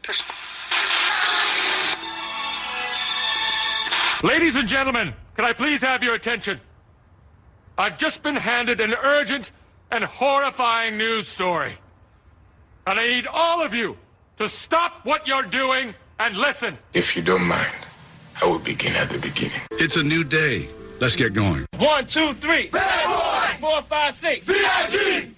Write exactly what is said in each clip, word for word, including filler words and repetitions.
Ladies and gentlemen, can I please have your attention? I've just been handed an urgent and horrifying news story. And I need all of you to stop what you're doing and listen. If you don't mind, I will begin at the beginning. It's a new day. Let's get going. One, two, three. Bad boy! Four, five, six. V I G!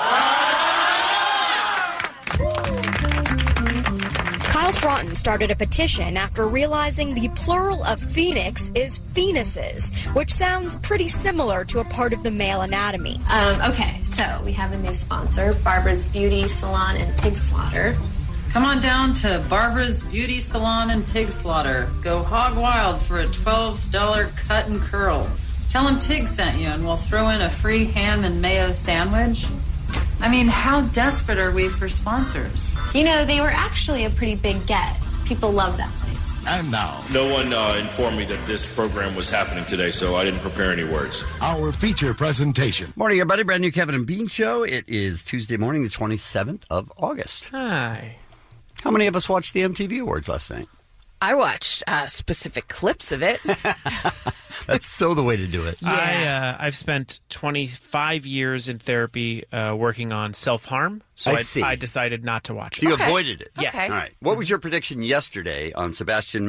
Kyle Fraughton started a petition after realizing the plural of phoenix is penises, which sounds pretty similar to a part of the male anatomy. Um, okay, so we have a new sponsor, Barbara's Beauty Salon and Pig Slaughter. Come on down to Barbara's Beauty Salon and Pig Slaughter. Go hog wild for a twelve dollars cut and curl. Tell them Tig sent you and we'll throw in a free ham and mayo sandwich. I mean, how desperate are we for sponsors? You know, they were actually a pretty big get. People love that place. And now, no one uh, informed me that this program was happening today, so I didn't prepare any words. our feature presentation. Morning, everybody. Brand new Kevin and Bean Show. It is Tuesday morning, the twenty-seventh of August. Hi. How many of us watched the M T V Awards last night? I watched uh, specific clips of it. That's so the way to do it. Yeah. I, uh, I've spent twenty-five years in therapy uh, working on self-harm, so I I, see. I decided not to watch So it. you Okay. avoided it? Yes. Okay. All right. What was your prediction yesterday on Sebastian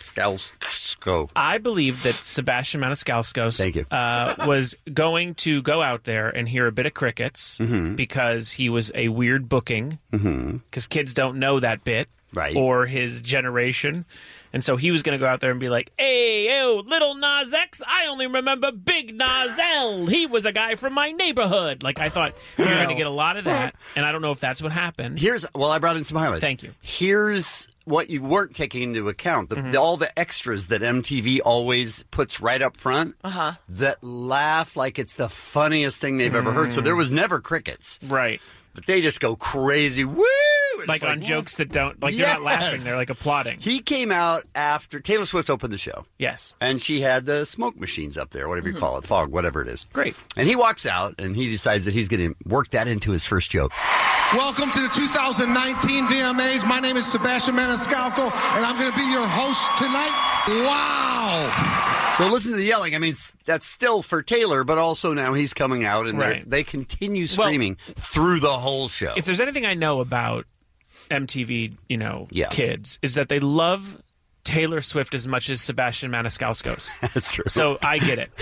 Maniscalco? I believe that Sebastian Maniscalco Thank you. uh, was going to go out there and hear a bit of crickets Mm-hmm. because he was a weird booking, because kids don't know that bit. Right. Or his generation. And so he was going to go out there and be like, hey, yo, little Nas X, I only remember Big Nas L. He was a guy from my neighborhood. Like, I thought we were going to get a lot of that, and I don't know if that's what happened. Here's, well, I brought in some highlights. Thank you. Here's what you weren't taking into account. The, Mm-hmm. the, all the extras that M T V always puts right up front Uh-huh. that laugh like it's the funniest thing they've ever heard. So there was never crickets. Right. But they just go crazy. Woo! It's Like, on what? jokes that don't, like, they're not Yes. laughing, they're like applauding. He came out after Taylor Swift opened the show. Yes. And she had the smoke machines up there, whatever you call it, fog, whatever it is. Great. And he walks out, and he decides that he's going to work that into his first joke. Welcome to the two thousand nineteen V M As. My name is Sebastian Maniscalco, and I'm going to be your host tonight. Wow! So listen to the yelling. I mean, s- that's still for Taylor, but also now he's coming out, and they're- Right. they continue Well, screaming through the whole show. If there's anything I know about M T V, you know, Yeah. kids, is that they love Taylor Swift as much as Sebastian Maniscalco. That's true. So I get it.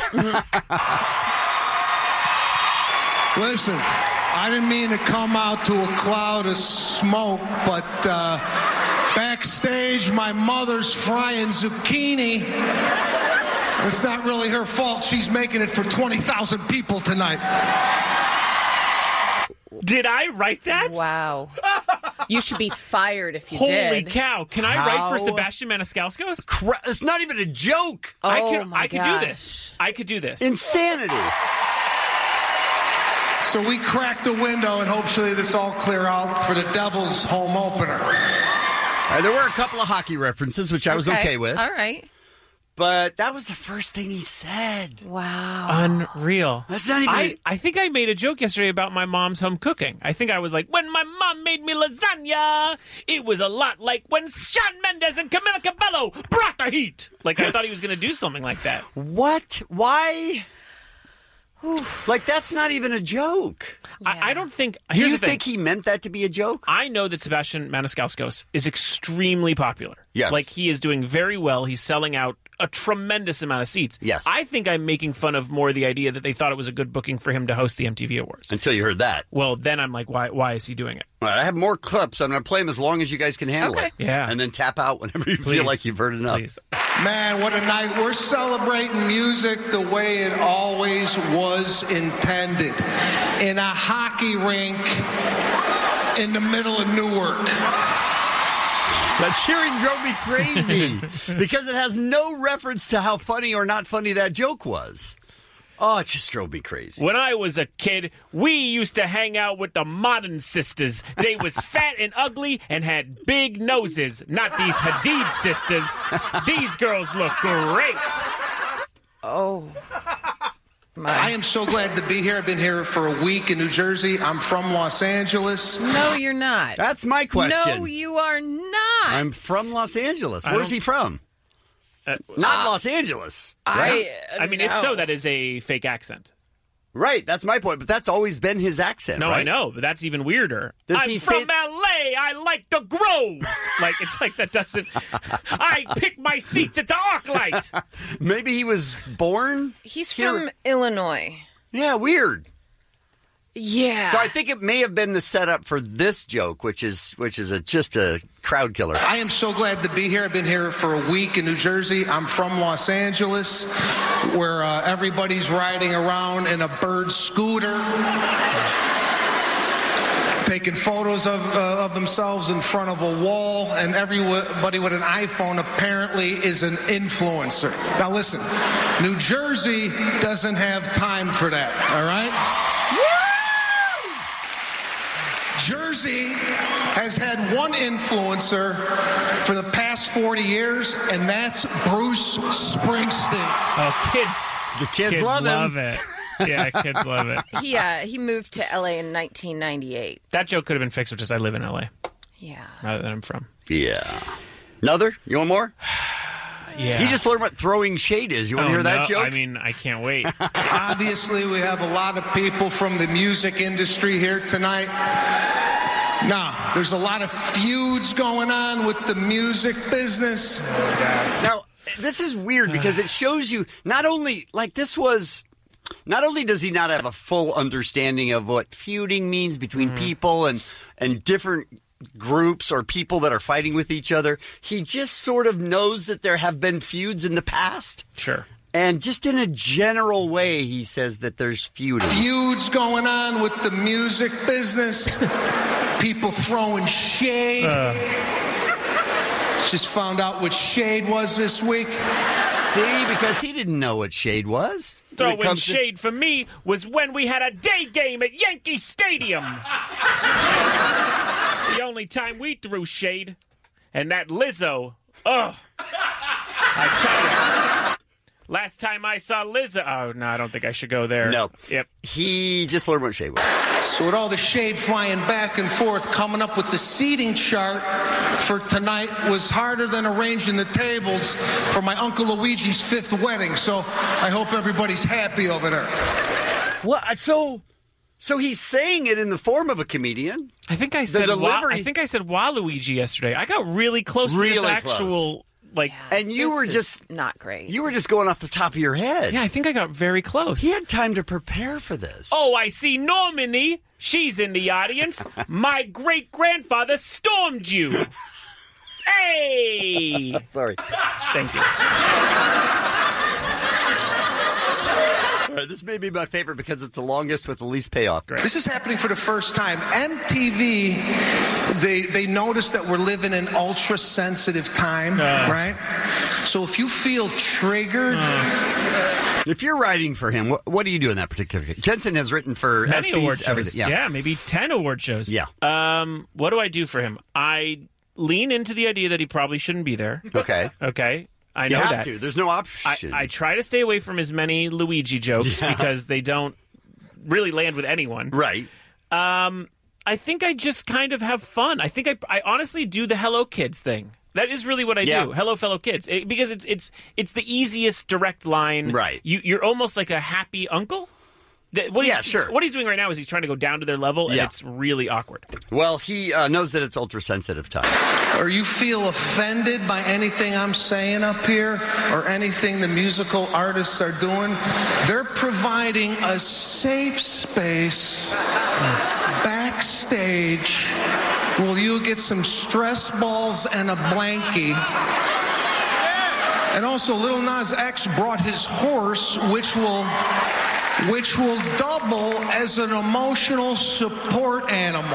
Listen, I didn't mean to come out to a cloud of smoke, but uh, backstage, my mother's frying zucchini. It's not really her fault. She's making it for twenty thousand people tonight. Did I write that? Wow. You should be fired if you Holy did. cow. Can I write for How- Sebastian Maniscalco? Cra- it's not even a joke. I Oh, could my I could gosh. do this. I could do this. Insanity. So we cracked the window, and hopefully this all clear out for the Devils' home opener. Uh, there were a couple of hockey references, which I was okay with. All right. But that was the first thing he said. Wow. Unreal. That's not even I, a- I think I made a joke yesterday about my mom's home cooking. I think I was like, when my mom made me lasagna, it was a lot like when Shawn Mendes and Camila Cabello brought the heat. Like, I thought he was going to do something like that. What? Why? Like, that's not even a joke. I, I don't think... Do Here's you the thing. think he meant that to be a joke? I know that Sebastian Maniscalco is extremely popular. Yes. Like, he is doing very well. He's selling out a tremendous amount of seats. Yes. I think I'm making fun of more the idea that they thought it was a good booking for him to host the M T V Awards. Until you heard that. Well, then I'm like, why Why is he doing it? All right, I have more clips. I'm going to play them as long as you guys can handle Okay. it. Yeah. And then tap out whenever you Please. feel like you've heard enough. Please. Man, what a night. We're celebrating music the way it always was intended. In a hockey rink in the middle of Newark. That cheering drove me crazy because it has no reference to how funny or not funny that joke was. Oh, it just drove me crazy. When I was a kid, we used to hang out with the Modern Sisters. They was fat and ugly and had big noses. Not these Hadid sisters. These girls look great. Oh. I am so glad to be here. I've been here for a week in New Jersey. I'm from Los Angeles. No, you're not. That's my question. No, you are not. I'm from Los Angeles. I Where's don't- he from? Uh, Not Los Angeles. I, Right? I mean, if so, that is a fake accent. Right, that's my point. But that's always been his accent, No, right? I know, but that's even weirder. Does I'm he from say- L A. I like the Grove. Like, it's like that doesn't... I pick my seats at the ArcLight. Maybe he was born He's here. from Illinois. Yeah, weird. Yeah. So I think it may have been the setup for this joke, which is which is a, just a crowd killer. I am so glad to be here. I've been here for a week in New Jersey. I'm from Los Angeles, where uh, everybody's riding around in a bird scooter, taking photos of, uh, of themselves in front of a wall, and everybody with an iPhone apparently is an influencer. Now listen, New Jersey doesn't have time for that, all right? Jersey has had one influencer for the past forty years, and that's Bruce Springsteen. Oh, kids. The kids, Kids love, love him. it. Yeah, kids love it. He, uh, he moved to L A in nineteen ninety-eight. That joke could have been fixed with just I live in L A. Yeah. Rather than I'm from. Yeah. Another? You want more? Yeah. He just learned what throwing shade is. You want Oh, to hear that no, joke? I mean, I can't wait. Obviously, we have a lot of people from the music industry here tonight. Now, there's a lot of feuds going on with the music business. Now, this is weird because it shows you not only, like, this was, not only does he not have a full understanding of what feuding means between Mm-hmm. people and, and different groups or people that are fighting with each other, he just sort of knows that there have been feuds in the past. Sure. And just in a general way, he says that there's feuding. Feuds going on with the music business. People throwing shade. Uh. Just found out what shade was this week. See, because he didn't know what shade was. When it Throwing comes to- shade for me was when we had a day game at Yankee Stadium. The only time we threw shade. And that Lizzo, ugh. I tell you, last time I saw Lizzo, oh, no, I don't think I should go there. No. Yep. He just learned what shade was. So with all the shade flying back and forth, coming up with the seating chart for tonight was harder than arranging the tables for my Uncle Luigi's fifth wedding. So I hope everybody's happy over there. What? So, so he's saying it in the form of a comedian. I think I The said Wa- delivery- I think I said Waluigi yesterday. I got really close to Really this close. actual like And you This were is just not great. You were just going off the top of your head. Yeah, I think I got very close. He had time to prepare for this. Oh, I see Normani. She's in the audience. My great grandfather stormed you. Hey! Sorry. Thank you. All right, this may be my favorite because it's the longest with the least payoff. Great. This is happening for the first time. M T V, they they noticed that we're living in ultra sensitive time, Uh. right? So if you feel triggered, If you're writing for him, what, what do you do in that particular case? Jensen has written for Many ESPYs, award shows. everything. Yeah. Yeah. maybe ten award shows. Yeah. Um, what do I do for him? I lean into the idea that he probably shouldn't be there. Okay. Okay. I You know have that. to. There's no I, option. I try to stay away from as many Luigi jokes Yeah. because they don't really land with anyone. right. Um, I think I just kind of have fun. I think I, I honestly do the Hello Kids thing. That is really what I Yeah. do. Hello, fellow kids, It- because it's it's it's the easiest direct line. Right. You you're almost like a happy uncle. That- What Yeah, he's, sure. What he's doing right now is he's trying to go down to their level, and Yeah. it's really awkward. Well, he uh, knows that it's ultra sensitive time. or you feel offended by anything I'm saying up here or anything the musical artists are doing, they're providing a safe space backstage. Will you get some stress balls and a blankie? And also, Lil Nas X brought his horse, which will, which will double as an emotional support animal.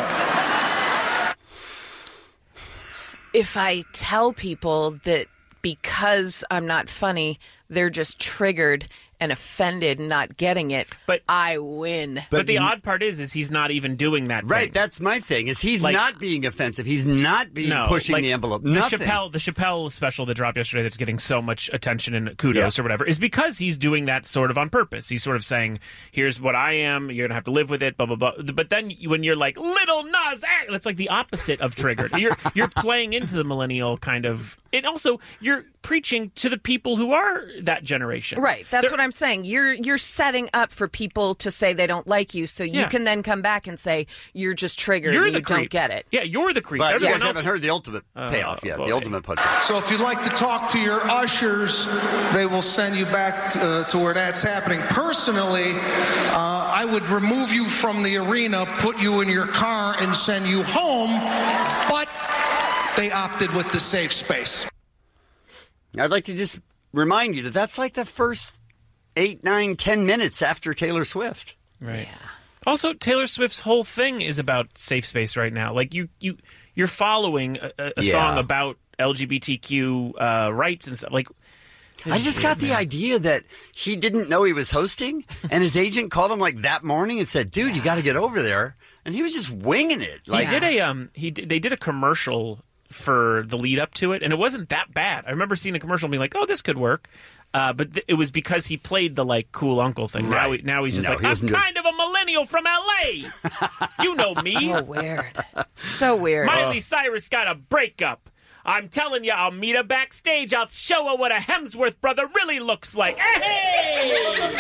If I tell people that because I'm not funny, they're just triggered and offended and not getting it, but I win. But, But the n- odd part is, is he's not even doing that. Right, thing. that's my thing. Is he's Like- not being offensive. He's not being No, pushing like, the envelope. The Nothing. Chappelle, the Chappelle special that dropped yesterday, that's getting so much attention and kudos Yeah. or whatever, is because he's doing that sort of on purpose. He's sort of saying, "Here's what I am. You're gonna have to live with it." Blah blah blah. But then when you're like Little Nas X, that's like the opposite of triggered. You're you're playing into the millennial kind of. And also, you're preaching to the people who are that generation. Right. That's They're- what I'm saying. You're you're setting up for people to say they don't like you, so you Yeah. can then come back and say you're just triggered. You're and the you don't creep. get it. Yeah, you're the creep. But you Everyone guys else haven't heard the ultimate payoff yet. boy. The ultimate punchline. So if you'd like to talk to your ushers, they will send you back to, uh, to where that's happening. Personally, uh, I would remove you from the arena, put you in your car, and send you home, but they opted with the safe space. I'd like to just remind you that that's like the first eight, nine, ten minutes after Taylor Swift. Right. Also, Taylor Swift's whole thing is about safe space right now. Like you, you, you're following a, a Yeah. song about L G B T Q uh, rights and stuff. Like, I just got the idea that he didn't know he was hosting, and his agent called him like that morning and said, "Dude, you got to get over there," and he was just winging it. Like, he did a um, he did, they did a commercial for the lead up to it, and it wasn't that bad. I remember seeing the commercial and being like, "Oh, this could work." Uh, but th- it was because he played the like cool uncle thing. Now, Right. he, now he's just No, like, he I'm wasn't doing- kind of a millennial from L A. You know me. So weird. So weird. Miley Cyrus got a breakup. I'm telling you, I'll meet her backstage. I'll show her what a Hemsworth brother really looks like. Hey!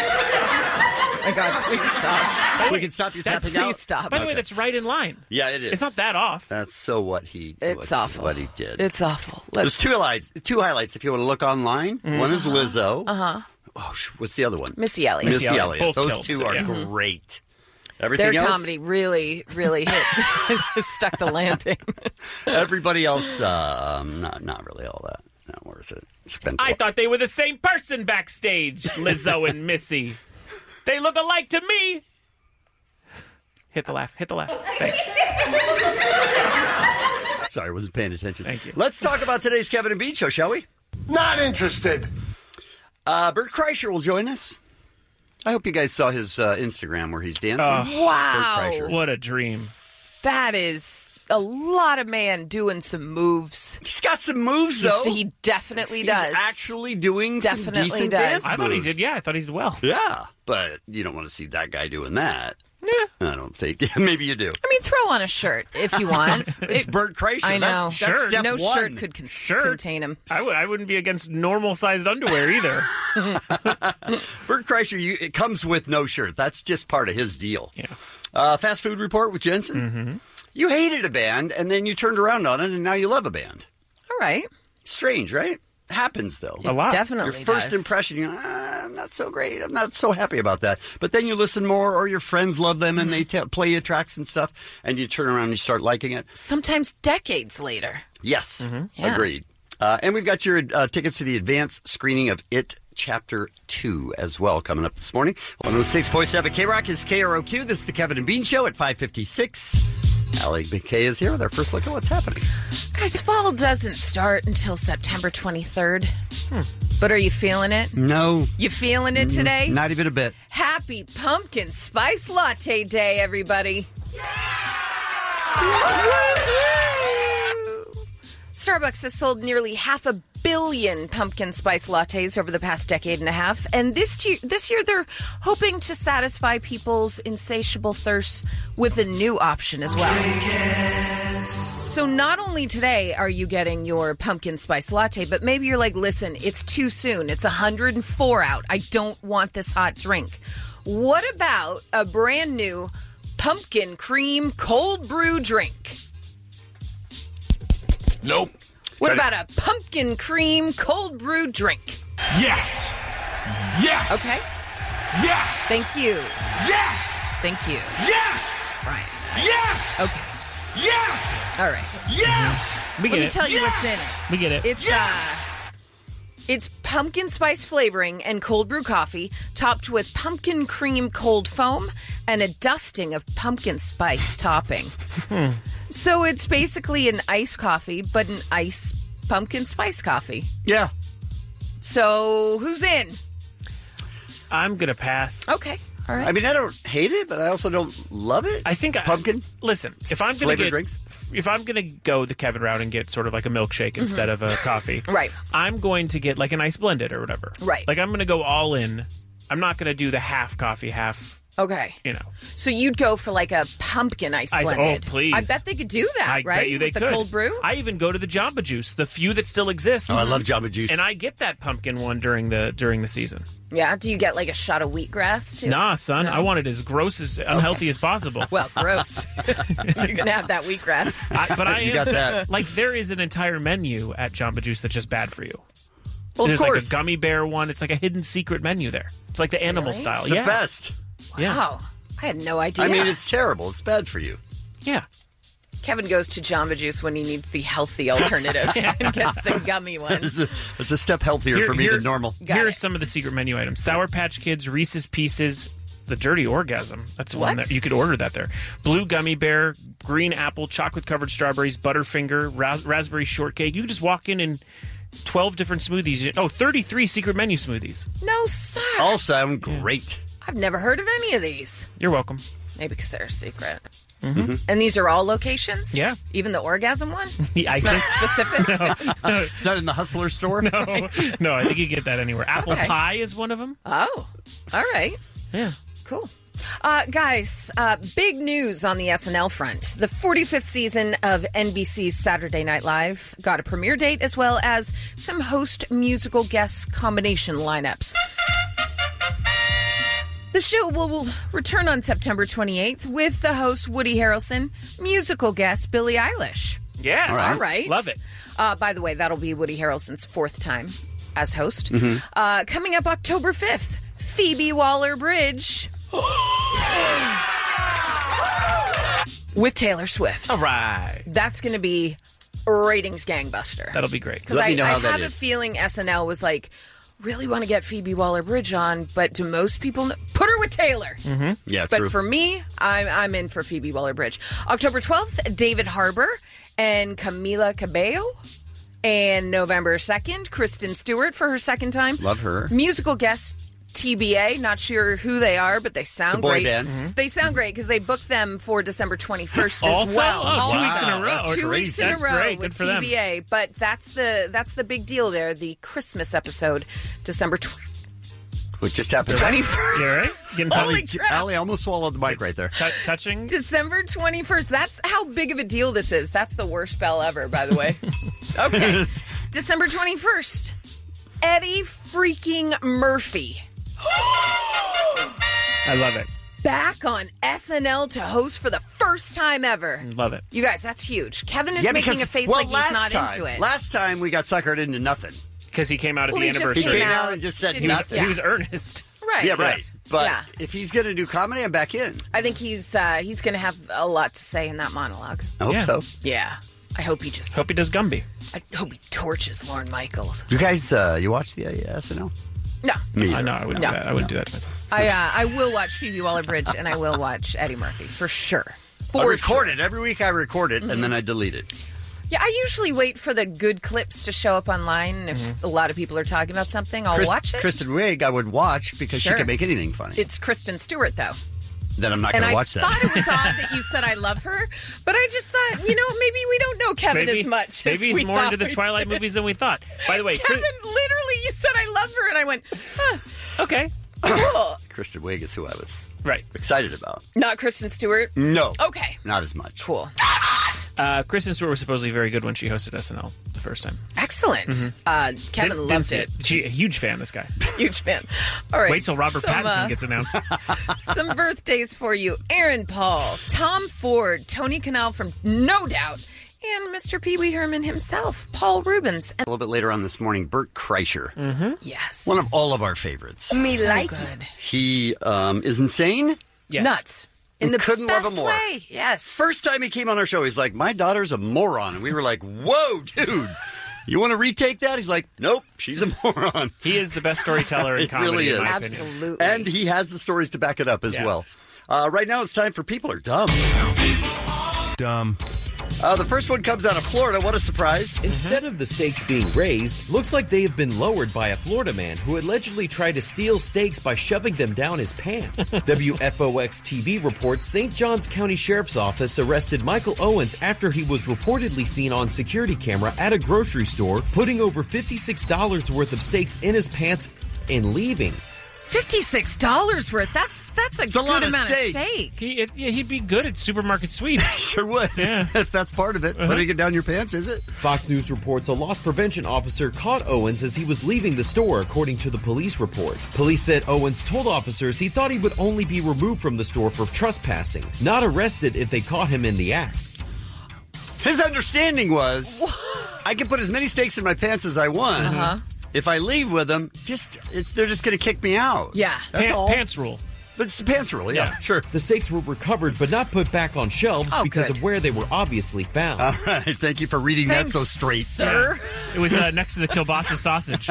Oh my God, please stop. We can stop your That's- tapping out. Please stop. By the way, that's right in line. Yeah, it is. It's not that off. That's so what he. It's what, awful. What he did. It's awful. There's Let's, two highlights. Two highlights. If you want to look online, one is Lizzo. Uh huh. Oh, sh- what's the other one? Missy Elliott. Missy Elliott. Elliott. Both Those killed, two so, are yeah. great. Everything Their else, comedy really, really hit, stuck the landing. everybody else, um, not not really all that. Not worth it. Spent I thought they were the same person backstage, Lizzo and Missy. They look alike to me. Hit the laugh. Hit the laugh. Thanks. Sorry, I wasn't paying attention. Thank you. Let's talk about today's Kevin and Bean show, shall we? Not interested. Uh, Bert Kreischer will join us. I hope you guys saw his uh, Instagram where he's dancing. Oh. Wow. Bert Kreischer. What a dream. That is a lot of man doing some moves. He's got some moves, He's- though. He definitely He's does. actually doing some Definitely decent does. dance I thought he moves. did. Yeah, I thought he did well. Yeah, but you don't want to see that guy doing that. Yeah. I don't think. Maybe you do. I mean, throw on a shirt if you want. It's It- Bert Kreischer. I know. That's, that's step no one. shirt could con- Shirt. contain him. I w- I wouldn't be against normal-sized underwear either. Bert Kreischer, you, it comes with no shirt. That's just part of his deal. Yeah. Uh, fast food report with Jensen. Mm-hmm. You hated a band, and then you turned around on it, and now you love a band. All right. Strange, right? Happens, though. A lot. Definitely Your first does. impression, you're ah, I'm not so great. I'm not so happy about that. But then you listen more, or your friends love them, and they Mm-hmm. t- play you tracks and stuff, and you turn around and you start liking it. Sometimes decades later. Yes, Yeah. agreed. Uh, and we've got your uh, tickets to the advanced screening of It Chapter two as well coming up this morning. one oh six point seven K-Rock is K R O Q. This is the Kevin and Bean Show at five fifty-six. Allie McKay is here with our first look at what's happening. Guys, fall doesn't start until September twenty-third. Hmm. But are you feeling it? No. You feeling it today? Not even a bit. Happy Pumpkin Spice Latte Day, everybody. Starbucks has sold nearly half a billion pumpkin spice lattes over the past decade and a half, and this year, this year they're hoping to satisfy people's insatiable thirst with a new option as well. So not only today are you getting your pumpkin spice latte, but maybe you're like, listen, it's too soon. It's one hundred four out. I don't want this hot drink. What about a brand new pumpkin cream cold brew drink? Nope. What about a pumpkin cream cold brew drink? Yes. Yes. Okay. Yes. Thank you. Yes. Thank you. Yes. Brian. Yes. Okay. Yes. All right. Yes. We Let get me it. tell you what's in Yes. it. We get it. It's Yes. uh it's pumpkin spice flavoring and cold brew coffee topped with pumpkin cream cold foam and a dusting of pumpkin spice topping. So it's basically an iced coffee, but an ice pumpkin spice coffee. Yeah. So who's in? I'm going to pass. Okay. All right. I mean, I don't hate it, but I also don't love it. I think pumpkin. I, listen, if I'm going to Flavored get drinks? if I'm going to go the Kevin route and get sort of like a milkshake mm-hmm. instead of a coffee, right? I'm going to get like a nice blended or whatever. Right. Like I'm going to go all in. I'm not going to do the half coffee, half. Okay. You know. So you'd go for like a pumpkin ice blended. Oh, please. I bet they could do that, I right? bet you they With could. the cold brew? I even go to the Jamba Juice, the few that still exist. Oh, I love Jamba Juice. And I get that pumpkin one during the during the season. Yeah. Do you get like a shot of wheatgrass too? Nah, son. No? I want it as gross as unhealthy okay. as possible. Well, gross. You're gonna have that wheatgrass. I, but I you am got that. Like there is an entire menu at Jamba Juice that's just bad for you. Well, There's of course. like a gummy bear one. It's like a hidden secret menu there. It's like the animal Really? style. It's the yeah. best. Yeah. Wow. I had no idea. I mean, it's terrible. It's bad for you. Yeah. Kevin goes to Jamba Juice when he needs the healthy alternative and gets the gummy one. It's a, it's a step healthier Here- for me here- than normal. Got Here are it. some of the secret menu items: Sour Patch Kids, Reese's Pieces, the Dirty Orgasm. That's one What? that you could order that there. Blue Gummy Bear, Green Apple, Chocolate Covered Strawberries, Butterfinger, ras- Raspberry Shortcake. You could just walk in and twelve different smoothies. Oh, thirty-three secret menu smoothies. No, sir. All sound great. I've never heard of any of these. You're welcome. Maybe because they're a secret. Mm-hmm. And these are all locations? Yeah. Even the orgasm one? Yeah, I It's not think specific? no, no, It's not in the Hustler store? no, no. I think you get that anywhere. Apple Okay. pie is one of them. Oh, all right. Yeah. Cool. Uh, guys, uh, big news on the S N L front. The forty-fifth season of N B C's Saturday Night Live got a premiere date as well as some host musical guest combination lineups. The show will, will return on September twenty-eighth with the host Woody Harrelson, musical guest Billie Eilish. Yes. All right. All right. Love it. Uh, by the way, that'll be Woody Harrelson's fourth time as host. Mm-hmm. Uh, coming up October fifth, Phoebe Waller-Bridge with Taylor Swift. All right. That's going to be ratings gangbuster. That'll be great. Because Let I, me know I how that have a is. feeling S N L was like, really want to get Phoebe Waller-Bridge on, but do most people know? Put her with Taylor? Mm-hmm. Yeah, But true. for me, I'm, I'm in for Phoebe Waller-Bridge. October twelfth, David Harbour and Camila Cabello. And November second, Kristen Stewart for her second time. Love her. Musical guest T B A. Not sure who they are, but they sound It's a boy great. band. Mm-hmm. They sound great because they booked them for December twenty-first as Also? well. Oh, two Also. weeks in a row. That's Two crazy. weeks in That's a row great. with Good for them. T B A. But that's the that's the big deal there. The Christmas episode, December twenty-first. What just happened? You all right? Getting Holy touchy? crap. Allie almost swallowed the mic right there. Tou- touching? December twenty-first. That's how big of a deal this is. That's the worst spell ever, by the way. Okay. December twenty-first. Eddie freaking Murphy. I love it. Back on S N L to host for the first time ever. Love it. You guys, that's huge. Kevin is Yeah, making because a face well, like he's last not time, into it. Last time we got suckered into nothing. Because he came out at Well, the he just anniversary. He came out, out and just said didn't- He was, nothing. he was earnest. Right. Yeah, right. But Yeah. if he's going to do comedy, I'm back in. I think he's uh, he's going to have a lot to say in that monologue. I hope Yeah. so. Yeah. I hope he just. Hope he does Gumby. I hope he torches Lorne Michaels. You guys, uh, you watch the uh, S N L? No. Me I either. know. I wouldn't No. do that. I wouldn't do that to myself. I uh, I will watch Phoebe Waller-Bridge and I will watch Eddie Murphy for sure. I For record sure. it. Every week I record it, and then I delete it. Yeah, I usually wait for the good clips to show up online. If Mm-hmm. a lot of people are talking about something, I'll Chris- watch it. Kristen Wiig, I would watch because Sure. she can make anything funny. It's Kristen Stewart, though. then I'm not And going I to watch that. thought it was odd that you said I love her, but I just thought, you know, maybe we don't know Kevin Maybe, as much. maybe as he's we more thought into the we Twilight did. movies than we thought. By the way, Kevin, Chris- literally, you said I love her, and I went, huh, okay. cool. Kristen Wiig is who I was Right. excited about. Not Kristen Stewart. No. Okay. Not as much. Cool. Uh, Kristen Stewart was supposedly very good when she hosted S N L the first time. Excellent. Uh, Kevin Didn't- loved didn't see it. She a huge fan. This guy. Huge fan. All right. Wait till Robert some, Pattinson uh, gets announced. Some birthdays for you. Aaron Paul, Tom Ford, Tony Kanal from No Doubt, and Mister Pee Wee Herman himself, Paul Rubens. And A little bit later on this morning, Bert Kreischer. Mm-hmm. yes. One of all of our favorites. Me So like good. it. He um, is insane. Yes. Nuts. In the couldn't love best him more. way. Yes. First time he came on our show, he's like, my daughter's a moron. And we were like, whoa, dude. You want to retake that? He's like, nope, she's a moron. He is the best storyteller in It comedy, really in my is. opinion. Absolutely. And he has the stories to back it up as Yeah. well. Uh, right now, it's time for People Are Dumb. Dumb. Uh, the first one comes out of Florida. What a surprise. Instead of the stakes being raised, looks like they have been lowered by a Florida man who allegedly tried to steal steaks by shoving them down his pants. W F O X T V reports Saint Johns County Sheriff's Office arrested Michael Owens after he was reportedly seen on security camera at a grocery store putting over fifty-six dollars worth of steaks in his pants and leaving. fifty-six dollars worth. That's that's a a good lot of amount steak. of steak. He, it, yeah, he'd be good at supermarket sweep. Sure would. Yeah. If that's part of it. Uh-huh. Putting it down your pants, is it? Fox News reports a loss prevention officer caught Owens as he was leaving the store, according to the police report. Police said Owens told officers he thought he would only be removed from the store for trespassing, not arrested if they caught him in the act. His understanding was, I can put as many steaks in my pants as I want. Uh-huh. If I leave with them, just it's, they're just going to kick me out. Yeah. That's Pan- all. Pants rule. It's the pants rule, yeah, Yeah. sure. The steaks were recovered but not put back on shelves Oh, because good. of where they were obviously found. All right, thank you for reading Thanks, that so straight. sir. It was uh, next to the kielbasa sausage.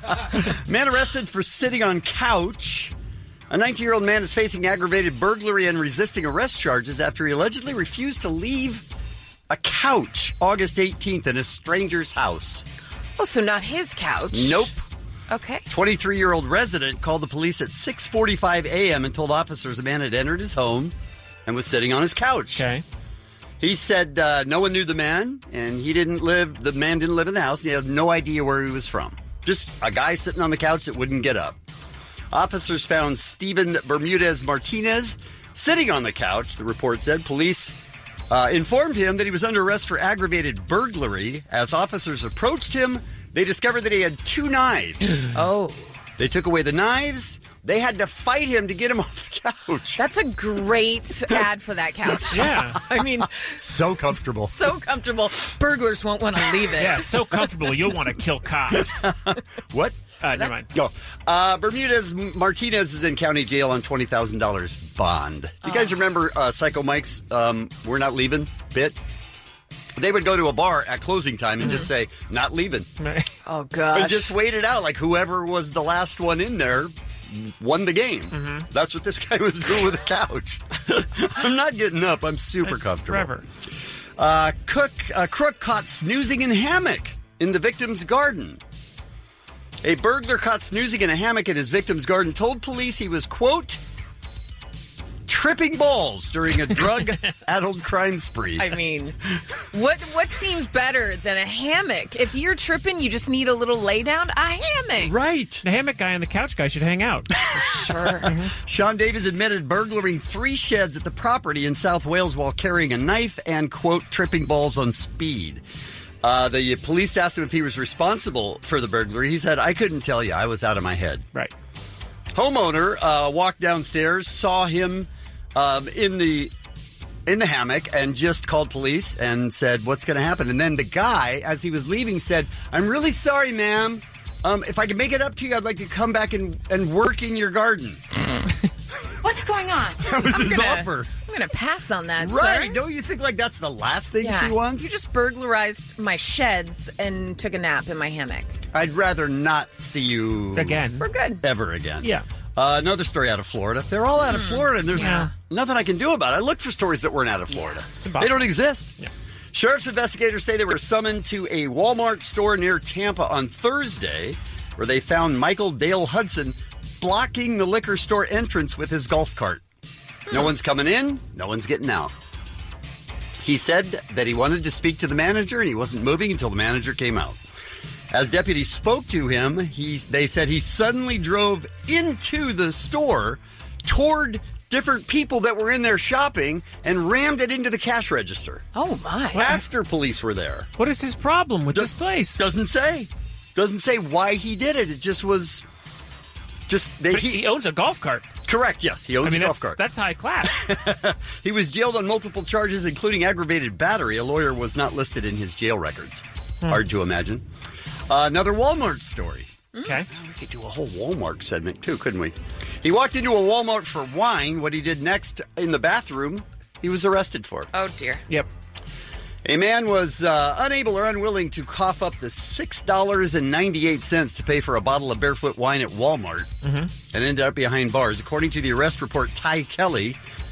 Man arrested for sitting on couch. A nineteen-year-old man is facing aggravated burglary and resisting arrest charges after he allegedly refused to leave a couch August eighteenth in a stranger's house. Oh, so not his couch. Nope. Okay. twenty-three-year-old resident called the police at six forty-five a.m. and told officers a man had entered his home and was sitting on his couch. Okay. He said uh, no one knew the man, and he didn't live, the man didn't live in the house. He had no idea where he was from. Just a guy sitting on the couch that wouldn't get up. Officers found Steven Bermudez Martinez sitting on the couch, the report said. Police uh, informed him that he was under arrest for aggravated burglary. As officers approached him, they discovered that he had two knives. Oh. They took away the knives. They had to fight him to get him off the couch. That's a great ad for that couch. Yeah. I mean, So comfortable. so comfortable. Burglars won't want to leave it. Yeah, so comfortable you'll want to kill cops. What? Uh, never mind. No. Uh, Bermudez Martinez is in county jail on twenty thousand dollars bond. You guys remember uh, Psycho Mike's um, We're Not Leaving bit? They would go to a bar at closing time and just say, not leaving. Oh, gosh. And just wait it out. Like whoever was the last one in there won the game. That's what this guy was doing with the couch. I'm not getting up. I'm super It's comfortable. forever. Uh, Cook, uh, crook caught snoozing in hammock in the victim's garden. A burglar caught snoozing in a hammock in his victim's garden told police he was, quote, tripping balls during a drug-addled crime spree. I mean, what what seems better than a hammock? If you're tripping, you just need a little lay down. A hammock. Right. The hammock guy and the couch guy should hang out. Sure. Sean Davis admitted burglaring three sheds at the property in South Wales while carrying a knife and, quote, tripping balls on speed. Uh, the police asked him if he was responsible for the burglary. He said, I couldn't tell you. I was out of my head. Right. Homeowner uh, walked downstairs, saw him um, in the in the hammock, and just called police and said, what's going to happen? And then the guy, as he was leaving, said, I'm really sorry, ma'am. Um, if I can make it up to you, I'd like to come back and, and work in your garden. What's going on? That was his gonna- offer. I'm going to pass on that, Right. sir. Don't you think like that's the last thing Yeah. she wants? You just burglarized my sheds and took a nap in my hammock. I'd rather not see you Again. We're good. ever again. Yeah. Uh, another story out of Florida. They're all out of Florida, and there's Yeah. nothing I can do about it. I looked for stories that weren't out of Florida. It's They impossible. don't exist. Yeah. Sheriff's investigators say they were summoned to a Walmart store near Tampa on Thursday, where they found Michael Dale Hudson blocking the liquor store entrance with his golf cart. No one's coming in, no one's getting out. He said that he wanted to speak to the manager, and he wasn't moving until the manager came out. As deputies spoke to him, he, they said he suddenly drove into the store toward different people that were in there shopping and rammed it into the cash register. Oh, my. After police were there. What is his problem with this place? Doesn't say. Doesn't say why he did it. It just was... Just they, But he owns a golf cart. Correct, yes. He owns I mean, a golf that's, cart. that's high class. He was jailed on multiple charges, including aggravated battery. A lawyer was not listed in his jail records. Hmm. Hard to imagine. Uh, another Walmart story. Okay. We could do a whole Walmart segment, too, couldn't we? He walked into a Walmart for wine. What he did next in the bathroom, he was arrested for. Oh, dear. Yep. A man was uh, unable or unwilling to cough up the six dollars and ninety-eight cents to pay for a bottle of Barefoot wine at Walmart Mm-hmm. and ended up behind bars. According to the arrest report, Ty Kelly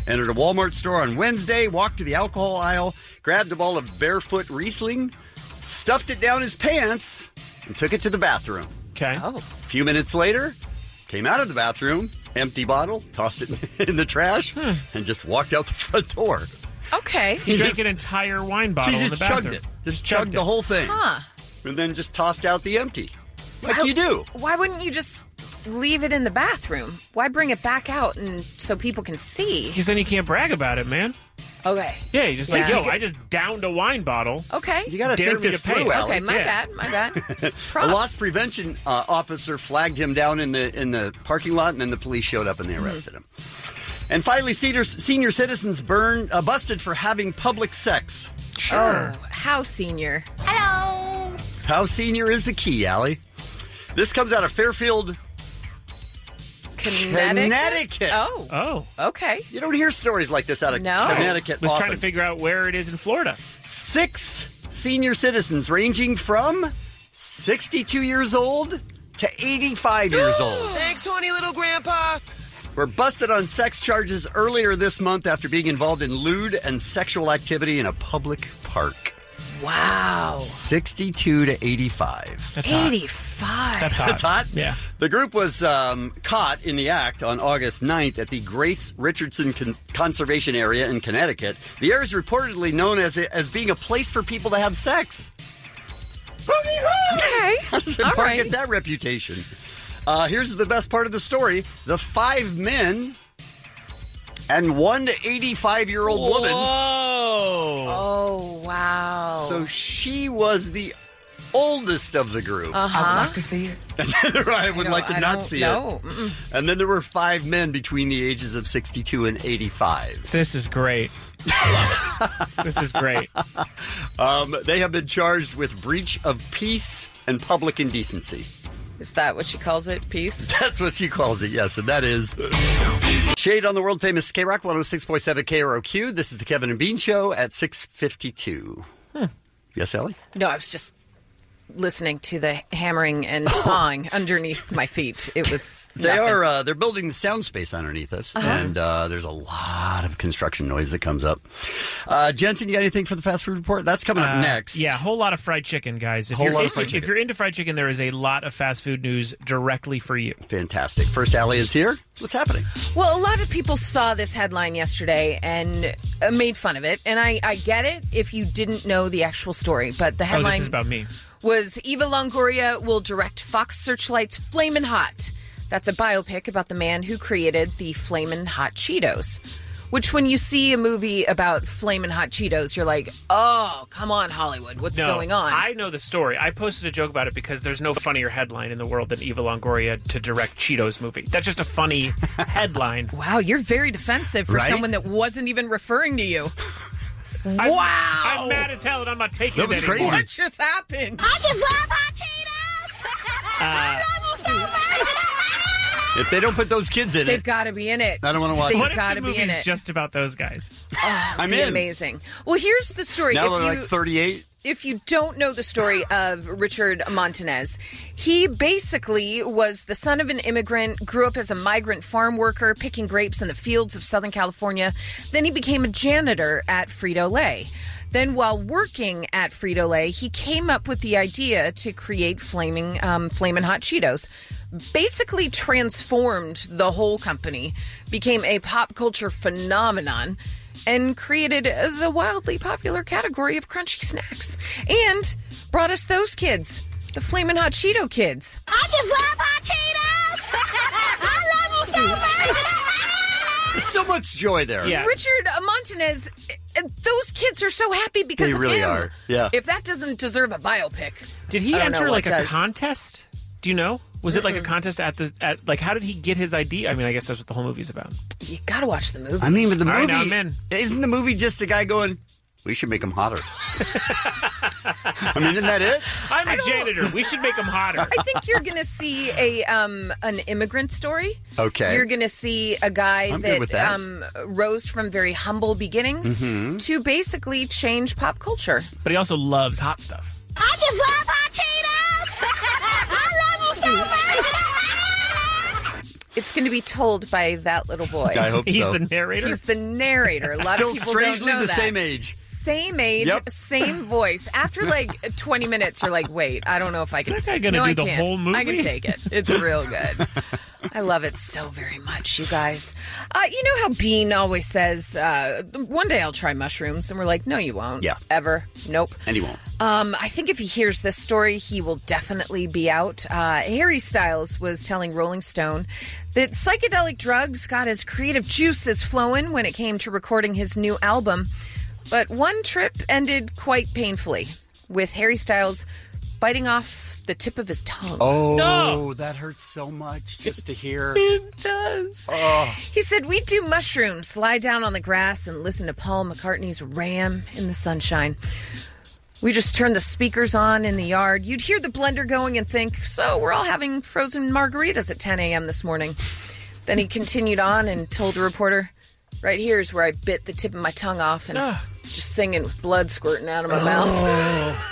entered a Walmart store on Wednesday, walked to the alcohol aisle, grabbed a bottle of Barefoot Riesling, stuffed it down his pants, and took it to the bathroom. Okay. Oh. A few minutes later, came out of the bathroom, empty bottle, tossed it in the trash, Hmm. and just walked out the front door. Okay. He, he drank just, an entire wine bottle she in just the bathroom. chugged it. Just chugged, chugged the whole thing. Huh. And then just tossed out the empty. Like Why, you do. Why wouldn't you just leave it in the bathroom? Why bring it back out and so people can see? Because then you can't brag about it, man. Okay. Yeah, you're just Yeah. like, yo, I just downed a wine bottle. Okay. You got to Dare think me this to pay through, it. Allie. Okay, my Yeah. bad, my bad. A Props. loss prevention uh, officer flagged him down in the in the parking lot, and then the police showed up and they arrested him. And finally, senior, senior citizens burned, uh, busted for having public sex. Sure. Oh, how senior? Hello. How senior is the key, Allie? This comes out of Fairfield, Connecticut? Connecticut. Oh. Oh. Okay. You don't hear stories like this out of No. Connecticut Was often. trying to figure out where it is in Florida. Six senior citizens ranging from sixty-two years old to eighty-five years old Thanks, horny little grandpa. were busted on sex charges earlier this month after being involved in lewd and sexual activity in a public park. Wow. sixty-two to eighty-five. That's hot. eighty-five. That's hot. That's hot? Yeah. The group was um, caught in the act on August ninth at the Grace Richardson Con- Conservation Area in Connecticut. The area is reportedly known as, a, as being a place for people to have sex. Okay. How does the All park right. get that reputation? Uh, here's the best part of the story. The five men and one eighty-five-year-old woman. Whoa. Oh, wow. So she was the oldest of the group. Uh-huh. I would like to see it. I would I like to don't- I not don't see know. it. Mm-mm. And then there were five men between the ages of sixty-two and eighty-five. This is great. This is great. Um, they have been charged with breach of peace and public indecency. Is that what she calls it? Peace? That's what she calls it, yes, and that is Shade on the world famous K Rock one oh six point seven K R O Q. This is the Kevin and Bean Show at six fifty-two. Hmm. Yes, Ellie? No, I was just listening to the hammering and sawing underneath my feet. It was They nothing. are uh, they're building the sound space underneath us, Uh-huh. and uh, there's a lot of construction noise that comes up. Uh, Jensen, you got anything for the fast food report? That's coming up Uh, next. Yeah, a whole lot of fried chicken, guys. If Whole you're, lot of if, fried if chicken. you're into fried chicken, there is a lot of fast food news directly for you. Fantastic. First, Allie is here. What's happening? Well, a lot of people saw this headline yesterday and uh, made fun of it. And I, I get it if you didn't know the actual story. But the Oh, headline this is about me. was Eva Longoria will direct Fox Searchlight's Flamin' Hot. That's a biopic about the man who created the Flamin' Hot Cheetos. Which, when you see a movie about Flamin' Hot Cheetos, you're like, oh, come on, Hollywood. What's no, going on? I know the story. I posted a joke about it because there's no funnier headline in the world than Eva Longoria to direct Cheetos movie. That's just a funny headline. Wow, you're very defensive for Right? someone that wasn't even referring to you. I'm, Wow. I'm mad as hell and I'm not taking That it was anymore. crazy. What just happened? I just love hot Cheetos. Uh, If they don't put those kids in They've it, got to be in it. I don't want to watch They've it. what if got the to be in movie's it. just about those guys? Oh, I'm be in. amazing. Well, here's the story. Now if they're you, like thirty-eight. if you don't know the story of Richard Montanez, he basically was the son of an immigrant, grew up as a migrant farm worker, picking grapes in the fields of Southern California. Then he became a janitor at Frito-Lay. Then, while working at Frito-Lay, he came up with the idea to create flaming, um, flamin' hot Cheetos. Basically transformed the whole company, became a pop culture phenomenon, and created the wildly popular category of crunchy snacks. And brought us those kids, the Flamin' Hot Cheeto kids. I just love hot Cheetos. I love them so much. There's so much joy there. Yeah. Richard Montanez, uh, those kids are so happy because They of really him. are. Yeah. If that doesn't deserve a biopic. Did he I don't know enter what like a does. contest? Do you know? Was it like a contest at the at like how did he get his idea? I mean, I guess that's what the whole movie's about. You gotta watch the movie. I mean, but the All right, movie now I'm in. isn't the movie just a guy going, we should make him hotter. I mean, isn't that it? I'm a janitor. We should make him hotter. I think you're going to see a um, an immigrant story. Okay. You're going to see a guy I'm good with that, that. Um, rose from very humble beginnings Mhm. to basically change pop culture. But he also loves hot stuff. I just love hot Cheetos. I love them so much. It's going to be told by that little boy. I hope He's so. the narrator? He's the narrator. A lot Still of people strangely don't know the that. same age. Same age, Yep. same voice. After like twenty minutes, you're like, wait, I don't know if I can. Is that guy gonna no, do I the can't. whole movie? I can take it. It's real good. I love it so very much, you guys. Uh, you know how Bean always says, uh, one day I'll try mushrooms. And we're like, no, you won't. Yeah. Ever. Nope. And he won't. Um, I think if he hears this story, he will definitely be out. Uh, Harry Styles was telling Rolling Stone that psychedelic drugs got his creative juices flowing when it came to recording his new album. But one trip ended quite painfully, with Harry Styles biting off the tip of his tongue. Oh, No. that hurts so much just to hear. It does. Oh. He said, we'd do mushrooms, lie down on the grass, and listen to Paul McCartney's Ram in the Sunshine. We just turned the speakers on in the yard. You'd hear the blender going and think, so we're all having frozen margaritas at ten a.m. this morning. Then he continued on and told the reporter, right here is where I bit the tip of my tongue off and Ah. was just singing with blood squirting out of my mouth.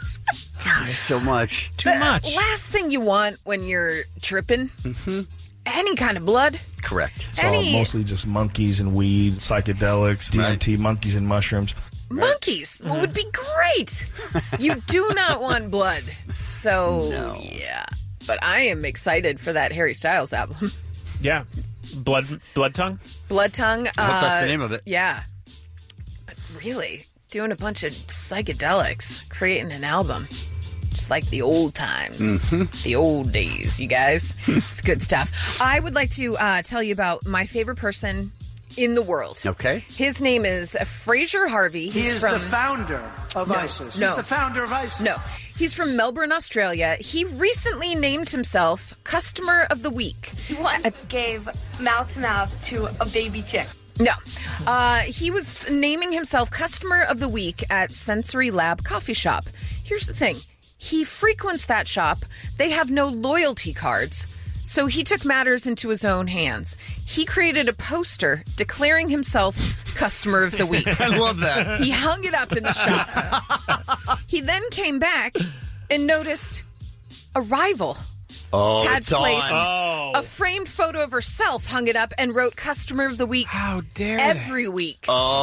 Hurts so much. Too much. Last thing you want when you're tripping, any kind of blood. Correct. It's all Any- mostly just monkeys and weed, psychedelics, D M T, monkeys and mushrooms. Monkeys would be great. You do not want blood. So, No. yeah. But I am excited for that Harry Styles album. Yeah. Blood blood tongue? Blood Tongue. I hope that's the name of it. Yeah. But really, doing a bunch of psychedelics, creating an album. Just like the old times, the old days, you guys. It's good stuff. I would like to uh, tell you about my favorite person in the world. Okay. His name is Fraser Harvey. He He's is from the founder of No, ISIS. no. He's the founder of ISIS. No. He's from Melbourne, Australia. He recently named himself Customer of the Week. He once gave mouth to mouth to a baby chick. No. Uh, he was naming himself Customer of the Week at Sensory Lab Coffee Shop. Here's the thing. He frequents that shop. They have no loyalty cards. So he took matters into his own hands. He created a poster declaring himself Customer of the Week. I love that. He hung it up in the shop. He then came back and noticed a rival Oh, had it's placed on. a framed photo of herself, hung it up, and wrote Customer of the Week How dare every week.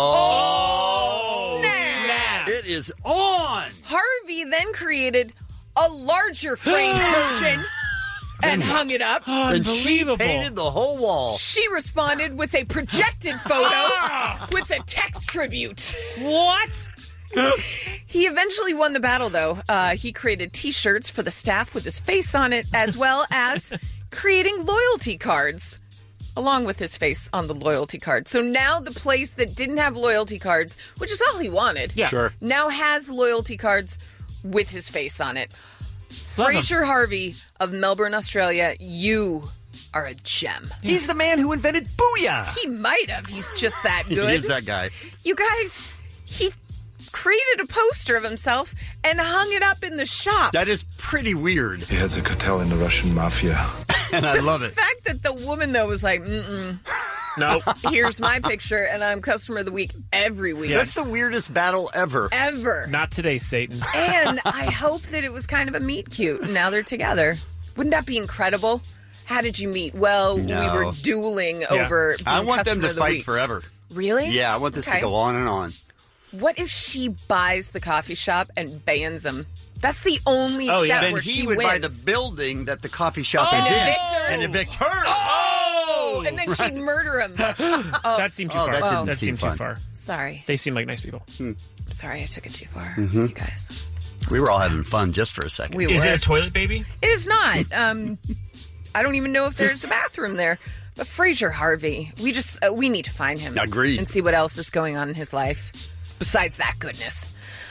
Oh, snap. It is on. Harvey then created a larger framed version and hung it up. And she painted the whole wall. She responded with a projected photo with a text tribute. What? He eventually won the battle, though. Uh, he created T-shirts for the staff with his face on it, as well as creating loyalty cards along with his face on the loyalty card. So now the place that didn't have loyalty cards, which is all he wanted, Yeah. Sure. now has loyalty cards with his face on it. Love him. Fraser Harvey of Melbourne, Australia, you are a gem. He's the man who invented Booyah. He might have. He's just that He good. is that guy. You guys, he created a poster of himself and hung it up in the shop. That is pretty weird. He has a cartel in the Russian mafia. And I love The it. fact that the woman, though, was like, mm-mm. No. Here's my picture, and I'm Customer of the Week every week. That's the weirdest battle ever. Ever. Not today, Satan. And I hope that it was kind of a meet cute. and Now they're together. Wouldn't that be incredible? How did you meet? Well, No. we were dueling over being I want them Customer to of the fight Week. forever. Really? Yeah, I want this Okay. to go on and on. What if she buys the coffee shop and bans him? That's the only Oh, step yeah. Then where he she would wins. buy the building that the coffee shop Oh! is in Evict her. and evict her. Oh! And then she'd murder him. Oh. That seemed too Oh, far. that That, didn't seem seemed too fun. far. Sorry. They seem like nice people. Sorry, I took it too far. Mhm. You guys. We were all having fun just for a second. We Is were. it a toilet baby? It is not. Um, I don't even know if there's a bathroom there. But Fraser Harvey, we just uh, we need to find him. Agreed. And see what else is going on in his life besides that goodness.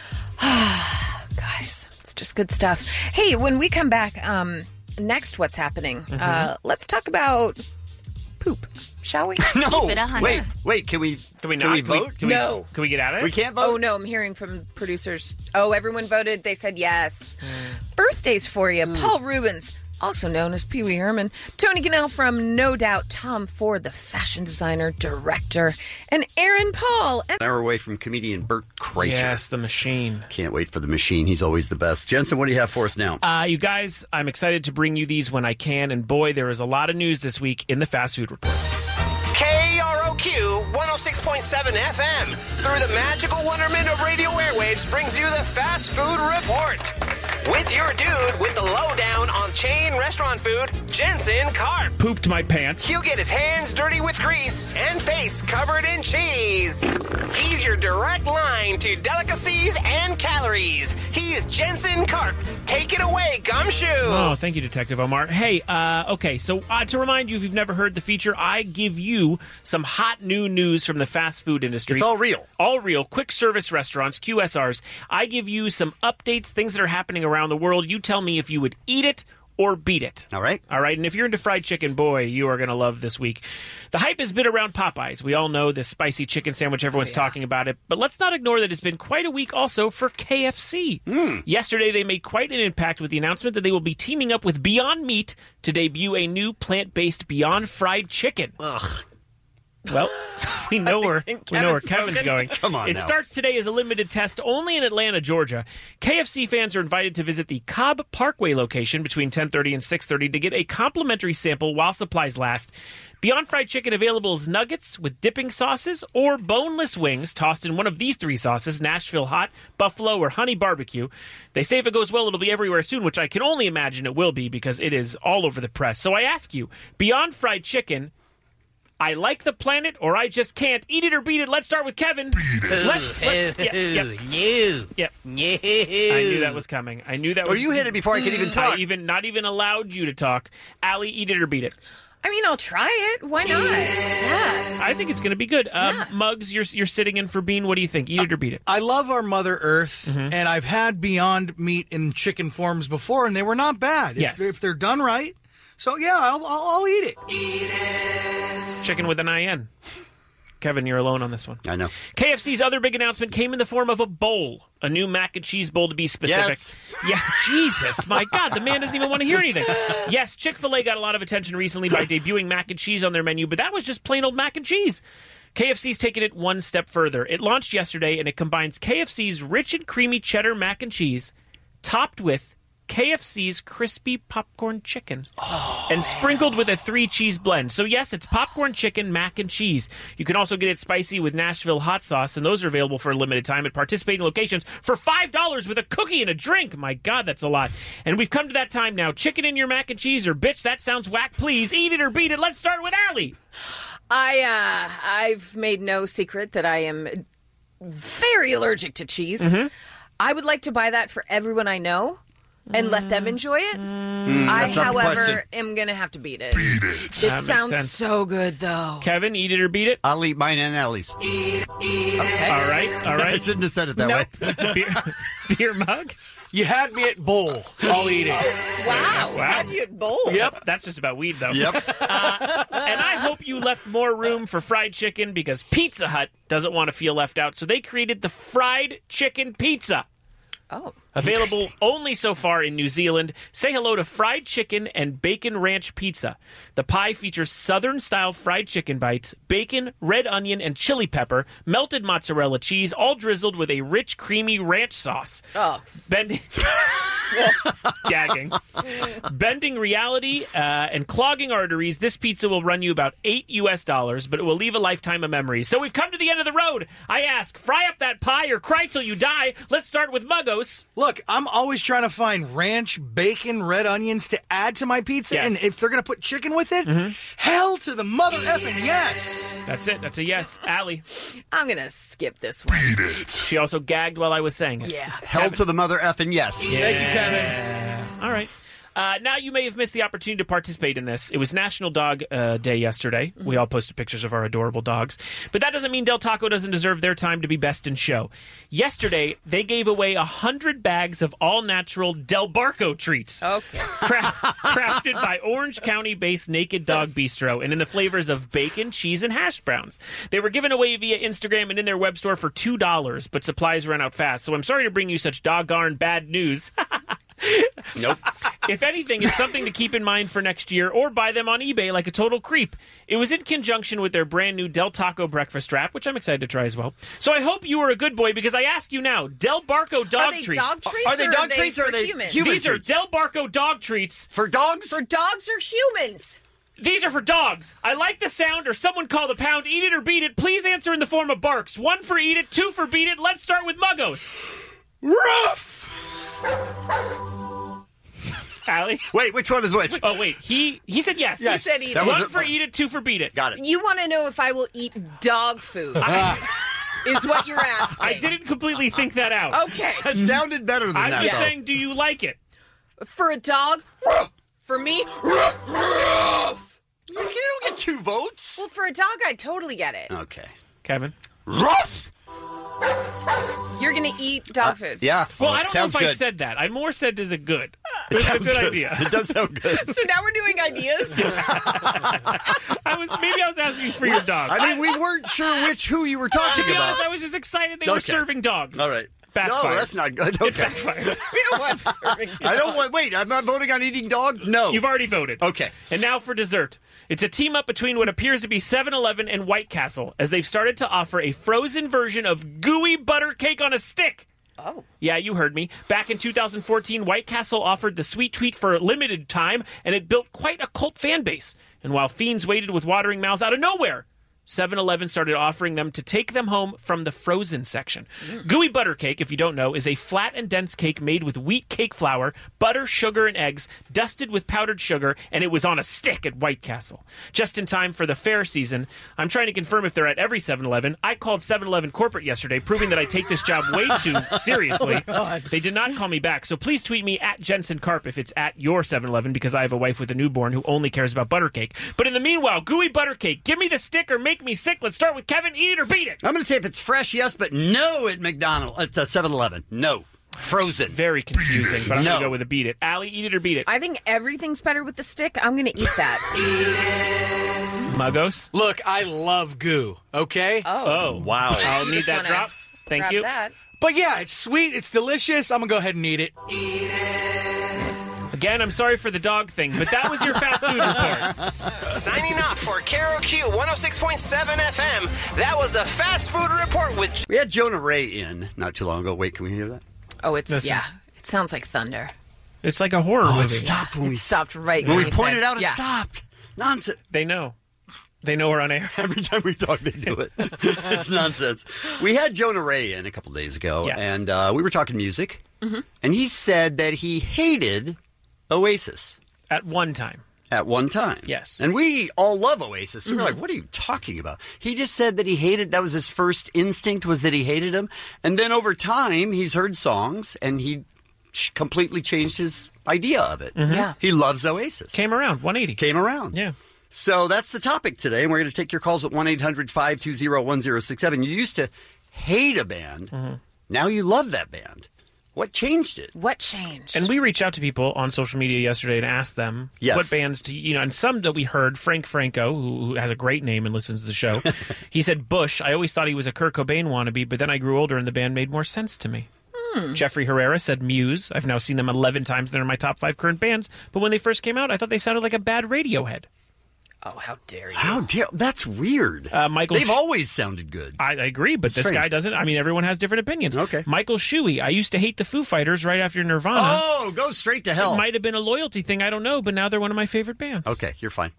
Guys, it's just good stuff. Hey, when we come back, um, next, what's happening? Uh, let's talk about poop, shall we? No. Keep it a hundred. Wait, wait. Can we? Can we Can not? we Can we- vote? can we- No. Can we get out of it? We can't vote. Oh no, I'm hearing from producers. Oh, everyone voted. They said yes. Birthdays for you. Paul Rubens, also known as Pee Wee Herman, Tony Cannell from No Doubt, Tom Ford, the fashion designer, director, and Aaron Paul. An hour away from comedian Bert Kreischer. Yes, the machine. Can't wait for the machine. He's always the best. Jensen, what do you have for us now? Uh, you guys, I'm excited to bring you these when I can, and boy, there is a lot of news this week in the Fast Food Report. K R O Q one oh six point seven F M, through the magical wonderment of radio airwaves, brings you the Fast Food Report. With your dude with the lowdown on chain restaurant food, Jensen Karp. Pooped my pants. He'll get his hands dirty with grease and face covered in cheese. He's your direct line to delicacies and calories. He is Jensen Karp. Take it away, Gumshoe. Oh, thank you, Detective Omar. Hey, uh, okay, so uh, to remind you, if you've never heard the feature, I give you some hot new news from the fast food industry. It's all real. All real. Quick service restaurants, Q S Rs. I give you some updates, things that are happening around the world. You tell me if you would eat it or beat it. All right. All right, and if you're into fried chicken, boy, you are going to love this week. The hype has been around Popeyes. We all know this spicy chicken sandwich. Everyone's oh, yeah. talking about it. But let's not ignore that it's been quite a week also for K F C. Mm. Yesterday, they made quite an impact with the announcement that they will be teaming up with Beyond Meat to debut a new plant-based Beyond Fried Chicken. Ugh. Well, we know where we know where Kevin's going. Come on, It now. starts today as a limited test only in Atlanta, Georgia. K F C fans are invited to visit the Cobb Parkway location between ten thirty and six thirty to get a complimentary sample while supplies last. Beyond Fried Chicken available as nuggets with dipping sauces or boneless wings tossed in one of these three sauces: Nashville Hot, Buffalo, or Honey Barbecue. They say if it goes well, it'll be everywhere soon, which I can only imagine it will be because it is all over the press. So I ask you, Beyond Fried Chicken, I like the planet, or I just can't. Eat it or beat it. Let's start with Kevin. Beat it. Let's, let's, yeah, yep. No. Yep. No. I knew that was coming. I knew that Well, was... you hit it before I could even talk. I even, not even allowed you to talk. Allie, eat it or beat it. I mean, I'll try it. Why not? Yeah. I think it's going to be good. Um, Yeah. Muggs, you're you're sitting in for Bean. What do you think? Eat it or beat it? I love our Mother Earth, Mhm. and I've had Beyond Meat in chicken forms before, and they were not bad. Yes. If, if they're done right. So, yeah, I'll, I'll, I'll eat it. Chicken with an I N. Kevin, you're alone on this one. I know. K F C's other big announcement came in the form of a bowl, a new mac and cheese bowl to be specific. Yes. Yeah, Jesus, my God, the man doesn't even want to hear anything. Yes, Chick-fil-A got a lot of attention recently by debuting mac and cheese on their menu, but that was just plain old mac and cheese. K F C's taken it one step further. It launched yesterday, and it combines K F C's rich and creamy cheddar mac and cheese, topped with K F C's crispy popcorn chicken, oh. and sprinkled with a three-cheese blend. So yes, it's popcorn chicken, mac and cheese. You can also get it spicy with Nashville hot sauce, and those are available for a limited time at participating locations for five dollars with a cookie and a drink. My God, that's a lot. And we've come to that time now. Chicken in your mac and cheese, or bitch, that sounds whack. Please eat it or beat it. Let's start with Allie. I, uh, I've made no secret that I am very allergic to cheese. Mm-hmm. I would like to buy that for everyone I know and let them enjoy it. Mm, I, that's not the question. however, am going to have to beat it. Beat it. It That makes sounds sense. so good, though. Kevin, eat it or beat it? I'll eat mine and Allie's. Okay. All right, all I right. shouldn't have said it that Nope. way. beer, beer mug? You had me at bowl. I'll eat it. Wow. Wow. How'd you bowl? Yep. That's just about weed, though. Yep. Uh, and I hope you left more room for fried chicken because Pizza Hut doesn't want to feel left out, so they created the fried chicken pizza. Oh. Available only so far in New Zealand. Say hello to fried chicken and bacon ranch pizza. The pie features southern-style fried chicken bites, bacon, red onion, and chili pepper, melted mozzarella cheese, all drizzled with a rich, creamy ranch sauce. Oh. Bending... Gagging. Bending reality uh, and clogging arteries, this pizza will run you about eight U S dollars, but it will leave a lifetime of memories. So we've come to the end of the road. I ask, fry up that pie or cry till you die. Let's start with Muggos. Look, I'm always trying to find ranch, bacon, red onions to add to my pizza, Yes. and if they're going to put chicken with it, Mhm. hell to the mother effing yes! That's it. That's a yes. Allie. I'm going to skip this one. Beat it. She also gagged while I was saying it. Yeah. Held to the mother effing yes. Yeah. Thank you, Kevin. All right. Uh, now, you may have missed the opportunity to participate in this. It was National Dog uh, Day yesterday. Mm-hmm. We all posted pictures of our adorable dogs. But that doesn't mean Del Taco doesn't deserve their time to be best in show. Yesterday, they gave away one hundred bags of all-natural Del Barco treats. Okay. Cra- crafted by Orange County-based Naked Dog Bistro and in the flavors of bacon, cheese, and hash browns. They were given away via Instagram and in their web store for two dollars, but supplies ran out fast. So I'm sorry to bring you such doggone bad news. Nope. If anything, it's something to keep in mind for next year or buy them on eBay like a total creep. It was in conjunction with their brand new Del Taco breakfast wrap, which I'm excited to try as well. So I hope you are a good boy because I ask you now, Del Barco dog Are they treats. dog treats Are they or dog are they treats or for are they humans? human These are treats? Del Barco dog treats. For dogs? For dogs or humans? These are for dogs. I like the sound, or someone call the pound. Eat it or beat it. Please answer in the form of barks. One for eat it, two for beat it. Let's start with Muggos. Ruff! Allie? Wait, which one is which? Oh, wait. He he said yes. Yes. He said eat That it. was One a- for eat it, two for beat it. Got it. You want to know if I will eat dog food, is what you're asking. I didn't completely think that out. Okay. That sounded better than I'm that, just though. saying, do you like it? For a dog? For me? You don't get two votes. Well, for a dog, I totally get it. Okay. Kevin? Ruff! You're going to eat dog food. Yeah. Well, I don't know sounds if I good. said that. I more said, is it good? It It's a sounds good idea. It does sound good. So now we're doing ideas? I was Maybe I was asking for your dog. I mean, we weren't sure which who you were talking To be about. honest, I was just excited they were Okay. serving dogs. All right. Backfired. No, that's not good. It Okay. backfired. We don't want serving I don't want. Wait, I'm not voting on eating dog. No. You've already voted. Okay. And now for dessert. It's a team-up between what appears to be seven eleven and White Castle, as they've started to offer a frozen version of gooey butter cake on a stick. Oh. Yeah, you heard me. Back in two thousand fourteen, White Castle offered the sweet treat for a limited time, and it built quite a cult fan base. And while fiends waited with watering mouths out of nowhere, seven eleven started offering them to take them home from the frozen section. Mm. Gooey butter cake, if you don't know, is a flat and dense cake made with wheat cake flour, butter, sugar, and eggs, dusted with powdered sugar, and it was on a stick at White Castle. Just in time for the fair season, I'm trying to confirm if they're at every seven eleven. I called seven eleven corporate yesterday, proving that I take this job way too seriously. Oh, they did not call me back, so please tweet me at Jensen Karp if it's at your seven eleven, because I have a wife with a newborn who only cares about butter cake. But in the meanwhile, gooey butter cake, give me the stick or make me sick. Let's start with Kevin. Eat it or beat it. I'm going to say if it's fresh, yes, but no at McDonald's. At uh, seven eleven. No. Frozen. Very confusing, but I'm No. going to go with a beat it. Allie, eat it or beat it. I think everything's better with the stick. I'm going to eat that. Muggos? Look, I love goo, okay? Oh. Oh, wow. I'll need Just that wanna drop. Thank grab you. that. But yeah, it's sweet, it's delicious. I'm going to go ahead and eat it. Again, I'm sorry for the dog thing, but that was your fast food report. Signing off for K R O Q one oh six point seven F M. That was the Fast Food Report with... We had Jonah Ray in not too long ago. Wait, can we hear that? Oh, it's, Listen. yeah. It sounds like thunder. It's like a horror Oh, movie. it stopped when It we stopped right When we you pointed said- out, it yeah. stopped. Nonsense. They know. They know we're on air. Every time we talk, they do it. It's nonsense. We had Jonah Ray in a couple days ago, Yeah. and uh, we were talking music, Mm-hmm. and he said that he hated Oasis At one time. at one time. Yes. And we all love Oasis. So we're Mm-hmm. like, what are you talking about? He just said that he hated, that was his first instinct, was that he hated them. And then over time, he's heard songs, and he ch- completely changed his idea of it. Yeah. He loves Oasis. Came around, one eighty. Came around. Yeah. So that's the topic today, and we're going to take your calls at one eight hundred five two zero one zero six seven. You used to hate a band. Mm-hmm. Now you love that band. What changed it? What changed? And we reached out to people on social media yesterday and asked them Yes. what bands do you know, and some that we heard, Frank Franco, who, who has a great name and listens to the show, he said Bush. I always thought he was a Kurt Cobain wannabe, but then I grew older and the band made more sense to me. Hmm. Jeffrey Herrera said Muse. I've now seen them eleven times. They're in my top five current bands, but when they first came out, I thought they sounded like a bad Radiohead. Oh, how dare you. How dare that's weird. Uh, Michael They've Sh- always sounded good. I, I agree, but this Strange. guy doesn't. I mean, everyone has different opinions. Okay. Michael Shuey. I used to hate the Foo Fighters right after Nirvana. Oh, go straight to hell. It might have been a loyalty thing. I don't know, but now they're one of my favorite bands. Okay, you're fine.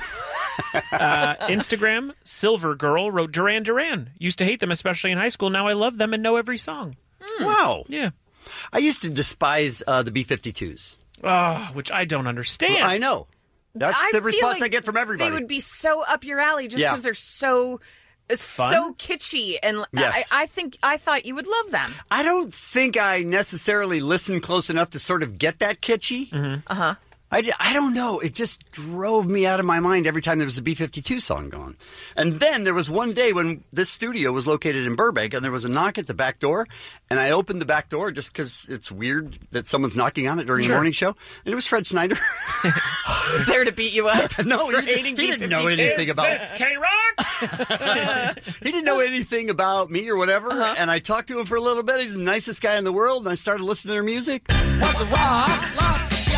Uh, Instagram, Silver Girl wrote Duran Duran. Used to hate them, especially in high school. Now I love them and know every song. Wow. Yeah. I used to despise uh, the B fifty-twos. Oh, which I don't understand. I know. That's I the feel response like I get from everybody. They would be so up your alley just Yeah. because they're so uh, so kitschy, and Yes. I, I think I thought you would love them. I don't think I necessarily listened close enough to sort of get that kitschy. Mm-hmm. Uh huh. I, d- I don't know. It just drove me out of my mind every time there was a B fifty-two song going. And then there was one day when this studio was located in Burbank, and there was a knock at the back door, and I opened the back door just because it's weird that someone's knocking on it during Sure. the morning show. And it was Fred Snyder. There to beat you up. no, for he, hating he didn't know B fifty-twos. anything about This K-Rock? he didn't know anything about me or whatever, Uh-huh. and I talked to him for a little bit. He's the nicest guy in the world, and I started listening to their music. What's a rock lobster?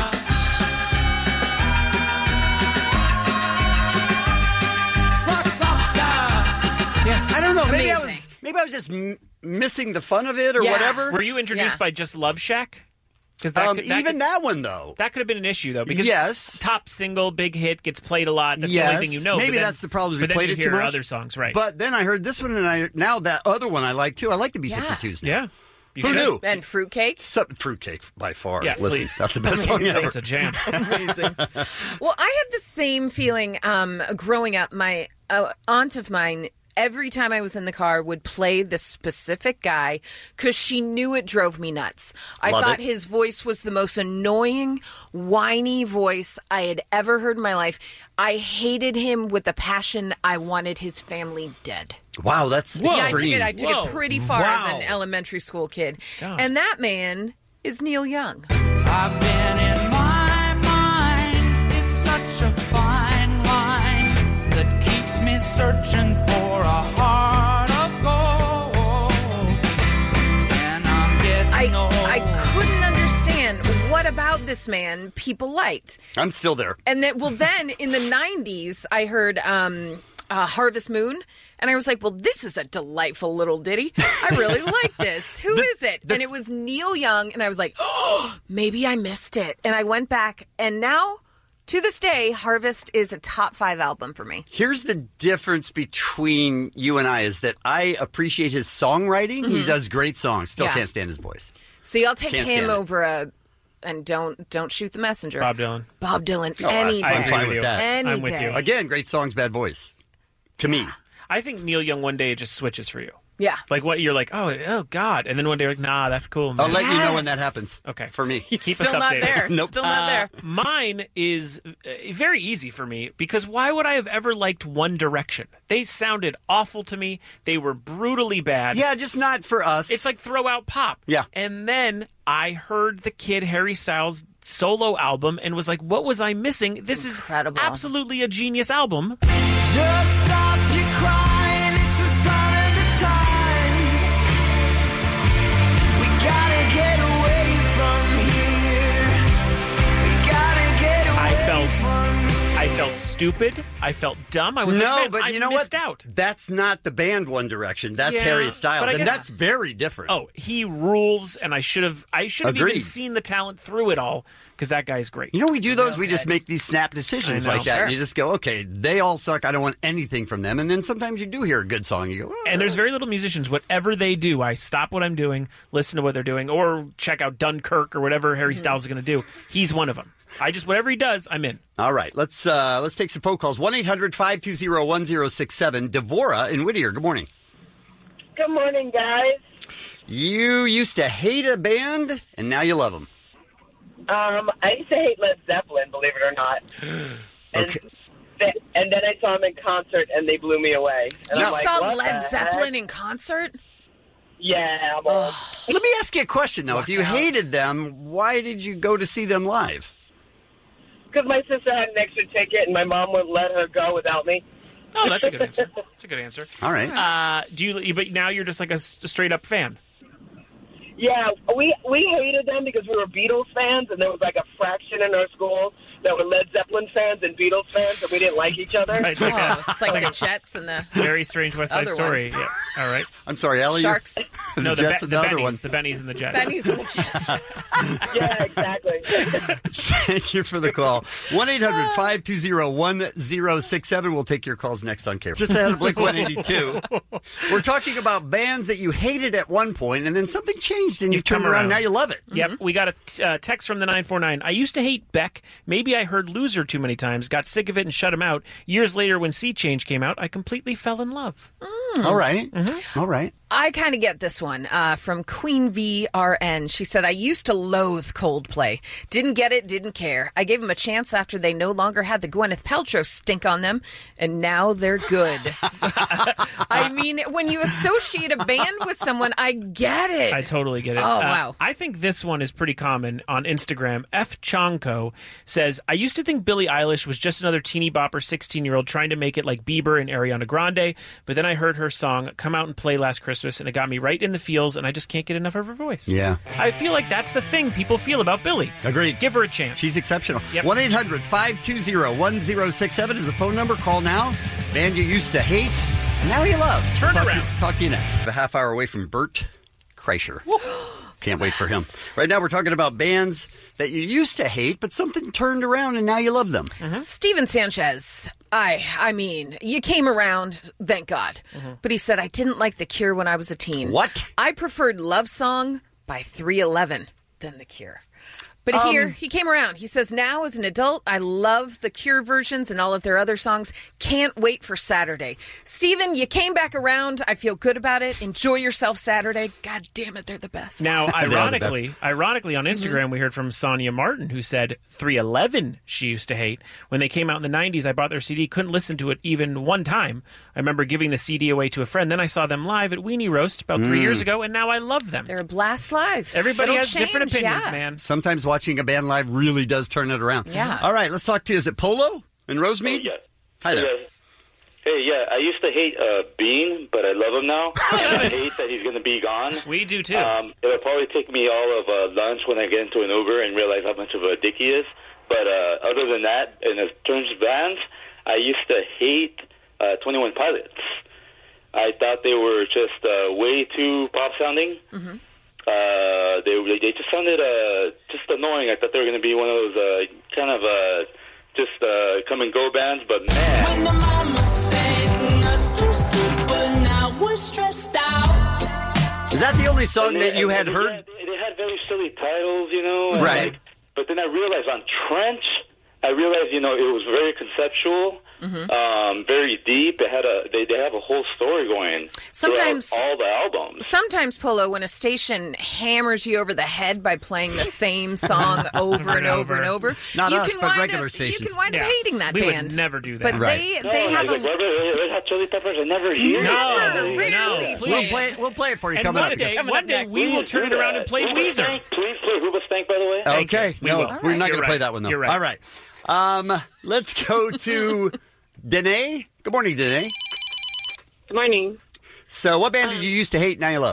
Rock lobster. Yeah, I don't know. Maybe I Amazing. was maybe I was just m- missing the fun of it or Yeah. whatever. Were you introduced Yeah. by Just Love Shack? Because that Um, could, that even could, that one though. that could have been an issue though. Because Yes. top single, big hit, gets played a lot. That's the Yes. only thing you know. Maybe but then- that's the problem. is We but then played you it hear too much. other songs, right? But then I heard this one, and I now that other one I like too. I like the B Yeah. fifty-twos. Now. yeah. You Who should. knew? And fruitcake. So, fruitcake by far. Yeah, Listen, please. that's the best song ever. It's a jam. Amazing. Well, I had the same feeling um, growing up. My uh, aunt of mine, every time I was in the car, would play this specific guy because she knew it drove me nuts. I Love thought it. his voice was the most annoying, whiny voice I had ever heard in my life. I hated him with a passion. I wanted his family dead. Wow, that's Yeah, I took extreme. it. I took Whoa. it pretty far Wow. as an elementary school kid. God. And that man is Neil Young. I've been in my mind. It's such a fine line that keeps me searching for a heart of gold. And I'm getting I, old. I couldn't understand what about this man people liked. I'm still there. And then, well, then in the nineties, I heard um, uh, Harvest Moon. And I was like, well, this is a delightful little ditty. I really like this. Who is it? and it was Neil Young. And I was like, oh, maybe I missed it. And I went back. And now, to this day, Harvest is a top five album for me. Here's the difference between you and I is that I appreciate his songwriting. He Mhm. does great songs. Still Yeah. can't stand his voice. See, I'll take Can't him stand it. over a... And don't don't shoot the messenger. Bob Dylan. Bob Dylan, Oh, I- any day. I'm fine with that. Any I'm with day. you. Again, great songs, bad voice. To me. I think Neil Young one day it just switches for you. Yeah. Like what you're like, oh, oh God, and then one day you're like, nah, that's cool. I'll man. let you know when that happens. Okay. For me. Keep Still us not updated. there. Nope. Still not Uh, there. Mine is uh, very easy for me because why would I have ever liked One Direction? They sounded awful to me. They were brutally bad. Yeah, just not for us. It's like throw out pop. Yeah. And then I heard the kid Harry Styles solo album and was like, what was I missing? This Incredible. is absolutely a genius album. Just stop your crying, it's a sign of the times. We gotta get away from here. We gotta get away I felt from here. I felt stupid. I felt dumb. I was no, like, man, but I you know missed what? out. That's not the band One Direction. That's Yeah, Harry Styles, but I and guess- that's very different. Oh, he rules, and I should have. I should have even Agreed. seen the talent through it all because that guy's great. You know, we do those. We just make these snap decisions I know. like that. Sure. And you just go, okay, they all suck. I don't want anything from them. And then sometimes you do hear a good song. You go, oh. And there's very little musicians. Whatever they do, I stop what I'm doing, listen to what they're doing, or check out Dunkirk or whatever Harry Styles is going to do. He's one of them. I just whatever he does, I'm in. All right, let's uh, let's take some phone calls. one eight hundred five two zero one zero six seven. Devora in Whittier. Good morning. Good morning, guys. You used to hate a band, and now you love them. Um, I used to hate Led Zeppelin, believe it or not. And, Okay. th- and then I saw them in concert, and they blew me away. And You I'm like, saw what Led the Zeppelin heck? in concert? Yeah, I'm all... Let me ask you a question, though. If you hated them, why did you go to see them live? Because my sister had an extra ticket, and my mom wouldn't let her go without me. Oh, that's a good answer. That's a good answer. All right. Uh, do you? But now you're just like a, s- a straight up fan. Yeah, we we hated them because we were Beatles fans, and there was like a fraction in our school that were Led Zeppelin fans and Beatles fans, and we didn't like each other. Right, it's like a- Oh, it's like the Jets and the... Very strange West Side Other Story. Yeah. All right. I'm sorry, Ellie. Sharks. The No, the, Jets Be- and the the other Bennies, one. the Bennies and the Jets. Bennies and the Jets. Yeah, exactly. Thank you for the call. one eight hundred five two zero one zero six seven. We'll take your calls next on K. Just ahead of Blink one eighty-two. We're talking about bands that you hated at one point, and then something changed, and you You've turned come around, around. now you love it. Yep, we got a t- uh, text from the nine four nine. I used to hate Beck. Maybe I heard Loser too many times, got sick of it and shut him out. Years later, when Sea Change came out, I completely fell in love. All right. All right. I kind of get this one uh, from Queen V R N. She said, I used to loathe Coldplay. Didn't get it, didn't care. I gave them a chance after they no longer had the Gwyneth Paltrow stink on them, and now they're good. I mean, when you associate a band with someone, I get it. I totally get it. Oh, Uh, wow. I think this one is pretty common on Instagram. F. Chonko says, I used to think Billie Eilish was just another teeny bopper sixteen-year-old trying to make it like Bieber and Ariana Grande, but then I heard her song Come Out and Play last Christmas, and it got me right in the feels, and I just can't get enough of her voice. Yeah. I feel like that's the thing people feel about Billie. Agreed. Give her a chance. She's exceptional. Yep. one eight hundred five two zero one zero six seven is the phone number. Call now. Band you used to hate, now you love. Turn talk around. To, talk to you next. A half hour away from Bert Kreischer. Can't wait for him. Right now we're talking about bands that you used to hate, but something turned around and now you love them. Mm-hmm. Steven Sanchez. I I mean, you came around, thank God. Mm-hmm. But he said, I didn't like The Cure when I was a teen. What? I preferred Love Song by three eleven than The Cure. But Um, here, he came around. He says, now as an adult, I love the Cure versions and all of their other songs. Can't wait for Saturday. Steven, you came back around. I feel good about it. Enjoy yourself Saturday. God damn it, they're the best. Now, They are the ironically, best. ironically on Instagram, Mm-hmm. we heard from Sonia Martin, who said three eleven she used to hate. When they came out in the nineties, I bought their C D, couldn't listen to it even one time. I remember giving the C D away to a friend. Then I saw them live at Weenie Roast about three Mm. years ago, and now I love them. They're a blast live. Everybody It'll has different change, opinions, yeah. man. Sometimes watching a band live really does turn it around. Yeah. All right, let's talk to you. Is it Polo in Rosemead? Yeah. Hi there. Yeah. Hey, yeah, I used to hate uh, Bean, but I love him now. And I hate that he's going to be gone. We do, too. Um, it'll probably take me all of uh, lunch when I get into an Uber and realize how much of a dick he is. But uh, other than that, in terms of bands, I used to hate uh, twenty-one Pilots. I thought they were just uh, way too pop-sounding. Mm-hmm. Uh, they they just sounded uh, just annoying. I thought they were going to be one of those uh, kind of uh, just uh, come and go bands, but man. When the mama sang us to sleep, but now we're stressed out. Is that the only song And they- that you had and heard? They, they had very silly titles, you know. and Right. like- but then I realized on Trench, I realized, you know, it was very conceptual, Mm-hmm. um, very deep. It had a they, they have a whole story going. Sometimes- throughout all the albums. Sometimes, Polo, when a station hammers you over the head by playing the same song over and over and over, Not you us, can but wind regular up, stations. You can wind up Yeah. hating that We would band. never do that. But Right. they, No, they like, have like a... Red, Red, Red Hot Chili Peppers. I never hear No, that. no, Rarely. please. We'll play, we'll play it for you And coming one up. day, Coming one up day next. we will Please turn do it around that. and play Hoobastank, Weezer. Please play Hoobastank, by the way. Thank Okay, you. We no, will. we're not You're going to play right. that one, though. You're right. All right. Um, let's go to Danae. Good morning, Danae. Good morning. So what band did you used to hate, now you love?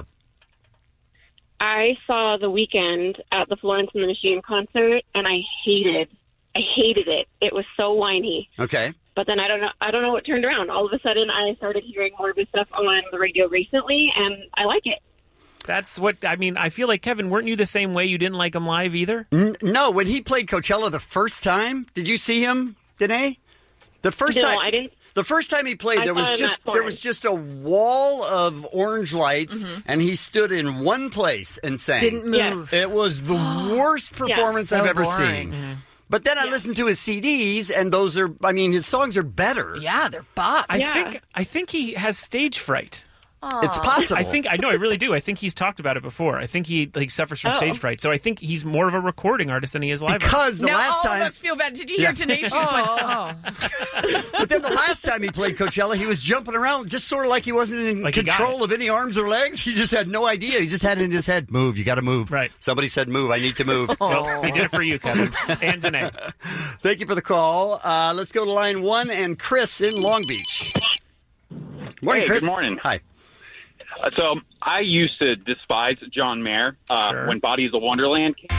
I saw The Weeknd at the Florence and the Machine concert, and I hated, I hated it. It was so whiny. Okay. But then I don't know, I don't know what turned around. All of a sudden, I started hearing more of his stuff on the radio recently, and I like it. That's what I mean. I feel like, Kevin, weren't you the same way? You didn't like him live either? N- no, when he played Coachella the first time, did you see him, Danae? The first No, time I didn't. The first time he played, I there was saw him just at there Florence. was just a wall of orange lights, and he stood in one place and sang. Didn't move. It was the worst performance So I've ever boring. seen. But then I listened to his C Ds, and those are, I mean, his songs are better. Yeah, they're bops. I Yeah. think I think he has stage fright. It's possible. I think I know. I really do. I think he's talked about it before. I think he like suffers from Oh. stage fright. So I think he's more of a recording artist than he is live. Because the now last all time, of us feel bad. Did you hear Yeah. Danae? She just went, oh. but then the last time he played Coachella, he was jumping around just sort of like he wasn't in Like he got control it. of any arms or legs. He just had no idea. He just had it in his head. Move, you got to move. Right. Somebody said move. I need to move. Well, we did it for you, Kevin, and Danae. Thank you for the call. Uh, let's go to line one and Chris in Long Beach. Morning, Hey, Chris. good morning. Hi. Uh, so I used to despise John Mayer uh, Sure. when Bodies of Wonderland came.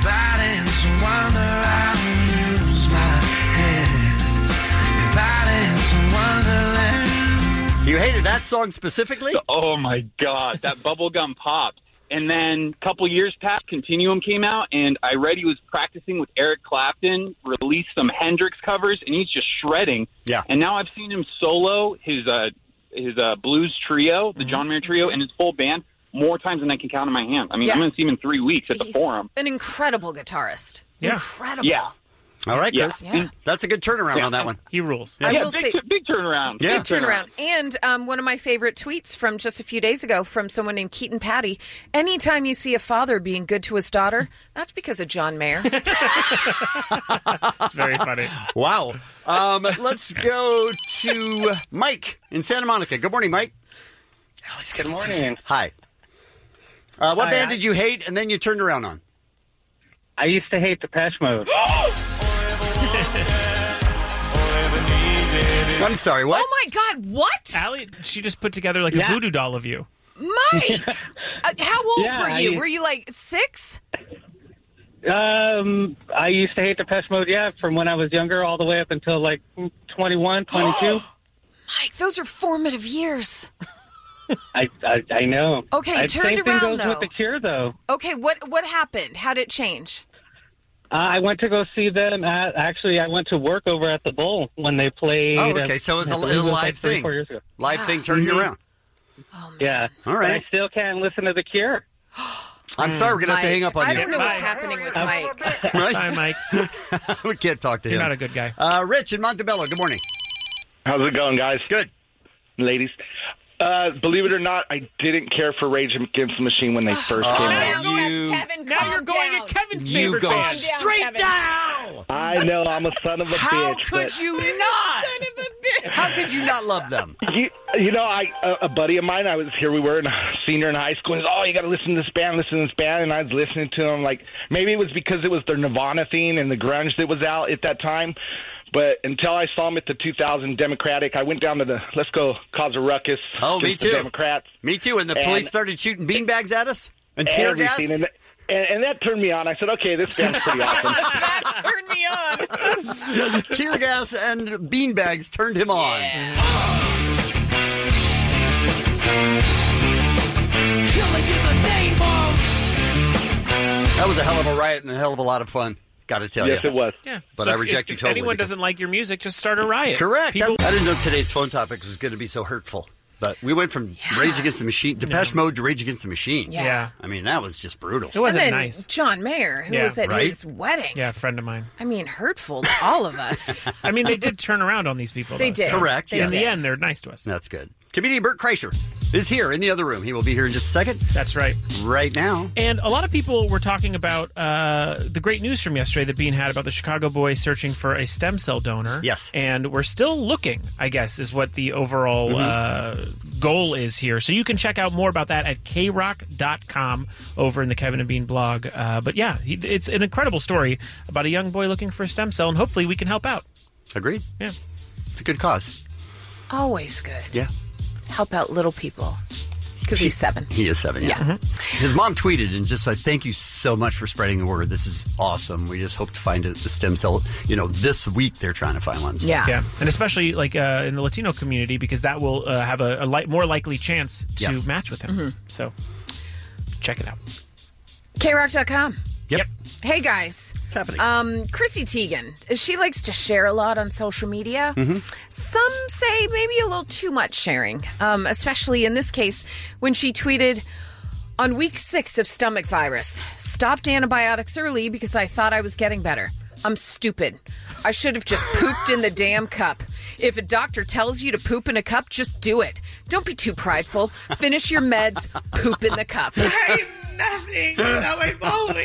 You hated that song specifically? Oh, my God. That bubblegum pop. And then a couple years passed, Continuum came out, and I read he was practicing with Eric Clapton, released some Hendrix covers, and he's just shredding. Yeah. And now I've seen him solo, his uh, his uh, blues trio, the John Mayer trio, and his full band more times than I can count on my hand. I mean, Yeah. I'm going to see him in three weeks at the He's Forum. an incredible guitarist. Yeah. Incredible. Yeah. All right, Yeah. Chris. Yeah. That's a good turnaround on that one. He rules. I Yeah, will big, say, big turnaround. Yeah. big turnaround. And um, one of my favorite tweets from just a few days ago from someone named Keaton Patty. Anytime you see a father being good to his daughter, that's because of John Mayer. It's very funny. Wow. Um, let's go to Mike in Santa Monica. Good morning, Mike. Alex, good morning. Hi. Uh, what Hi, band I- did you hate and then you turned around on? I used to hate Depeche Mode. I'm sorry, what? Oh, my God, what? Allie, she just put together like Yeah. a voodoo doll of you. Mike! uh, how old Yeah, were you? I- Were you like six? Um, I used to hate Depeche Mode, yeah, from when I was younger all the way up until like twenty-one, twenty-two. Mike, those are formative years. I, I I know. Okay, I, turned same thing around, goes though. with The Cure, though. Okay, what what happened? How did it change? Uh, I went to go see them at, actually, I went to work over at the Bowl when they played. Oh, okay, so it was a, I believe a like live three, thing. Four years ago. Live thing turned you Mhm. around. Yeah. All But right. I still can't listen to The Cure. I'm sorry, we're going to have to Mike, hang up on I you. don't know what's Bye. happening with Mike. Right? Hi, Mike. We can't talk to You're him. not a good guy. Uh, Rich in Montebello, good morning. How's it going, guys? Good. Ladies. Uh, believe it or not, I didn't care for Rage Against the Machine when they first Oh, came Now, out. Kev- you- Kevin, Now calm you're going down. at Kevin's You favorite go band. down, straight Kevin. down. I know, I'm a son of a How bitch. could but you not? How could you not love them? You, you know, I a, a buddy of mine, I was here, we were in a senior in high school, and he's, oh, you got to listen to this band, listen to this band, and I was listening to them, like, maybe it was because it was their Nirvana thing and the grunge that was out at that time, but until I saw them at the two thousand Democratic, I went down to the, let's go cause a ruckus. Oh, me against the too. Democrats. Me too. And the And- police started shooting beanbags at us and tear gas. Everything, and, and, and that turned me on. I said, okay, this band's pretty awesome. That turned me on. Tear gas and beanbags turned him on. That was a hell of a riot and a hell of a lot of fun. Got to tell Yes, you. it was. Yeah. But So I if- reject if, you if totally. anyone because- doesn't like your music, just start a riot. Correct. People, That's- I didn't know today's phone topic was going to be so hurtful. But we went from Rage Against the Machine, Depeche Mode to Rage Against the Machine. Yeah. Yeah. I mean, that was just brutal. It wasn't and then nice. John Mayer, who Yeah, was at right? his wedding. Yeah, a friend of mine. I mean, hurtful to all of us. I mean, they did turn around on these people. They though, did. so Correct, They yes. In did. the end, they're nice to us. That's good. Comedian Bert Kreischer is here in the other room. He will be here in just a second. That's right. Right now. And a lot of people were talking about uh, the great news from yesterday that Bean had about the Chicago boys searching for a stem cell donor. Yes. And we're still looking, I guess, is what the overall Mm-hmm. uh, goal is here. So you can check out more about that at k rock dot com over in the Kevin and Bean blog. Uh, but yeah, he, it's an incredible story about a young boy looking for a stem cell, and hopefully we can help out. Agreed. Yeah. It's a good cause. Always good. Yeah. Help out little people. Because he's seven. He is seven, yeah. Yeah. His mom tweeted and just said, thank you so much for spreading the word. This is awesome. We just hope to find a, the stem cell. You know, this week they're trying to find one. So. Yeah, and especially like uh, in the Latino community because that will uh, have a, a li- more likely chance to Yes. match with him. Mhm. So check it out. K rock dot com. Yep. Hey, guys. What's happening? Um, Chrissy Teigen. She likes to share a lot on social media. Mm-hmm. Some say maybe a little too much sharing, um, especially in this case when she tweeted, on week six of stomach virus, stopped antibiotics early because I thought I was getting better. I'm stupid. I should have just pooped in the damn cup. If a doctor tells you to poop in a cup, just do it. Don't be too prideful. Finish your meds, poop in the cup. Nothing. It's not my fault.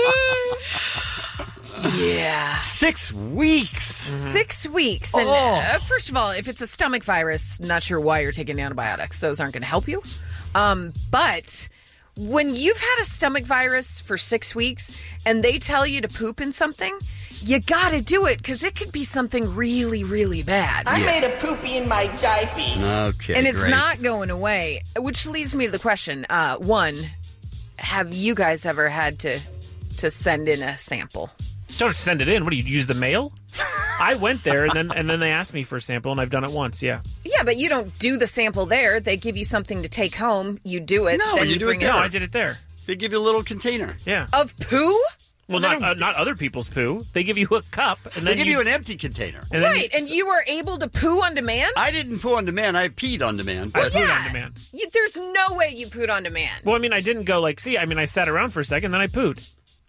Yeah. Six weeks. Six weeks. And Oh. uh, first of all, if it's a stomach virus, not sure why you're taking antibiotics. Those aren't going to help you. Um, but when you've had a stomach virus for six weeks and they tell you to poop in something, you got to do it because it could be something really, really bad. I made a poopy in my diaper. Okay, and it's great. not going away, which leads me to the question. Uh, one, have you guys ever had to to send in a sample? Don't send it in. What do you use the mail? I went there and then and then they asked me for a sample and I've done it once. Yeah. Yeah, but you don't do the sample there. They give you something to take home. You do it. No, then you you do bring it it there. No, I did it there. They give you a little container. Yeah. Of poo? Well, not uh, not other people's poo. They give you a cup and They then give you an empty container. and then Right, and you were able to poo on demand? I didn't poo on demand. I peed on demand. I But pooed on demand. You, there's no way you pooed on demand. Well, I mean, I didn't go like, see, I mean, I sat around for a second, then I pooed.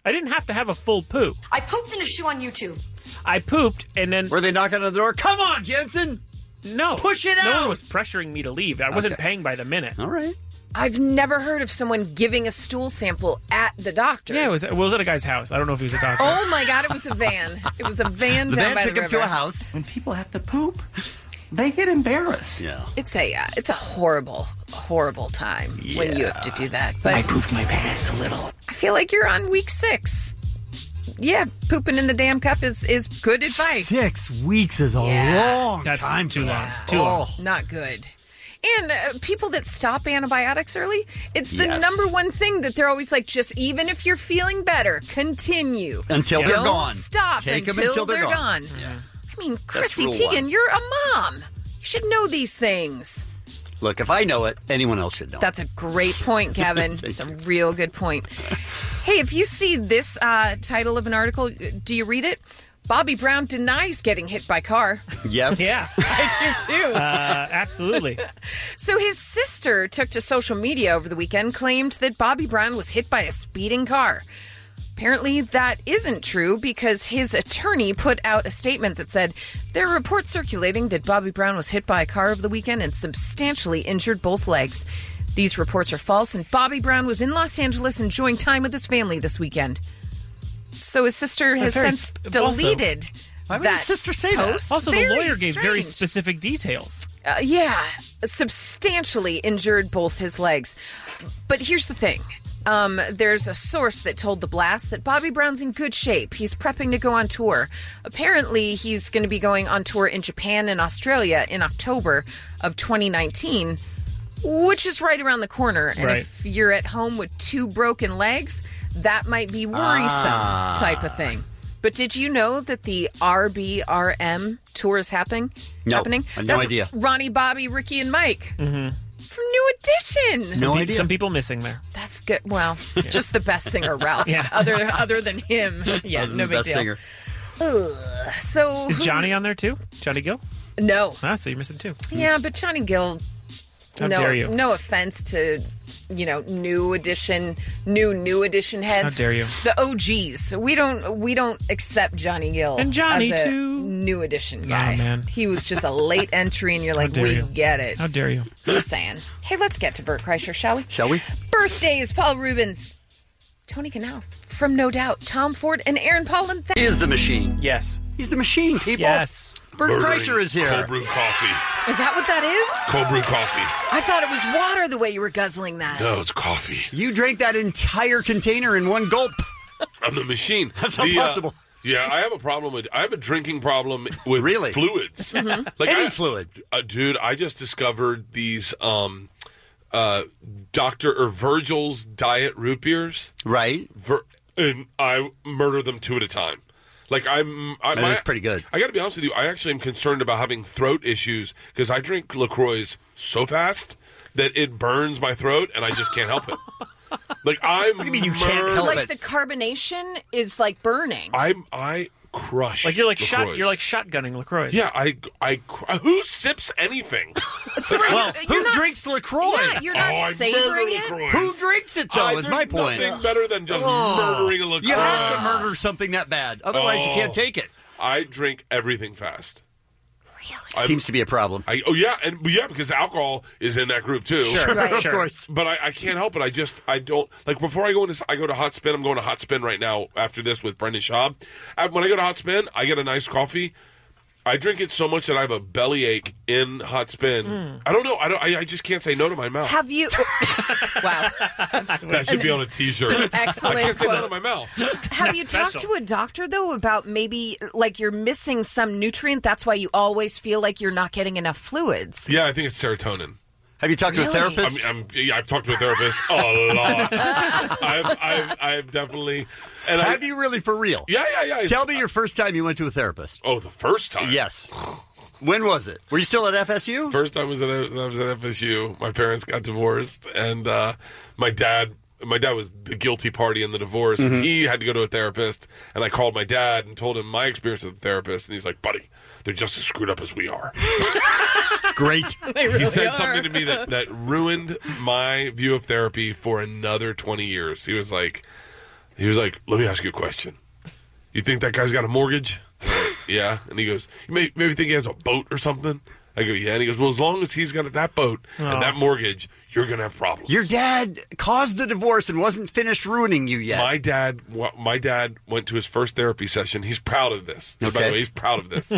I didn't have to have a full poo. I pooped in a shoe on YouTube. I pooped, and then... Were they knocking on the door? Come on, Jensen! No. Push it no out! No one was pressuring me to leave. I wasn't Okay. paying by the minute. All right. I've never heard of someone giving a stool sample at the doctor. Yeah, it was, well, it was at a guy's house. I don't know if he was a doctor. Oh, my God, it was a van. It was a van The down van by took the him river. to a house. When people have to poop, they get embarrassed. Yeah. It's a uh, it's a horrible, horrible time when you have to do that. But I pooped my pants a little. I feel like you're on week six. Yeah, pooping in the damn cup is, is good advice. Six weeks is a Yeah. long That's time. too for long. that. Too oh. long. Not good. And uh, people that stop antibiotics early, it's the Yes. number one thing that they're always like, just even if you're feeling better, continue. Until Yeah. they're Don't gone. stop Take 'em until, until they're they're gone. gone. Yeah. I mean, Chrissy rule Teigen, one. you're a mom. You should know these things. Look, if I know it, anyone else should know. That's a great point, Kevin. It's a real good point. Hey, if you see this uh, title of an article, do you read it? Bobby Brown denies getting hit by car. Yes. Yeah. I do too. Uh, absolutely. So his sister took to social media over the weekend, claimed that Bobby Brown was hit by a speeding car. Apparently, that isn't true because his attorney put out a statement that said there are reports circulating that Bobby Brown was hit by a car over the weekend and substantially injured both legs. These reports are false, and Bobby Brown was in Los Angeles enjoying time with his family this weekend. So his sister has very since sp- also- deleted Why would that his sister say that? post. Also, Very the lawyer gave very strange. specific details. Uh, yeah, substantially injured both his legs. But here's the thing. Um, there's a source that told The Blast that Bobby Brown's in good shape. He's prepping to go on tour. Apparently, he's going to be going on tour in Japan and Australia in October of twenty nineteen, which is right around the corner. And Right. if you're at home with two broken legs, that might be worrisome Ah. type of thing. But did you know that the R B R M tour is happening? No, happening? I had no That's idea. Ronnie, Bobby, Ricky, and Mike Mm-hmm. from New Edition. No Pe- idea. Some people missing there. That's good. Well, just the best singer, Ralph. Yeah. Other other than him, yeah, Other than no the big best deal. singer. Ugh. So Is who- Johnny on there too? Johnny Gill? No. Ah, so you're missing two. Yeah, but Johnny Gill. How no, dare you? no offense to, you know, New Edition, new New Edition heads. How dare you? The O Gs. We don't we don't accept Johnny Gill And Johnny, as a too. New Edition guy. Oh, man. He was just a late entry, and you're like, dare we you. get it. How dare you? Just saying. Hey, let's get to Bert Kreischer, shall we? Shall we? Birthdays: Paul Rubens, Tony Canal from No Doubt, Tom Ford, and Aaron Paul. And He is the machine. Yes. He's the machine, people. Yes. Bert Kreischer is here. Cold brew coffee. is that what that is? Cold brew coffee. I thought it was water the way you were guzzling that. No, it's coffee. You drank that entire container in one gulp. I'm the machine. That's not The, uh, possible. yeah, I have a problem with. I have a drinking problem with Really? fluids. Mm-hmm. Like Any I- fluid. uh, dude. I just discovered these um, uh, Doctor or Virgil's diet root beers. Right. Ver- and I murder them two at a time. Like I'm, I, That my- is pretty good. I got to be honest with you. I actually am concerned about having throat issues because I drink LaCroix so fast that it burns my throat, and I just can't help it. Like I'm. What do you mean you can't murder- help Like it? the carbonation is like burning. I'm. I crush. Like you're like shot. LaCroix. You're like shotgunning LaCroix. Yeah, I. I. cr- Who sips anything? So are you- Well, you're who not- drinks LaCroix? Yeah, you're not oh, I savoring murder it. LaCroix. Who drinks it, though, I, is my there's point. Nothing better than just Oh. murdering a LaCroix. You have to murder something that bad. Otherwise, you Oh. can't take it. I drink everything fast. I'm- Seems to be a problem. I, oh yeah, and yeah, because alcohol is in that group too. Sure, Right. of Sure. course. But I, I can't help it. I just I don't like before I go into I go to Hot Spin. I'm going to Hot Spin right now after this with Brendan Schaub. I, when I go to Hot Spin, I get a nice coffee. I drink it so much that I have a bellyache in Hot Spin. Mm. I don't know. I don't. I, I just can't say no to my mouth. Have you? Wow. that should be on a T-shirt. Excellent I can't say no quote. to my mouth. Have That's you talked special. to a doctor though about maybe like you're missing some nutrient? That's why you always feel like you're not getting enough fluids. Yeah, I think it's serotonin. Have you talked to a Really? therapist? I mean, I'm, yeah, I've talked to a therapist a lot. I've, I've, I've definitely. And I, Have you really, for real? Yeah, yeah, yeah. Tell It's- me your first time you went to a therapist. Oh, the first time. Yes. When was it? Were you still at F S U? First time was at I was at F S U. My parents got divorced, and uh, my dad. My dad was the guilty party in the divorce, Mm-hmm. and he had to go to a therapist. And I called my dad and told him my experience with the therapist, and he's like, "Buddy, they're just as screwed up as we are." Great. They really He said are. something to me that, that ruined my view of therapy for another twenty years. He was like, He was like, let me ask you a question. You think that guy's got a mortgage? Like, yeah. And he goes, you may, maybe think he has a boat or something? I go, yeah. And he goes, well, as long as he's got that boat Oh. and that mortgage, you're going to have problems. Your dad caused the divorce and wasn't finished ruining you yet. My dad, wa- my dad went to his first therapy session. He's proud of this. By Okay. the way, he's proud of this.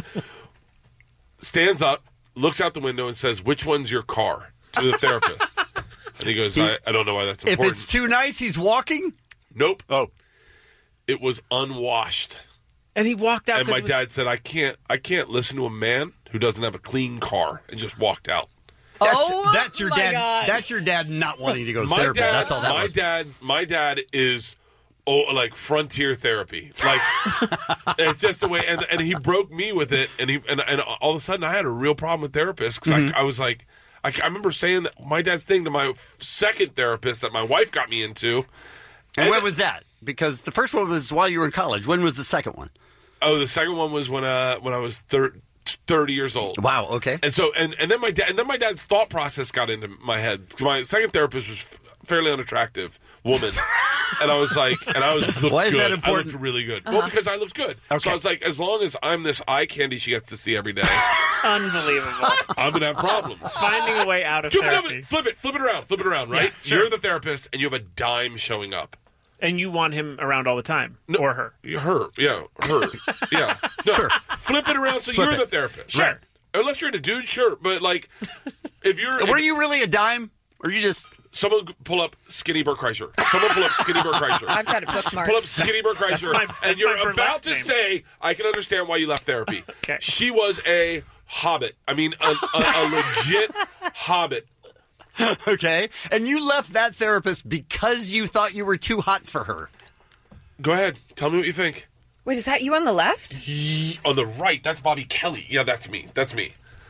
Stands up, looks out the window, and says, which one's your car? To the therapist. And he goes, He- I, I don't know why that's If important. it's too nice, he's walking? Nope. Oh. It was unwashed. And he walked out. And 'cause my it was- dad said, I can't I can't listen to a man who doesn't have a clean car, and just walked out. That's, Oh, that's your my dad. God. That's your dad not wanting to go to My therapy. dad, that's all that my was. dad, my dad is oh, like frontier therapy. Like it's just the way, and, and he broke me with it, and he and, and all of a sudden I had a real problem with therapists because Mhm. I, I was like, I, I remember saying that my dad's thing to my f- second therapist that my wife got me into. And when was that? Because the first one was while you were in college. When was the second one? Oh, the second one was when uh when I was thir- thirty years old. Wow. Okay. And so and, and then my dad and then my dad's thought process got into my head. My second therapist was f- fairly unattractive woman, and I was like, and I was looked Why is good. that I important? looked really good. Uh-huh. Well, because I looked good. So I was like, as long as I'm this eye candy she gets to see every day, Unbelievable. I'm gonna have problems. Finding a way out of Flip it, therapy. up, flip it, flip it around, flip it around. Right? Yeah, sure. You're the therapist, and you have a dime showing up. And you want him around all the time. Or her. Her, yeah, her, yeah. No, Sure. flip it around so Flip you're it. the therapist. Sure. Right. Unless you're a dude, sure. But like, if you're, Were if- you really a dime, or you just? Someone pull up Skinny Bert Kreischer. Someone pull up Skinny Bert Kreischer. I've got it bookmarked. Pull up Skinny Bert Kreischer, That's my- and that's you're my about burlesque to name. say, "I can understand why you left therapy." Okay. She was a hobbit. I mean, a, a, a legit hobbit. Okay. And you left that therapist because you thought you were too hot for her. Go ahead. Tell me what you think. Wait, is that you on the left? Ye- On the right, that's Bobby Kelly. Yeah, that's me. That's me.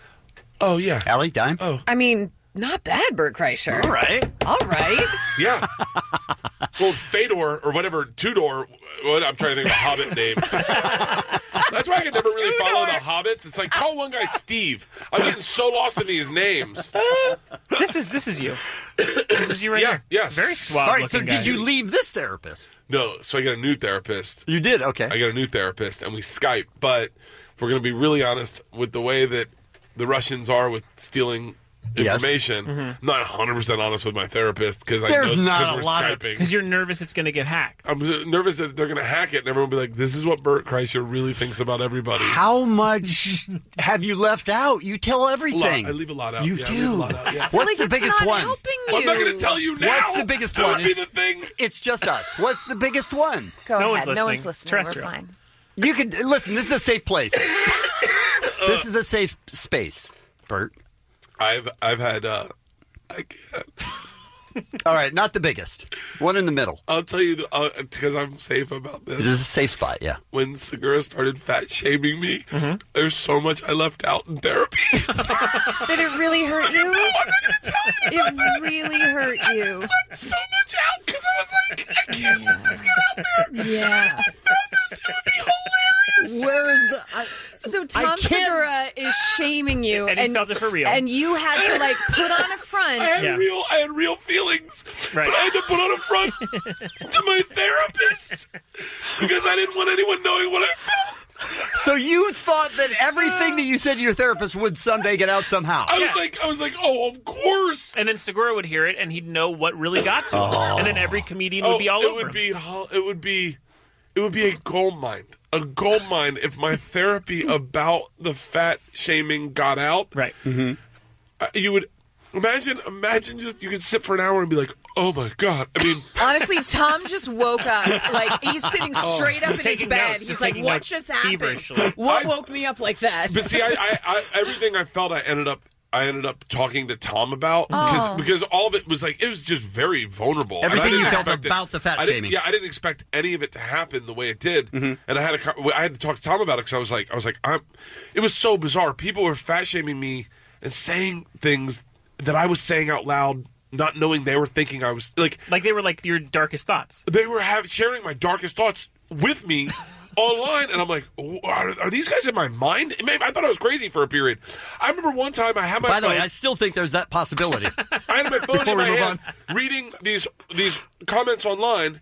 Oh yeah, Allie, dime. Oh I mean, not bad, Bert Kreischer. All right. All right. yeah. Well, Fedor or whatever, Tudor. What, I'm trying to think of a Hobbit name. That's why I can never really follow the Hobbits. It's like call one guy Steve. I'm getting so lost in these names. This is this is you. This is you right Yeah, here. yes. Very suave. All right. So looking did guy. you leave this therapist? No, so I got a new therapist. You did. Okay. I got a new therapist, and we Skype. But if we're going to be really honest with the way that the Russians are with stealing Yes. information, Mhm. I'm not one hundred percent honest with my therapist because I There's know not because a we're lot of- Skyping. Because you're nervous it's going to get hacked. I'm nervous that they're going to hack it, and everyone will be like, "This is what Bert Kreischer really thinks about everybody." How much have you left out? You tell A lot. everything. I leave a lot out. You Yeah, I leave do. a lot out, yeah. What's the biggest not one? helping Well, I'm not you. going to tell you now. What's the biggest that one? would be It's- the thing. It's just us. What's the biggest one? Go No ahead. one's No listening. one's listening. We're Terrestrial. fine. You can listen. This is a safe place. This is a safe space, Bert. I've I've had. Uh, I can't. All right, not the biggest. One in the middle. I'll tell you because I'm safe about this. It is a safe spot. Yeah. When Segura started fat shaming me, Mm-hmm. there's so much I left out in therapy. Did it really hurt you? I'm not going to tell you. It really hurt you. left so much out because I was like, I can't let this get out there. Yeah. I found this. It would be hilarious. Where is the? I, So I Tom can't- Segura is shaming you, And he felt it for real. and you had to like put on a front. I had Yeah. real, I had real feelings, Right. but I had to put on a front to my therapist because I didn't want anyone knowing what I felt. So you thought that everything that you said to your therapist would someday get out somehow? I was Yeah. like, I was like, oh, of course. And then Segura would hear it, and he'd know what really got to him. Oh. And then every comedian would be all it over would him. be, ho- it would be, it would be a gold mine, a gold mine if my therapy about the fat shaming got out. Right. Uh, you would imagine, imagine just you could sit for an hour and be like, oh my god. I mean, Honestly, Tom just woke up. Like he's sitting straight up in his Taking bed. notes, He's just like, taking "What notes just happened? feverishly. What I- woke me up like that?" but see, I, I, I, everything I felt, I ended up. I ended up talking to Tom about because Oh. because all of it was like it was just very vulnerable. And I Everything didn't you felt expect it- about the fat I didn't- shaming. Yeah, I didn't expect any of it to happen the way it did, Mm-hmm. and I had a co- I had to talk to Tom about it because I was like I was like I'm. It was so bizarre. People were fat shaming me and saying things that I was saying out loud, not knowing they were thinking I was like Like they were like your darkest thoughts. they were have, sharing my darkest thoughts with me online, and I'm like, are, are these guys in my mind? Maybe I thought I was crazy for a period. I remember one time I had my By the phone, way, I still think there's that possibility. I had my phone Before in we my move hand, reading these these comments online,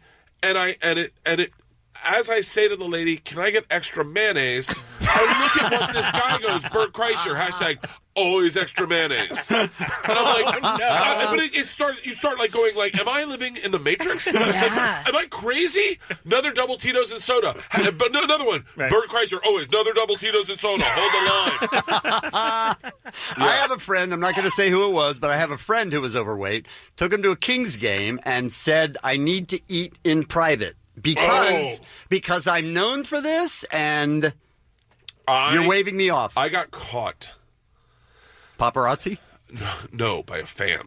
and I and it and it. As I say to the lady, "Can I get extra mayonnaise?" I look at what this guy goes, Bert Kreischer, hashtag always extra mayonnaise. And I'm like, Oh, no. I- but it, it starts. You start like going like, "Am I living in the Matrix? Yeah. Like, am I crazy?" Another double Tito's and soda, but no, another one. Right. Bert Kreischer, always another double Tito's and soda. Hold the line. I have a friend, I'm not going to say who it was, but I have a friend who was overweight, took him to a Kings game and said, I need to eat in private because Oh. because I'm known for this and I, you're waving me off. I got caught. Paparazzi? No, no, by a fan.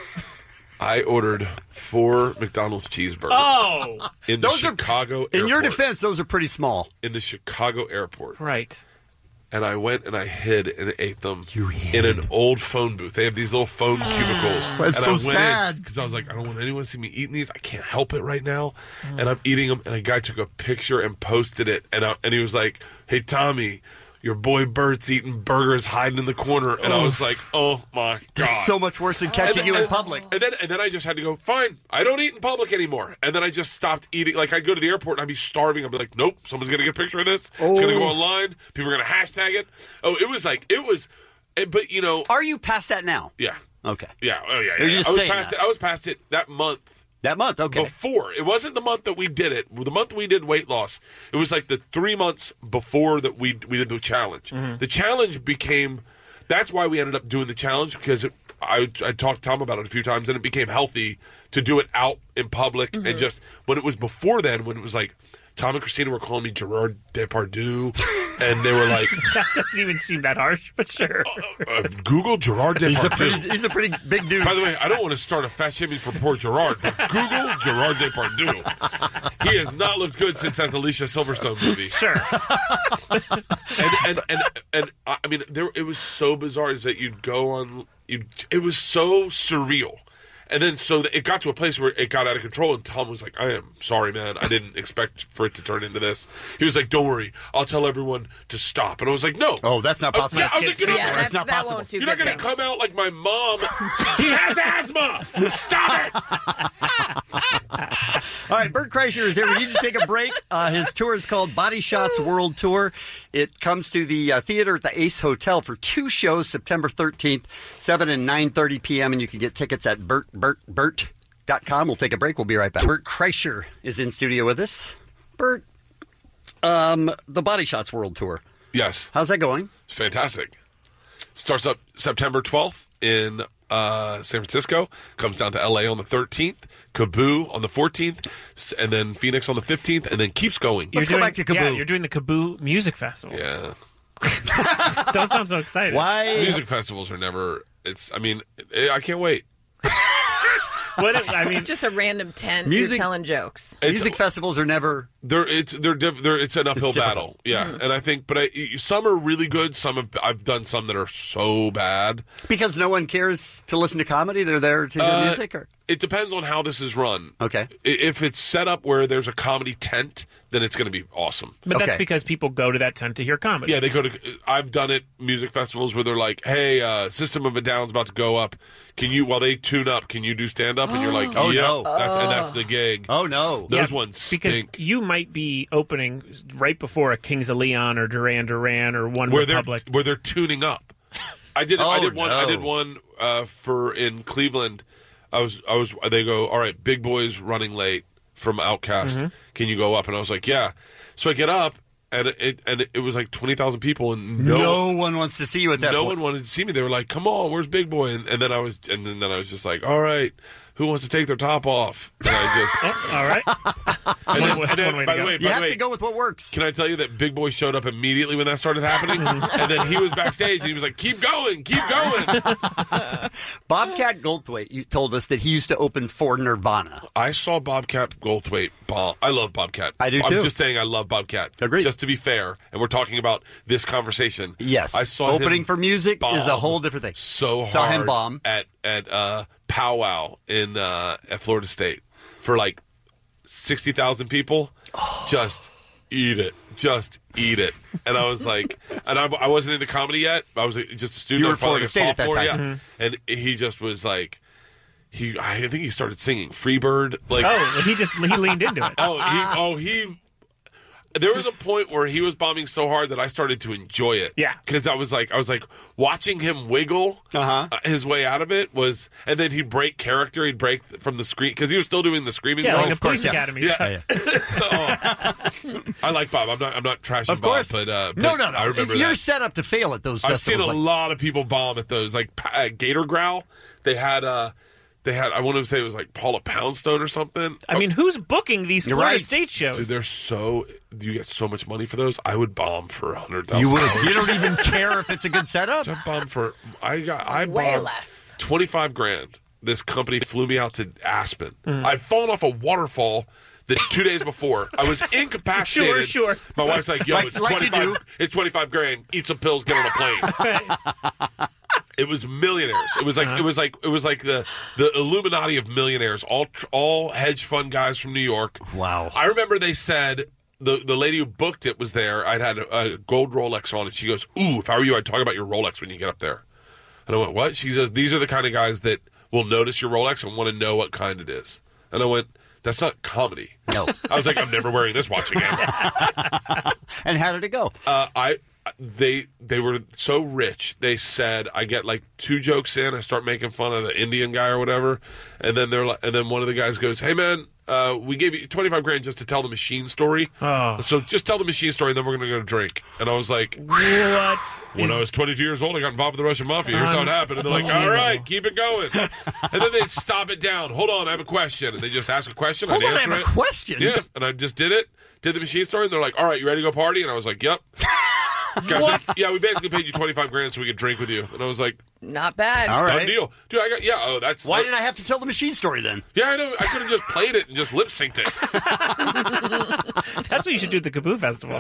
I ordered four McDonald's cheeseburgers. Oh, in the Those are- Chicago airport. In your defense, those are pretty small. In the Chicago airport. right. And I went and I hid and ate them in an old phone booth. They have these little phone cubicles. That's and so I went sad. because I was like, I don't want anyone to see me eating these. I can't help it right now. And I'm eating them. And a guy took a picture and posted it. And I, and he was like, "Hey, Tommy, your boy Bert's eating burgers hiding in the corner." And I was like, oh, my God. That's so much worse than catching And- you in and- public. And then and then I just had to go, fine, I don't eat in public anymore. And then I just stopped eating. Like, I'd go to the airport and I'd be starving. I'd be like, nope, someone's going to get a picture of this. It's going to Oh. go online. People are going to hashtag it. Oh, it was like, it was, it, but you know. Are you past that now? Yeah. Okay. Yeah. Oh, yeah. You're yeah. just I was saying past that. it. I was past it that month. That month, okay. Before. It wasn't the month that we did it. The month we did weight loss. It was like the three months before that we we did the challenge. Mm-hmm. The challenge became, that's why we ended up doing the challenge, because it, I, I talked to Tom about it a few times, and it became healthy to do it out in public. Mm-hmm. And just, when it was before then, when it was like, Tom and Christina were calling me Gerard Depardieu, and they were like, That doesn't even seem that harsh, but sure. uh, Google Gerard Depardieu. He's a pretty, he's a pretty big dude. By the way, I don't want to start a fat shaming for poor Gerard, but Google Gerard Depardieu. He has not looked good since that Alicia Silverstone movie. Sure. and, and and and I mean, there it was so bizarre is that you'd go on, you it was so surreal. And then so that it got to a place where it got out of control, and Tom was like, I am sorry, man. I didn't expect for it to turn into this. He was like, don't worry. I'll tell everyone to stop. And I was like, no. Oh, that's not Uh, possible. yeah, I was like, you're not, Yeah, gonna- that's, not that possible. won't do you're not good going to things. come out like my mom. He has asthma. Stop it. All right, Bert Kreischer is here. We need to take a break. Uh, his tour is called Body Shots World Tour. It comes to the uh, theater at the Ace Hotel for two shows, September thirteenth, seven and nine thirty p.m., and you can get tickets at Bert, Bert, Bert dot com. We'll take a break. We'll be right back. Bert Kreischer is in studio with us. Bert, um, the Body Shots World Tour. Yes. How's that going? It's fantastic. Starts up September twelfth in uh, San Francisco, comes down to L A on the thirteenth, Kaboo on the fourteenth, s- and then Phoenix on the fifteenth, and then keeps going. Let's You're go doing- back to Kaboo. Yeah, you're doing the Kaboo Music Festival. Yeah. Don't sound so excited. Why? Music festivals are never, it's, I mean, I I can't wait. What if, I mean, It's just a random tent. Music- You're telling jokes. It's- Music festivals are never... They're it's they're, diff, they're it's an uphill It's difficult. battle, yeah. And I think, but I, some are really good. Some have I've done some that are so bad. Because no one cares to listen to comedy? They're there to hear Uh, music? Or It depends on how this is run. Okay. I- If it's set up where there's a comedy tent, then it's going to be awesome. but that's okay. because people go to that tent to hear comedy. Yeah, they go to. I've done it music festivals where they're like, "Hey, uh, System of a Down's about to go up. Can you while they tune up? Can you do stand up?" And you're like, Oh, "Yeah." no. That's, and that's the gig. Oh, no. Those Yeah, ones because stink. you might be opening right before a Kings of Leon or Duran Duran or One where they're Republic. where they're tuning up. I did. I Oh, did one. I no. did one uh, for in Cleveland. I was. I was. They go. All right, Big Boy's running late from Outkast. Mm-hmm. Can you go up? And I was like, yeah. So I get up, and it and it was like twenty thousand people, and no, no one wants to see you at that no point. one wanted to see me. They were like, "Come on, where's Big Boy?" And, and then I was, and then, then I was just like, "All right, who wants to take their top off?" And I just, Oh, all right. and then, That's and then, one way to by the go. way, You by the have way, to go with what works. can I tell you that Big Boy showed up immediately when that started happening? And then he was backstage and he was like, keep going, keep going. Bobcat Goldthwait, you told us that he used to open for Nirvana. I saw Bobcat Goldthwait bomb. I love Bobcat. I do, I'm too. just saying I love Bobcat. Agreed. Just to be fair, and we're talking about this conversation. Yes. I saw Opening him for music is a bomb whole different thing. So Saw hard him bomb. at at uh, Powwow in uh, at Florida State for like sixty thousand people. Just eat it. Just eat it. And I was like, and I, I wasn't into comedy yet. I was just a student. You were I was probably Florida like a State at that sophomore, time. yeah. And he just was like, he I think he started singing Freebird. Like, oh, he just he leaned into it. oh, he, oh, he. There was a point where he was bombing so hard that I started to enjoy it. Yeah, because I was like, I was like watching him wiggle uh-huh. uh, his way out of it was, and then he'd break character. He'd break from the screen because he was still doing the screaming. Yeah, role. like the Police Academy. Yeah, oh. I like Bob. I'm not. I'm not trashing Of course. Bob, but, uh, but no, no, no. I remember You're that. set up to fail at those. I've festivals seen a like- lot of people bomb at those, like uh, Gator Growl. They had. Uh, They had, I want to say it was like Paula Poundstone or something. I mean, who's booking these You're Florida right. State shows? Dude, they're so, you get so much money for those. I would bomb for a hundred thousand. You would. You don't even care if it's a good setup. I bomb for, I got, I Way bombed less. twenty-five grand. This company flew me out to Aspen. Mm. I'd fallen off a waterfall the two days before. I was incapacitated. Sure, sure. My wife's like, yo, Like- it's like you twenty-five, do. it's twenty-five grand. Eat some pills, get on a plane. It was millionaires. It was like Uh-huh. it was like it was like the the Illuminati of millionaires. All all hedge fund guys from New York. Wow. I remember they said the the lady who booked it was there. I'd had a, a gold Rolex on, and she goes, "Ooh, if I were you, I'd talk about your Rolex when you get up there." And I went, "What?" She says, "These are the kind of guys that will notice your Rolex and want to know what kind it is." And I went, "That's not comedy." No. I was like, "I'm never wearing this watch again." And how did it go? Uh, I they they were so rich. They said I get like two jokes in, I start making fun of the Indian guy or whatever, and then they're like, and then one of the guys goes, "Hey man, uh, we gave you twenty-five grand just to tell the machine story. Oh. So just tell the machine story, and then we're gonna go drink." And I was like, What? "When I was twenty-two years old, I got involved with the Russian mafia. Here's how it happened." And they're like, "All right, keep it going." And then they stop it down. Hold on, I have a question, and they just ask a question. Hold I'd on, I answer have a it. question? Yeah, and I just did it. Did the machine story, and they're like, "All right, you ready to go party?" And I was like, "Yep." Guys, What? said, yeah, we basically paid you twenty-five grand so we could drink with you. And I was like, Not bad. All done right. deal. Dude, I got, yeah, oh, that's. Why did I have to tell the machine story then? Yeah, I know. I could have just played it and just lip synced it. That's what you should do at the Kaboo Festival.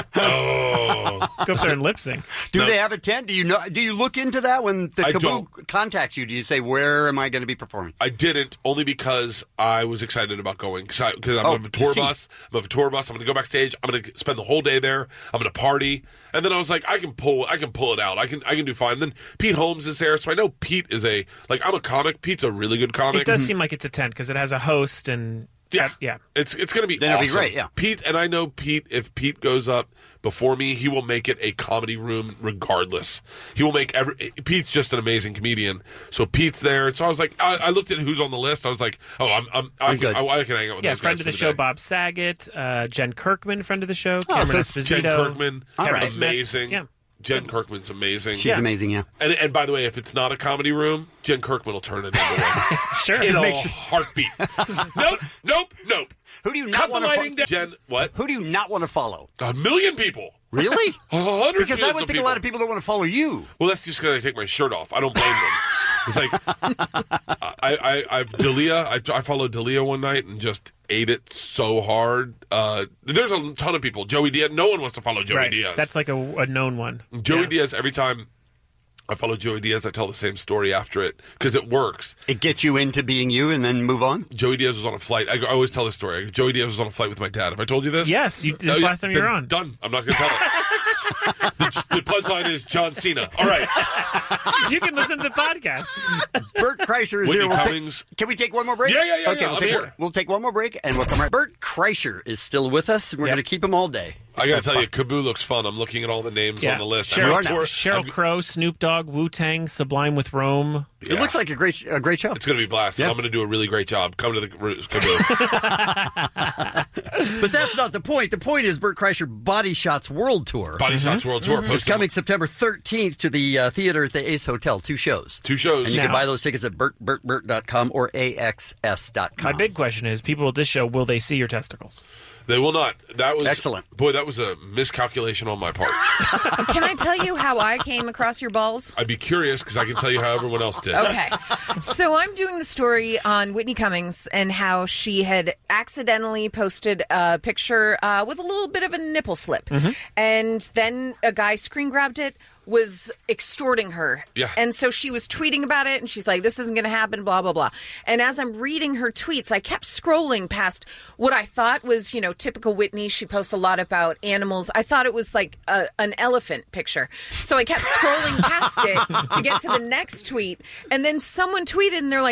Oh. Go up there and lip sync. Do No. they have a tent? Do you know? Do you look into that when the I Kaboo don't. contacts you? Do you say, where am I going to be performing? I didn't, only because I was excited about going. Because I'm Oh, on a tour to see. bus. I'm on a tour bus. I'm going to go backstage. I'm going to spend the whole day there. I'm going to party. And then I was like, I can pull I can pull it out. I can I can do fine. And then Pete Holmes is there. So I know Pete is a, like, I'm a comic. Pete's a really good comic. It does seem like it's a tent because it has a host and Yeah, yeah. It's it's going to be Then it'll be awesome. great, yeah. Pete, and I know Pete, if Pete goes up before me, he will make it a comedy room regardless. He will make every. Pete's just an amazing comedian, so Pete's there. So I was like, I, I looked at who's on the list. I was like, oh, I'm, I'm I, I'm can, good. I, I can hang out with Yeah, those friend guys of the for show, day. Bob Saget, uh, Jen Kirkman, friend of the show, Oh, Cameron so it's Esposito, Jen Kirkman, All Kevin right. Smith. amazing. Yeah. Jen Kirkman's amazing. She's amazing, yeah. And, and by the way, if it's not a comedy room, Jen Kirkman will turn it into one. Sure. In Just a make sure- heartbeat. nope, nope, nope. Who do you Cut not the want to lighting follow? down. Jen, what? Who do you not want to follow? A million people. Really? A hundred Because I millions would of think a lot of people don't want to follow you. Well, that's just because I take my shirt off. I don't blame them. It's like I, I, I've Dalia. I, I followed Dalia one night and just ate it so hard. Uh, there's a ton of people. Joey Diaz. No one wants to follow Joey right. Diaz. That's like a, a known one. Joey Yeah. Diaz. Every time I follow Joey Diaz, I tell the same story after it because it works. It gets you into being you and then move on? Joey Diaz was on a flight. I, I always tell this story. Joey Diaz was on a flight with my dad. Have I told you this? Yes, you, this Oh, yeah, last time you were then on. Done. I'm not going to tell it. the, the punchline is John Cena. All right. You can listen to the podcast. Bert Kreischer is Whitney here. We'll Cummings. take, can we take one more break? Yeah, yeah, yeah, Okay, yeah, we'll, I'm take here. one, we'll take one more break and we'll come right. Bert Kreischer is still with us, and we're Yep. going to keep him all day. I got to That's tell fine. you, Kaboo looks fun. I'm looking at all the names Yeah. on the list. Cheryl, I'm You are on now. tour. Sheryl I'm- Crow, Snoop Dogg, Wu-Tang, Sublime with Rome. It Yeah. looks like a great, a great show. It's going to be a blast. Yeah. I'm going to do a really great job. Come to the Kaboo. But that's not the point. The point is Bert Kreischer Body Shots World Tour. Body Shots World Tour. It's Post- coming September thirteenth to the uh, theater at the Ace Hotel. Two shows. Two shows. And you Now- can buy those tickets at bert bert bert dot com or A X S dot com. My big question is, people at this show, will they see your testicles? They will not. That was Excellent. Boy, that was a miscalculation on my part. Can I tell you how I came across your balls? I'd be curious because I can tell you how everyone else did. Okay. So I'm doing the story on Whitney Cummings and how she had accidentally posted a picture uh, with a little bit of a nipple slip. And then a guy screen grabbed it, was extorting her. Yeah. And so she was tweeting about it, and she's like, this isn't going to happen, blah, blah, blah. And as I'm reading her tweets, I kept scrolling past what I thought was, you know, typical Whitney. She posts a lot about animals. I thought it was like a, an elephant picture. So I kept scrolling past it to get to the next tweet. And then someone tweeted, and they're like,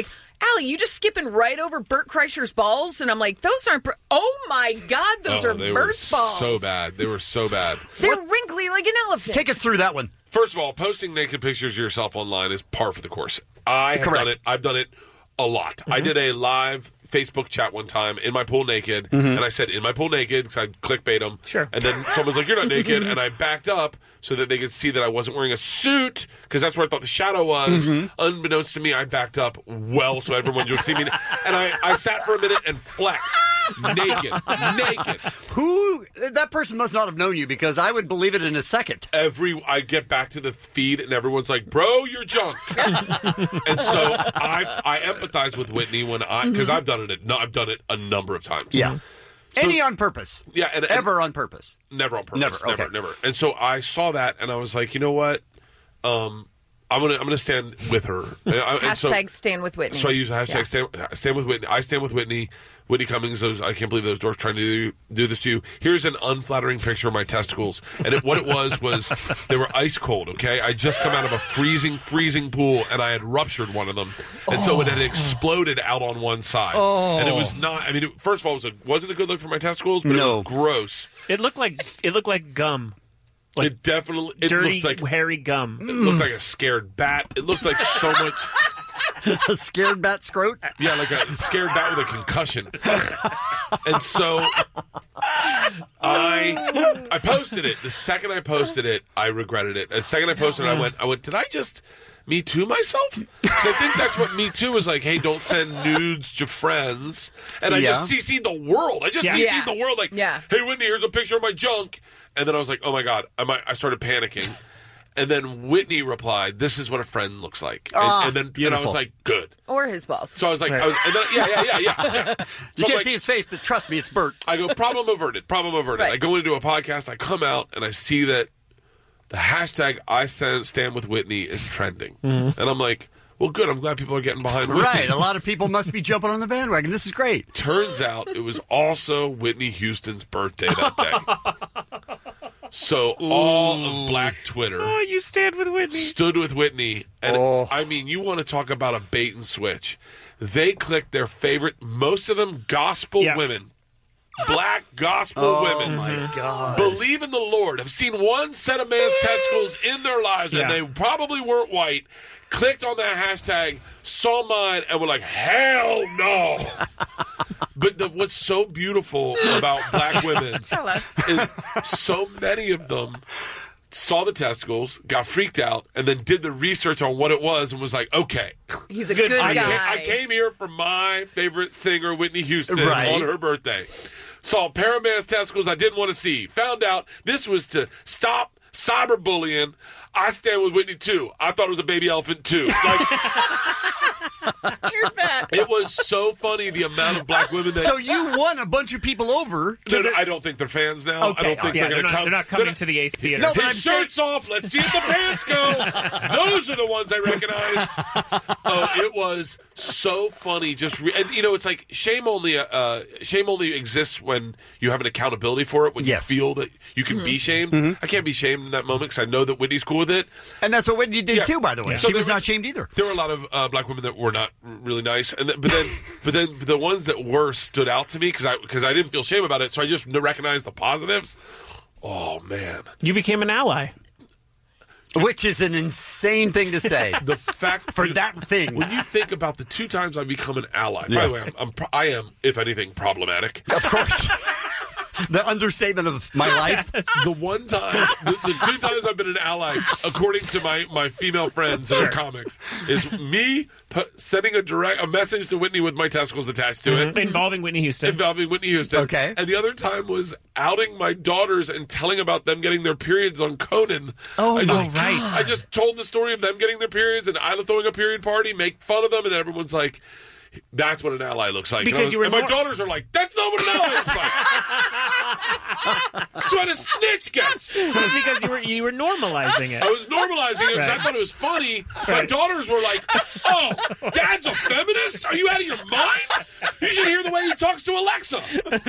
Allie, you just skipping right over Bert Kreischer's balls? And I'm like, those aren't. Bert- oh my God, those oh, are they Bert's were balls. So bad. They were so bad. They're wrinkly like an elephant. Take us through that one. First of all, posting naked pictures of yourself online is par for the course. I have Correct. done it. I've done it a lot. Mm-hmm. I did a live Facebook chat one time in my pool naked, Mm-hmm. and I said in my pool naked because I clickbait them. Sure. And then someone's like, "You're not naked," and I backed up so that they could see that I wasn't wearing a suit because that's where I thought the shadow was. Mm-hmm. Unbeknownst to me, I backed up well so everyone would see me, and I, I sat for a minute and flexed naked, naked. Who? That person must not have known you because I would believe it in a second. Every I get back to the feed and everyone's like, "Bro, you're junk," and so I I empathize with Whitney when I because I've done it. No, I've done it a number of times. Yeah. So, Any on purpose? Yeah, and, and ever on purpose? Never on purpose. Never. Never. Okay. Never. And so I saw that and I was like, you know what? Um, I'm gonna I'm gonna stand with her. And I, and Hashtag so, stand with Whitney. So I use a hashtag Yeah. stand, stand with Whitney. I stand with Whitney. Whitney Cummings, those I can't believe those dorks trying to do, do this to you. Here's an unflattering picture of my testicles. And it, what it was was they were ice cold, okay? I just come out of a freezing, freezing pool and I had ruptured one of them. And oh. so it had exploded out on one side. Oh. And it was not, I mean, it, first of all, it was a, wasn't a good look for my testicles, but no. it was gross. It looked like it looked like gum. Like it definitely it dirty, looked like hairy gum. It looked like a scared bat. It looked like so much. A scared bat scrote? Yeah, like a scared bat with a concussion. And so I I posted it. The second I posted it, I regretted it. The second I posted it, I went, I went, did I just Me Too myself? I think that's what Me Too is like. Hey, don't send nudes to friends. And I Yeah. just C C'd the world. I just Yeah. C C'd Yeah. the world. Like, Yeah. hey, Whitney, here's a picture of my junk. And then I was like, oh my God. I, might, I started panicking. And then Whitney replied, "This is what a friend looks like." And, Ah, and then and I beautiful. was like, "Good." Or his balls. So I was like, I was, and then, "Yeah, yeah, yeah, yeah." yeah. You So I'm can't like, see his face, but trust me, it's Bert. I go, problem averted. Problem averted. Right. I go into a podcast. I come out and I see that the hashtag I stand, stand with Whitney is trending, Mm-hmm. and I'm like, "Well, good. I'm glad people are getting behind Whitney." Right, a lot of people must be jumping on the bandwagon. This is great. Turns out it was also Whitney Houston's birthday that day. So all of Black Twitter Oh, you stand with Whitney. stood with Whitney. And Oh. I mean, you want to talk about a bait and switch. They clicked their favorite, most of them gospel Yeah. women. Black gospel Oh, women. my God. Believe in the Lord. Have seen one set of man's testicles in their lives, and Yeah. they probably weren't white. Clicked on that hashtag, saw mine, and were like, hell no. But the, what's so beautiful about black women Tell us. is so many of them saw the testicles, got freaked out, and then did the research on what it was and was like, okay. He's a Good good, I, guy. ca- I came here for my favorite singer, Whitney Houston, Right. on her birthday. Saw a pair of man's testicles I didn't want to see. Found out this was to stop cyberbullying. I stand with Whitney, too. I thought it was a baby elephant, too. Like, Scared bat. it was so funny, the amount of black women that... So you won a bunch of people over. To No, no, the- I don't think they're fans now. Okay, I don't think Yeah, they're they're going to not, come. they're not coming to the Ace Theater. No, but His I'm saying- shirt's off. Let's see if the pants go. Those are the ones I recognize. Oh, it was so funny. Just re- and you know, it's like shame only. Uh, shame only exists when you have an accountability for it. When Yes. you feel that you can be shamed. I can't be shamed in that moment because I know that Whitney's cool with it. And that's what Whitney did Yeah. too, by the way. So She was there not shamed either. There were a lot of uh, black women that were not r- really nice, and th- but then, but then the ones that were stood out to me because I because I didn't feel shame about it, so I just recognized the positives. Oh man, You became an ally. Which is an insane thing to say. the fact For that thing. When you think about the two times I've become an ally. By Yeah. the way, I'm, I'm pro- I am, if anything, problematic. Of course. The understatement of my life. The one time, the, the two times I've been an ally, according to my, my female friends that are comics, is me pu- sending a direct a message to Whitney with my testicles attached to it, Involving Whitney Houston. involving Whitney Houston. Okay. And the other time was outing my daughters and telling about them getting their periods on Conan. Oh, I just, my right. I just told the story of them getting their periods and Isla throwing a period party, make fun of them, and everyone's like, That's what an ally looks like. Because and I was- you were and my nor- daughters are like, that's not what an ally looks like. That's what a snitch gets. It's because you were you were normalizing it. I was normalizing it because I Right. thought it was funny. My Right. daughters were like, oh, Dad's a feminist? Are you out of your mind? You should hear the way he talks to Alexa.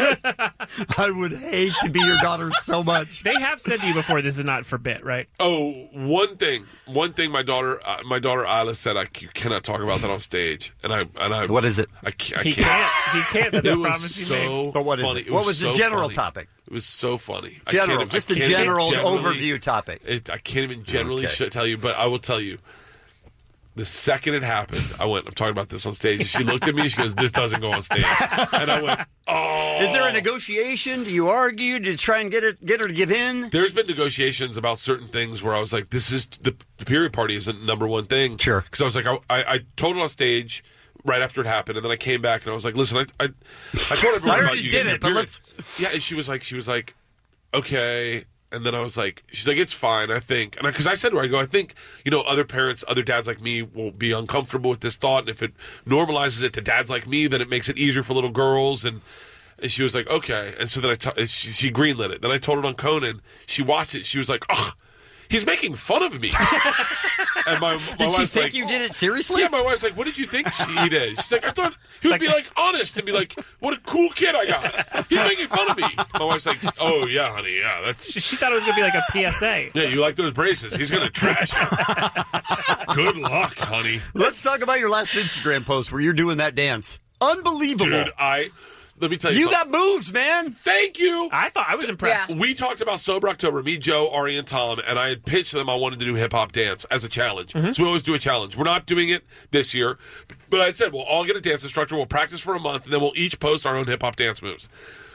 I would hate to be your daughter so much. They have said to you before, this is not for bit, right? Oh, one thing. One thing my daughter uh, my daughter Isla said, I c- cannot talk about that on stage. And I and I What is it? I, ca- I He can't. can't. He can't. That's It the was promise he so made. But what is funny. it? What was the so general funny. topic? It was so funny. I General, can't- I just the can't even general generally- overview topic. It, I can't even generally Okay. sh- tell you, but I will tell you. The second it happened, I went, I'm talking about this on stage. And she looked at me, she goes, this doesn't go on stage. And I went, oh. Is there a negotiation? Do you argue? Did you try and get it, get her to give in? There's been negotiations about certain things where I was like, this is, the, the period party isn't number one thing. Sure. Because I was like, I, I, I told it on stage right after it happened, and then I came back and I was like, listen, I, I, I told everyone I about already you did getting it, your but period. let's- Yeah, and she was like, she was like, okay. And then I was like, she's like, it's fine, I think. And because I, I said to her, I go, I think, you know, other parents, other dads like me will be uncomfortable with this thought. And if it normalizes it to dads like me, then it makes it easier for little girls. And, and she was like, okay. And so then I t- she, she greenlit it. Then I told it on Conan. She watched it. She was like, ugh, he's making fun of me. And my, my Did she wife's think like, you did it seriously? yeah, my wife's like, what did you think she, he did? She's like, I thought he would be like honest and be like, what a cool kid I got. He's making fun of me. My wife's like, oh yeah, honey, yeah, that's. She, she thought it was going to be like a P S A. Yeah, you like those braces? He's gonna trash you. Good luck, honey. Let's talk about your last Instagram post where you're doing that dance. Unbelievable. Dude, I. Let me tell you You something. got moves, man. Thank you. I thought I was impressed. Yeah. We talked about Sober October, me, Joe, Ari, and Tom, and I had pitched them I wanted to do hip hop dance as a challenge. Mm-hmm. So we always do a challenge. We're not doing it this year, but I said we'll all get a dance instructor, we'll practice for a month, and then we'll each post our own hip hop dance moves.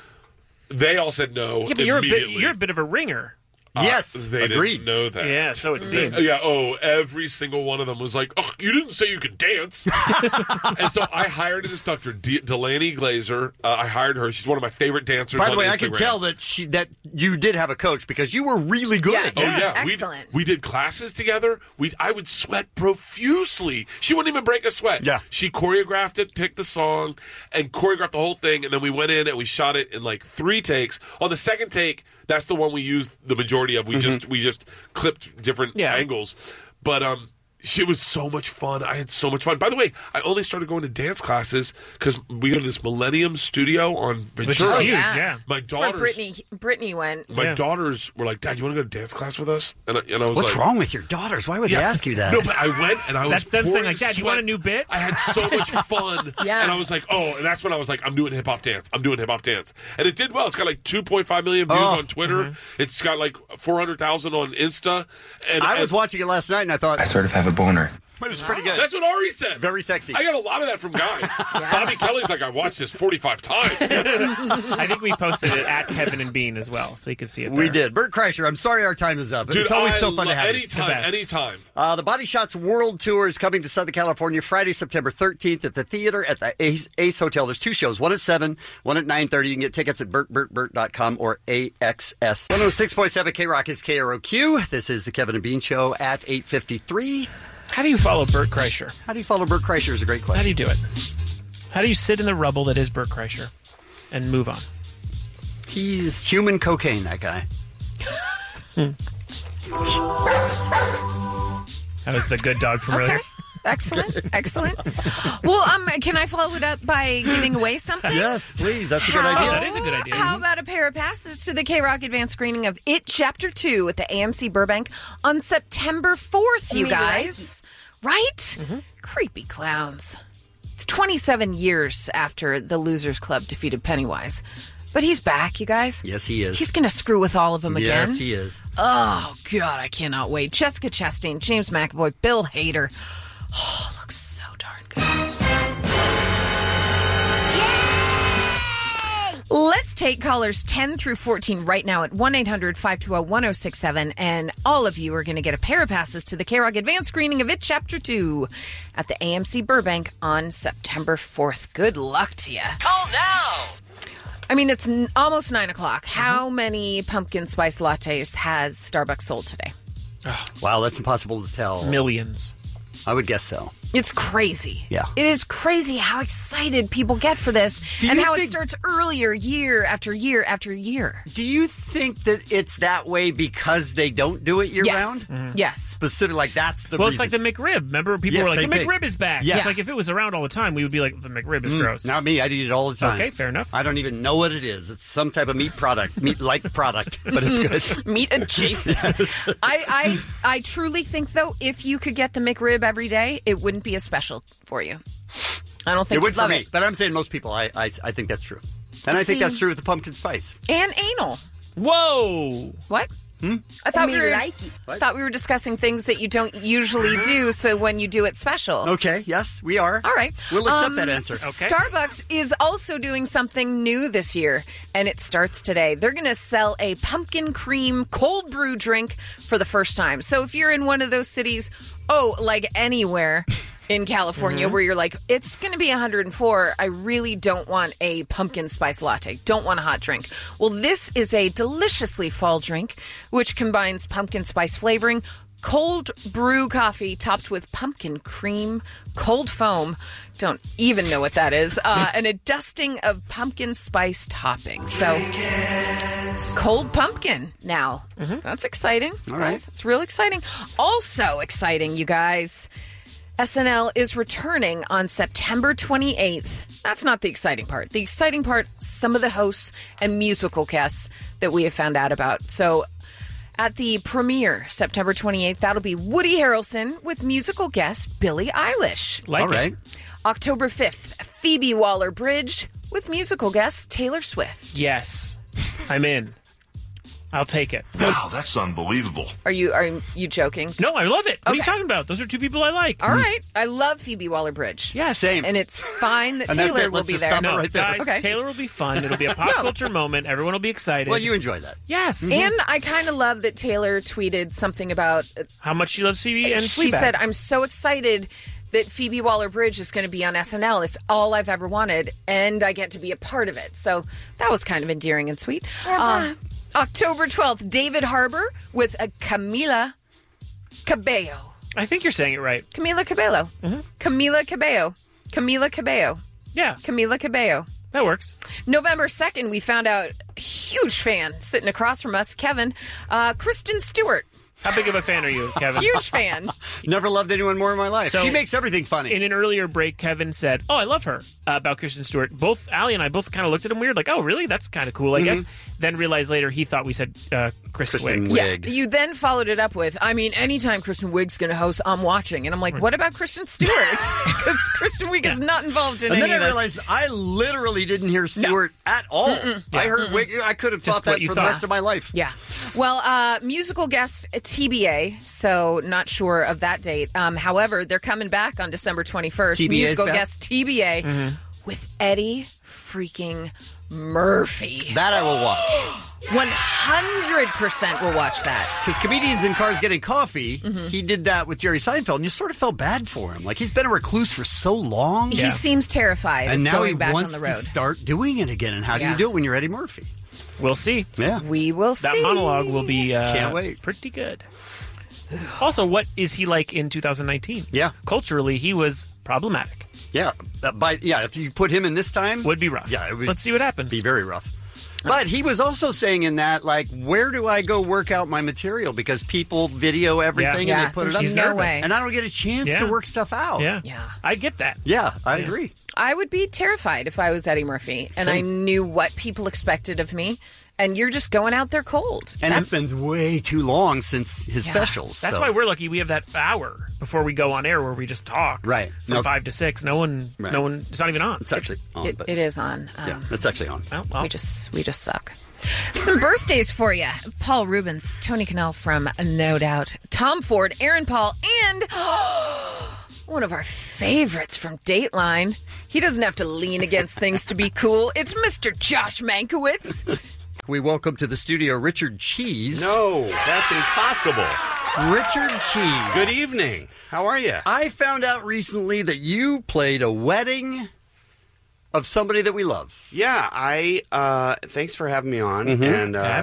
They all said no. Yeah, but you're a bit immediately. you're a bit of a ringer. Uh, Yes, they agreed. didn't know that. Yeah, so it seems. Yeah, oh, every single one of them was like, oh, you didn't say you could dance. And so I hired an instructor, D- Delaney Glazer. Uh, I hired her. She's one of my favorite dancers By the on way, Instagram. I can tell that she that you did have a coach because you were really good. Yeah. Oh yeah, we Excellent. we did classes together. We I would sweat profusely. She wouldn't even break a sweat. Yeah. She choreographed it, picked the song, and choreographed the whole thing. And then we went in and we shot it in like three takes. On the second take, that's the one we used the majority of. We Mm-hmm. just we just clipped different Yeah. angles, but um. She was so much fun. I had so much fun. By the way, I only started going to dance classes because we go to this Millennium Studio on Which is Ventura. huge, yeah. yeah. My That's where daughters, Brittany, Brittany went. my Yeah. daughters were like, "Dad, you want to go to dance class with us?" And I, and I was What's like, wrong with your daughters? Why would Yeah. they ask you that? No, but I went and I was That's them saying, pouring like, Dad, you sweat. want a new bit? I had so much fun. Yeah. And I was like, oh, and that's when I was like, I'm doing hip hop dance. I'm doing hip hop dance. And it did well. It's got like two point five million views Oh. on Twitter. It's got like four hundred thousand on Insta. And I was and watching it last night and I thought I sort of have a boner. it was pretty good. That's what Ari said. Very sexy. I got a lot of that from guys. Bobby Kelly's like, I watched this forty-five times. I think we posted it at Kevin and Bean as well, so you could see it there. We did. Bert Kreischer, I'm sorry our time is up. Dude, it's always I so fun lo- to have you. anytime, The best. anytime. Uh, the Body Shots World Tour is coming to Southern California Friday, September thirteenth at the theater at the Ace, Ace Hotel. There's two shows, one at seven, one at nine thirty. You can get tickets at bert bert bert dot com or A X S. one oh six point seven K-Rock is K R O Q. This is the Kevin and Bean Show at eight fifty-three. How do you follow Bert Kreischer? How do you follow Bert Kreischer is a great How question. do you do it? How do you sit in the rubble that is Bert Kreischer and move on? He's human cocaine, that guy. That was the good dog from Okay. earlier. Excellent. Excellent. Well, um, can I follow it up by giving away something? Yes, please. That's a good How- idea. That is a good idea. How about a pair of passes to the K-Rock advanced screening of It Chapter two at the A M C Burbank on September fourth, you guys? Right? Creepy clowns. It's twenty-seven years after the Losers Club defeated Pennywise. But he's back, you guys. Yes, he is. He's going to screw with all of them again. Yes, he is. Oh, God, I cannot wait. Jessica Chastain, James McAvoy, Bill Hader. Oh, looks so darn good. Let's take callers ten through fourteen right now at one eight hundred five two zero one zero six seven. And all of you are going to get a pair of passes to the K-Rock advanced screening of It Chapter two at the A M C Burbank on September fourth. Good luck to you. Call now. I mean, it's n- almost nine o'clock. How many pumpkin spice lattes has Starbucks sold today? Wow, that's impossible to tell. Millions. I would guess so. It's crazy. Yeah. It is crazy how excited people get for this Do and you how it think- starts earlier, year after year after year. Do you think that it's that way because they don't do it year Yes. round? Mhm. Yes. Specific, like that's the well, reason. it's like the McRib. Remember, people Yeah, were like, same the thing. McRib is back. Yeah. It's like if it was around all the time, we would be like, the McRib is Mm, gross. Not me. I eat it all the time. Okay, fair enough. I don't even know what it is. It's some type of meat product, meat-like product, but it's good. Meat adjacent. I, I I truly think, though, if you could get the McRib every day, it wouldn't be a special for you. I don't think it would you'd for love me, it. but I'm saying most people. I, I I think that's true, and I think See- that's true with the pumpkin spice. And anal. Whoa. What? Hmm? I thought Me we were like I thought we were discussing things that you don't usually do, so when you do it special. Okay, yes, we are. All right. We'll accept Um, that answer. Okay. Starbucks is also doing something new this year, and it starts today. They're going to sell a pumpkin cream cold brew drink for the first time. So if you're in one of those cities, oh, like anywhere in California Mhm. where you're like, it's going to be one hundred four, I really don't want a pumpkin spice latte, don't want a hot drink. Well, this is a deliciously fall drink, which combines pumpkin spice flavoring, cold brew coffee topped with pumpkin cream, cold foam, don't even know what that is, uh, and a dusting of pumpkin spice topping. So, cold pumpkin now. That's exciting. All right. It's real exciting. Also exciting, you guys. S N L is returning on September twenty-eighth. That's not the exciting part. The exciting part, some of the hosts and musical guests that we have found out about. So at the premiere, September twenty-eighth, that'll be Woody Harrelson with musical guest Billie Eilish. Like All right. October fifth, Phoebe Waller-Bridge with musical guest Taylor Swift. Yes. I'm in. I'll take it. Wow, that's unbelievable. Are you are you joking? No, I love it. What are you Okay. talking about? Those are two people I like. All right. I love Phoebe Waller-Bridge. Yeah, same. And it's fine that And that's Taylor it. will Let's be just there. stop it No, right there. guys, Okay. Taylor will be fun. It'll be a pop No. culture moment. Everyone will be excited. Well, you enjoy that. Yes. And I kind of love that Taylor tweeted something about. How much she loves Phoebe and She Fleabag. said, "I'm so excited that Phoebe Waller-Bridge is going to be on S N L. It's all I've ever wanted, and I get to be a part of it." So that was kind of endearing and sweet. Uh, October twelfth, David Harbour with a Camila Cabello. I think you're saying it right. Camila Cabello. Camila Cabello. Camila Cabello. Yeah, Camila Cabello. that works. November second, we found out, huge fan sitting across from us, Kevin, uh, Kristen Stewart. How big of a fan are you, Kevin? Huge fan. Never loved anyone more in my life. So- she makes everything funny. In an earlier break, Kevin said, "Oh, I love her," uh, about Kristen Stewart. Both Allie and I both kind of looked at him weird, like, "Oh, really? That's kind of cool, I guess." Then realized later he thought we said uh, Kristen, Kristen Wiig. Wiig. Yeah, you then followed it up with, I mean, anytime Kristen Wiig's going to host, I'm watching. And I'm like, what about Kristen Stewart? Because Kristen Wiig is not involved in and any then I of this. realized I literally didn't hear Stewart at all. I heard Wiig. I could have Just thought what that you for thought. the rest of my life. Yeah. Well, uh, musical guest uh, T B A, so not sure of that date. Um, however, they're coming back on December twenty-first. T B A's musical back? guest T B A with Eddie freaking Murphy. That I will watch. one hundred percent will watch that. Because comedians in cars getting coffee, Mm-hmm. he did that with Jerry Seinfeld, and you sort of felt bad for him. Like he's been a recluse for so long, He seems terrified and of now going he back wants on the road. to start doing it again. And how do Yeah. you do it when you're Eddie Murphy? We'll see. Yeah, we will That see. monologue will be uh, Can't wait. pretty good. Also, what is he like in two thousand nineteen? Yeah, culturally, he was problematic. Yeah, uh, by yeah, if you put him in this time, would be rough. Yeah, it would Let's see what happens. Be very rough. But he was also saying in that, like, where do I go work out my material? Because people video everything Yeah. and they put it up. There's no way. And I don't get a chance Yeah. to work stuff out. Yeah, Yeah. I get that. Yeah, I Yeah. agree. I would be terrified if I was Eddie Murphy and I Same. knew what people expected of me, and you're just going out there cold. And That's- it's been way too long since his Yeah. specials. That's so- why we're lucky. We have that hour before we go on air where we just talk. Right. From No. five to six. No one. Right. No one. It's not even on. It's actually on. It, but it is on. Um, yeah, it's actually on. Well, well. We just we just suck. Some birthdays for you: Paul Rubens, Tony Cannell from No Doubt, Tom Ford, Aaron Paul, and one of our favorites from Dateline. He doesn't have to lean against things to be cool. It's Mister Josh Mankiewicz. We welcome to the studio Richard Cheese. No, that's impossible. Richard Cheese. Good evening. How are you? I found out recently that you played a wedding of somebody that we love. Yeah, I. Uh, thanks for having me on. Mhm. And uh, I have you.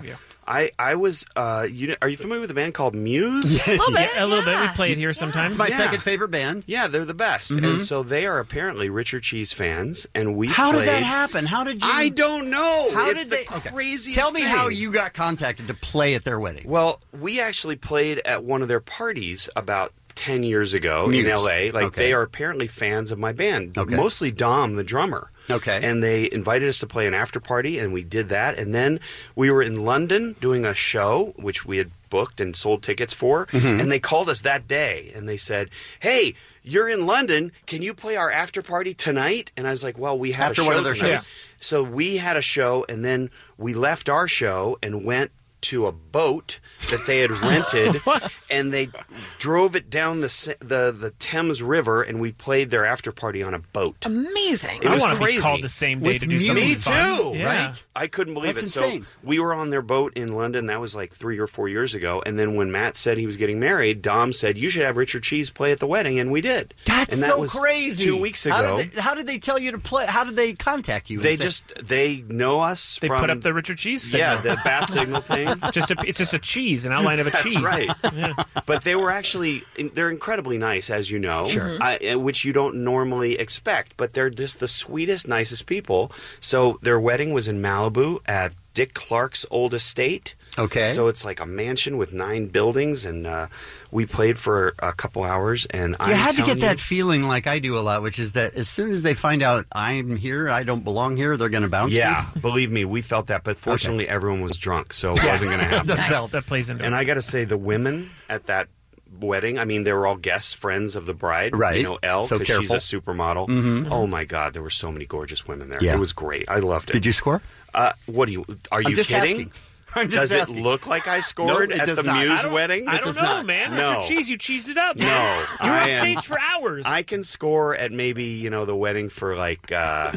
I, I was, uh, you, are you familiar with a band called Muse? a little bit. Yeah, a little bit. We play it here sometimes. It's my Yeah. second favorite band. Yeah, they're the best. Mhm. And so they are apparently Richard Cheese fans. And we How played... did that happen? How did you? I don't know. How It's did the they? Okay. craziest Tell me thing. how you got contacted to play at their wedding. Well, we actually played at one of their parties about ten years ago Muse. in L A. Like, Okay. they are apparently fans of my band. Okay. Mostly Dom, the drummer. Okay. And they invited us to play an after party, and we did that. And then we were in London doing a show, which we had booked and sold tickets for. Mhm. And they called us that day, and they said, hey, you're in London. Can you play our after party tonight? And I was like, well, we have After a show one of their tonight. shows. So we had a show, and then we left our show and went to a boat that they had rented, and they drove it down the, Se- the the Thames River, and we played their after party on a boat. Amazing. It I was want to crazy. be called the same day With to do music. something Me fun. too, Yeah. right? I couldn't believe That's it. insane. So we were on their boat in London. That was like three or four years ago. And then when Matt said he was getting married, Dom said, you should have Richard Cheese play at the wedding. And we did. That's and that so was crazy. Two weeks ago. How did, they, how did they tell you to play? How did they contact you? and they say- just, they know us They from... put up the Richard Cheese signal. Yeah, the bat signal thing. just a, it's just a cheese, an outline of a That's cheese. right. Yeah. But they were actually, they're incredibly nice, as you know. Sure. I, which you don't normally expect. But they're just the sweetest, nicest people. So their wedding was in Malibu at Dick Clark's old estate. Okay. So it's like a mansion with nine buildings, and uh, we played for a couple hours. And You I'm had to telling get that you- feeling like I do a lot, which is that as soon as they find out I'm here, I don't belong here, they're going to bounce Yeah, me. believe me, we felt that. But fortunately, everyone was drunk, so it wasn't going to happen. Doesn't help. That plays into And it. I got to say, the women at that wedding, I mean, they were all guests, friends of the bride. Right. You know, Elle, So because she's careful. a supermodel. Mhm. Oh, my God, there were so many gorgeous women there. Yeah. It was great. I loved it. Did you score? Uh, what do you, are I'm you just kidding? asking. I'm just Does asking. it look like I scored No, it at does the not. I Muse don't- wedding? I It don't does know, not. man. No. Richard Cheese, you cheesed it up. No, You were I on am- stage for hours. I can score at maybe, you know, the wedding for like, uh,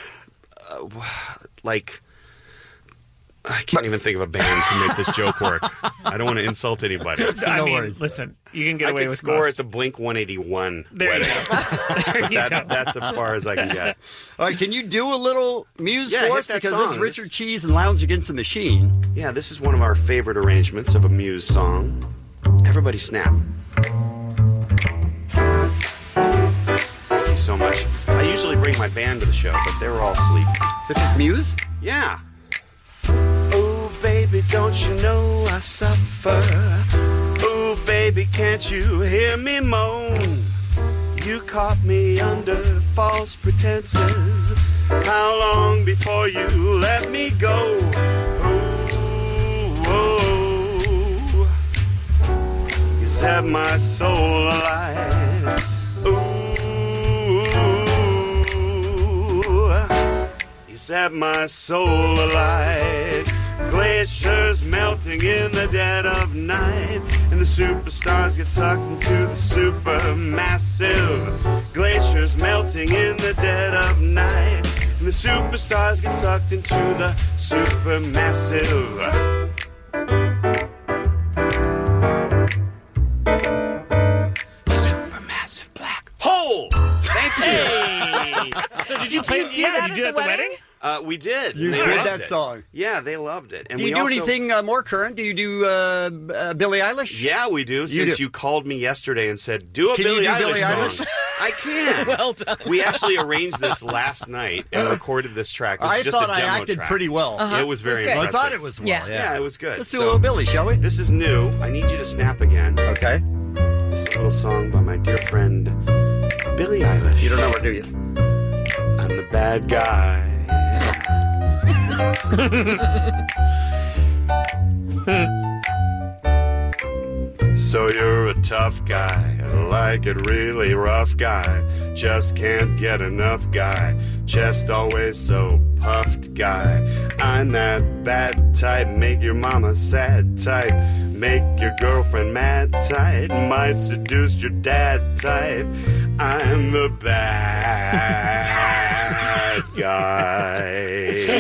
uh, like, I can't even think of a band to make this joke work. I don't want to insult anybody. I No mean, worries. listen, you can get I away can with score most. at the Blink one eighty-one There you wedding. go. There you That, go. that's as far as I can get. All right, can you do a little Muse Yeah, for hit us? that Because this is song. Richard Cheese and Lounge Against the Machine. Yeah, this is one of our favorite arrangements of a Muse song. Everybody snap. Thank you so much. I usually bring my band to the show, but they were all asleep. This is Muse? Yeah. Oh, baby, don't you know I suffer? Oh, baby, can't you hear me moan? You caught me under false pretenses. How long before you let me go? Oh, oh, you set my soul alive. Ooh, you set my soul alight. Glaciers melting in the dead of night, and the superstars get sucked into the supermassive. Glaciers melting in the dead of night, and the superstars get sucked into the supermassive. Supermassive black hole. Thank you. Hey! So did you Did play? you do yeah, that did you at do the that at the wedding? wedding? Uh, we did. You They did loved that it. song. Yeah, they loved it. And Do you we do also- anything uh, more current? Do you do uh, uh, Billie Eilish? Yeah, we do. You Since do. you called me yesterday and said, "Do a Can you Billie do Eilish Billie song," Eilish? I can. Well done. We actually arranged this last night and recorded this track. This is I just thought a I demo acted track. pretty well. Uh-huh. It was very It was great. I impressive. thought it was well. Yeah. Yeah, Yeah, it was good. Let's do So, a little Billy, shall we? This is new. I need you to snap again. Okay. This is a little song by my dear friend Billie Eilish. You don't know her, do you? I'm the bad guy. So you're a tough guy, like it really rough guy. Just can't get enough guy. Chest always so puffed guy. I'm that bad type, make your mama sad type. Make your girlfriend mad type. Might seduce your dad type. I'm the bad guy. Hey.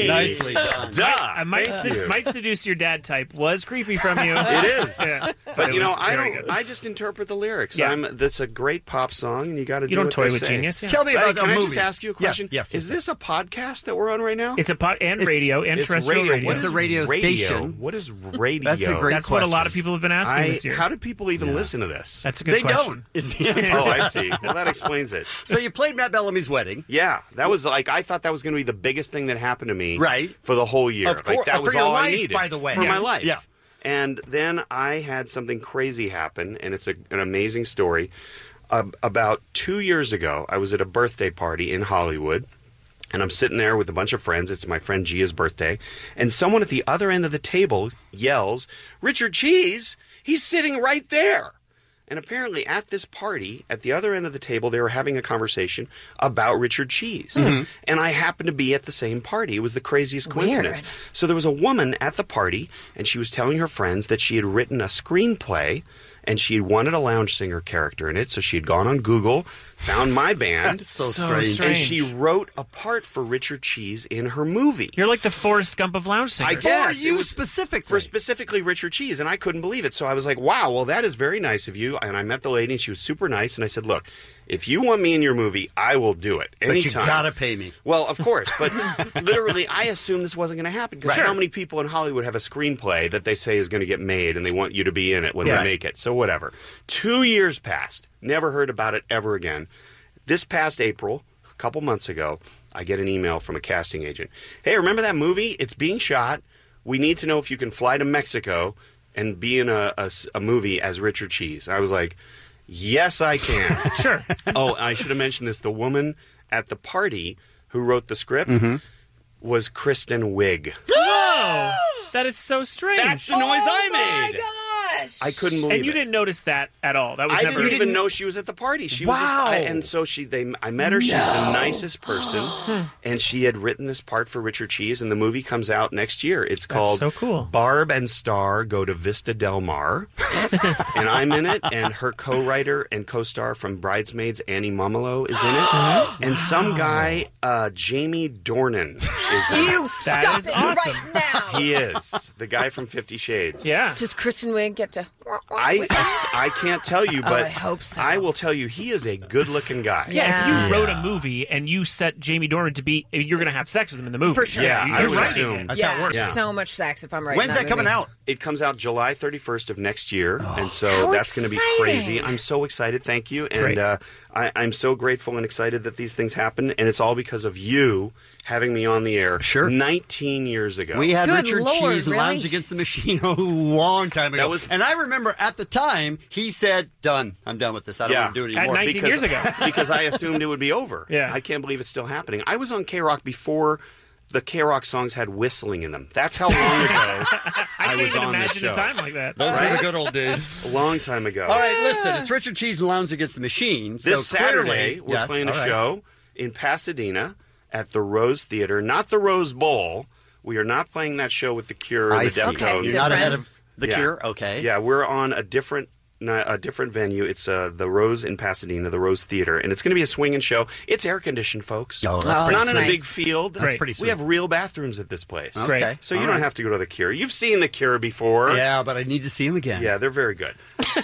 Hey. Nicely done. Duh. I might, Thank sed- you. might seduce your dad type was creepy from you. It is. Yeah. But, it you know, was I very don't. good. I just interpret the lyrics. Yeah. I'm. That's a great pop song, and you got to do You don't what toy they with say. genius, yeah. Tell me Hey, about can a I movie. just ask you a question? Yes, yes. Is this a podcast that we're on right now? It's a pod and It's- radio and It's terrestrial radio. radio. What It's is a radio station. What is radio? That's a great That's what a lot question. of people have been asking I, this year. how do people even listen to this? That's a good They question. don't. Is the answer. Oh, I see. Well, that explains it. So you played Matt Bellamy's wedding. Yeah, that was like I thought that was going to be the biggest thing that happened to me, Right. for the whole year. Of course- like that for was your all I life, needed, by the way. for Yeah. my life. Yeah. And then I had something crazy happen, and it's a, an amazing story. Uh, about two years ago, I was at a birthday party in Hollywood. And I'm sitting there with a bunch of friends. It's my friend Gia's birthday. And someone at the other end of the table yells, "Richard Cheese, he's sitting right there." And apparently at this party, at the other end of the table, they were having a conversation about Richard Cheese. Mm-hmm. And I happened to be at the same party. It was the craziest coincidence. So there was a woman at the party, and she was telling her friends that she had written a screenplay, and she wanted a lounge singer character in it. So she had gone on Google, found my band. That's so So strange. strange. And she wrote a part for Richard Cheese in her movie. You're like the Forrest Gump of lounge singers. I guess. For you It was specifically. For specifically Richard Cheese, and I couldn't believe it. So I was like, wow, well, that is very nice of you. And I met the lady, and she was super nice. And I said, look, if you want me in your movie, I will do it. But you Anytime. gotta pay me. Well, of course. But literally, I assumed this wasn't going to happen. Because Right. how many people in Hollywood have a screenplay that they say is going to get made, and they want you to be in it when Yeah. they make it? So whatever. Two years passed. Never heard about it ever again. This past April, a couple months ago, I get an email from a casting agent. Hey, remember that movie? It's being shot. We need to know if you can fly to Mexico and be in a, a s- a movie as Richard Cheese. I was like, yes, I can. Sure. Oh, I should have mentioned this. The woman at the party who wrote the script Mm-hmm. was Kristen Wiig. Whoa! That is so strange. That's the noise I made. gosh. I couldn't believe and you it. didn't notice that at all. That was I never. didn't even know she was at the party. She was just, Wow. I, and so she, they, I met her. She's the nicest person, and she had written this part for Richard Cheese, and the movie comes out next year. It's called so cool. Barb and Star Go to Vista Del Mar, and I'm in it, and her co-writer and co-star from Bridesmaids, Annie Mumolo, is in it, and some guy, uh, Jamie Dornan, is in You it. stop it right now. He is the guy from Fifty Shades. Yeah. Does Kristen Wiig get to? I, I can't tell you, Oh, but I hope so. I will tell you he is a good-looking guy. Yeah, if Yeah. you wrote a movie and you set Jamie Dornan to be, you're going to have sex with him in the movie. For sure. Yeah, you're I would writing assume. it. That's yeah, how it works. Yeah. so much sex if I'm right. When's that coming out? It comes out July thirty-first of next year, and so How that's going to be exciting. crazy. I'm so excited. Thank you, and Great. uh, I, I'm so grateful and excited that these things happen, and it's all because of you having me on the air. Sure. nineteen years ago. We had Good Richard Lord, Cheese and really? Lounge Against the Machine a long time ago. That was- and I remember at the time, he said, done. I'm done with this. I don't Yeah. want to do it At anymore. nineteen because, years ago. because I assumed it would be over. Yeah. I can't believe it's still happening. I was on K-Rock before the K-Rock songs had whistling in them. That's how long ago I, I can't was even on the imagine show. a time like that. Those were Right? the good old days. A long time ago. All right, listen. It's Richard Cheese and Lounge Against the Machine. This so clearly- Saturday, we're Yes, playing a all right. show in Pasadena at the Rose Theater, not the Rose Bowl. We are not playing that show with The Cure or I the see. Deftones. Okay, You're not different. ahead of The Yeah. Cure? Okay. Yeah, we're on a different not- a different venue. It's uh, the Rose in Pasadena, the Rose Theater, and it's going to be a swinging show. It's air conditioned, folks. Oh, that's it's pretty not in a sweet. big field. That's Great. pretty sweet. We have real bathrooms at this place. Okay. Great. So you All don't right. have to go to The Cure. You've seen The Cure before. Yeah, but I need to see him again. Yeah, they're very good. so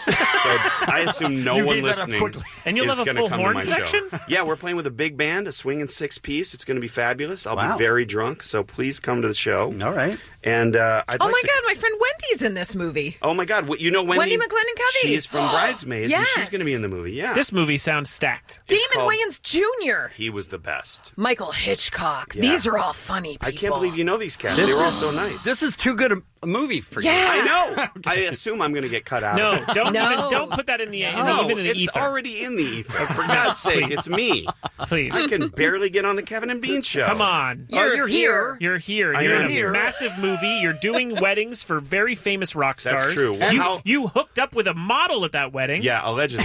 I assume no You one gave that up listening quickly. And you'll is have a gonna full come to horn my section? show. Yeah, we're playing with a big band, a swinging six piece. It's going to be fabulous. I'll Wow. be very drunk, so please come to the show. All right. And uh, I'd Oh like my to- God, my friend Wendy's in this movie. Oh my God! What, you know Wendy? Wendy McLennan Covey. She is from Bridesmaids, and she's Yes. going to be in the movie. Yeah, This movie sounds stacked. Damon called- Wayans Junior he was the best. Michael Hitchcock. Yeah. These are all funny people. I can't believe you know these cats. This they were all is so nice. This is too good a, a movie for you. Yeah. I know. I assume I'm going to get cut out. No, of it. don't No. even, don't put that in the, in the No, even in the it's ether. already in the ether. For God's sake, Please. it's me. Please. I can barely get on the Kevin and Bean show. Come on. Oh, you're here. You're here. I You're am in a here. massive movie. You're doing weddings for very famous rock That's stars. true. You, How- you hooked up with a model at that wedding. Yeah, allegedly.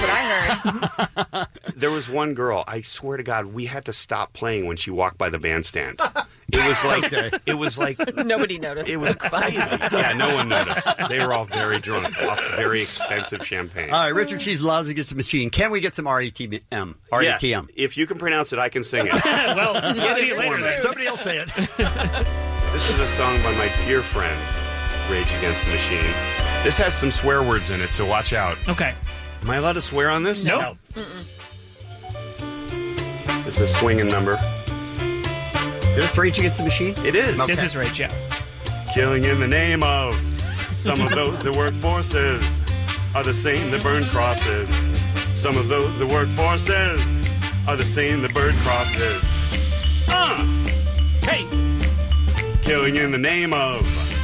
I heard. There was one girl, I swear to God, we had to stop playing when she walked by the bandstand. It was like, it was like, Nobody noticed. it was That's fine. crazy. Yeah, no one noticed. They were all very drunk off very expensive champagne. All right, Richard Cheese and Lounge Against the Machine. Can we get some R E T M? R E T M. Yeah, if you can pronounce it, I can sing it. well, we'll see you later. then. Somebody else say it. This is a song by my dear friend, Rage Against the Machine. This has some swear words in it, so watch out. Okay. Am I allowed to swear on this? No. This is Swinging Number. Is this Rage Against the Machine? It is. This is Rage, yeah. Killing in the name of some of those that work forces are the same that burn crosses. Some of those that work forces are the same that burn crosses. Uh! Hey! Killing in the name of.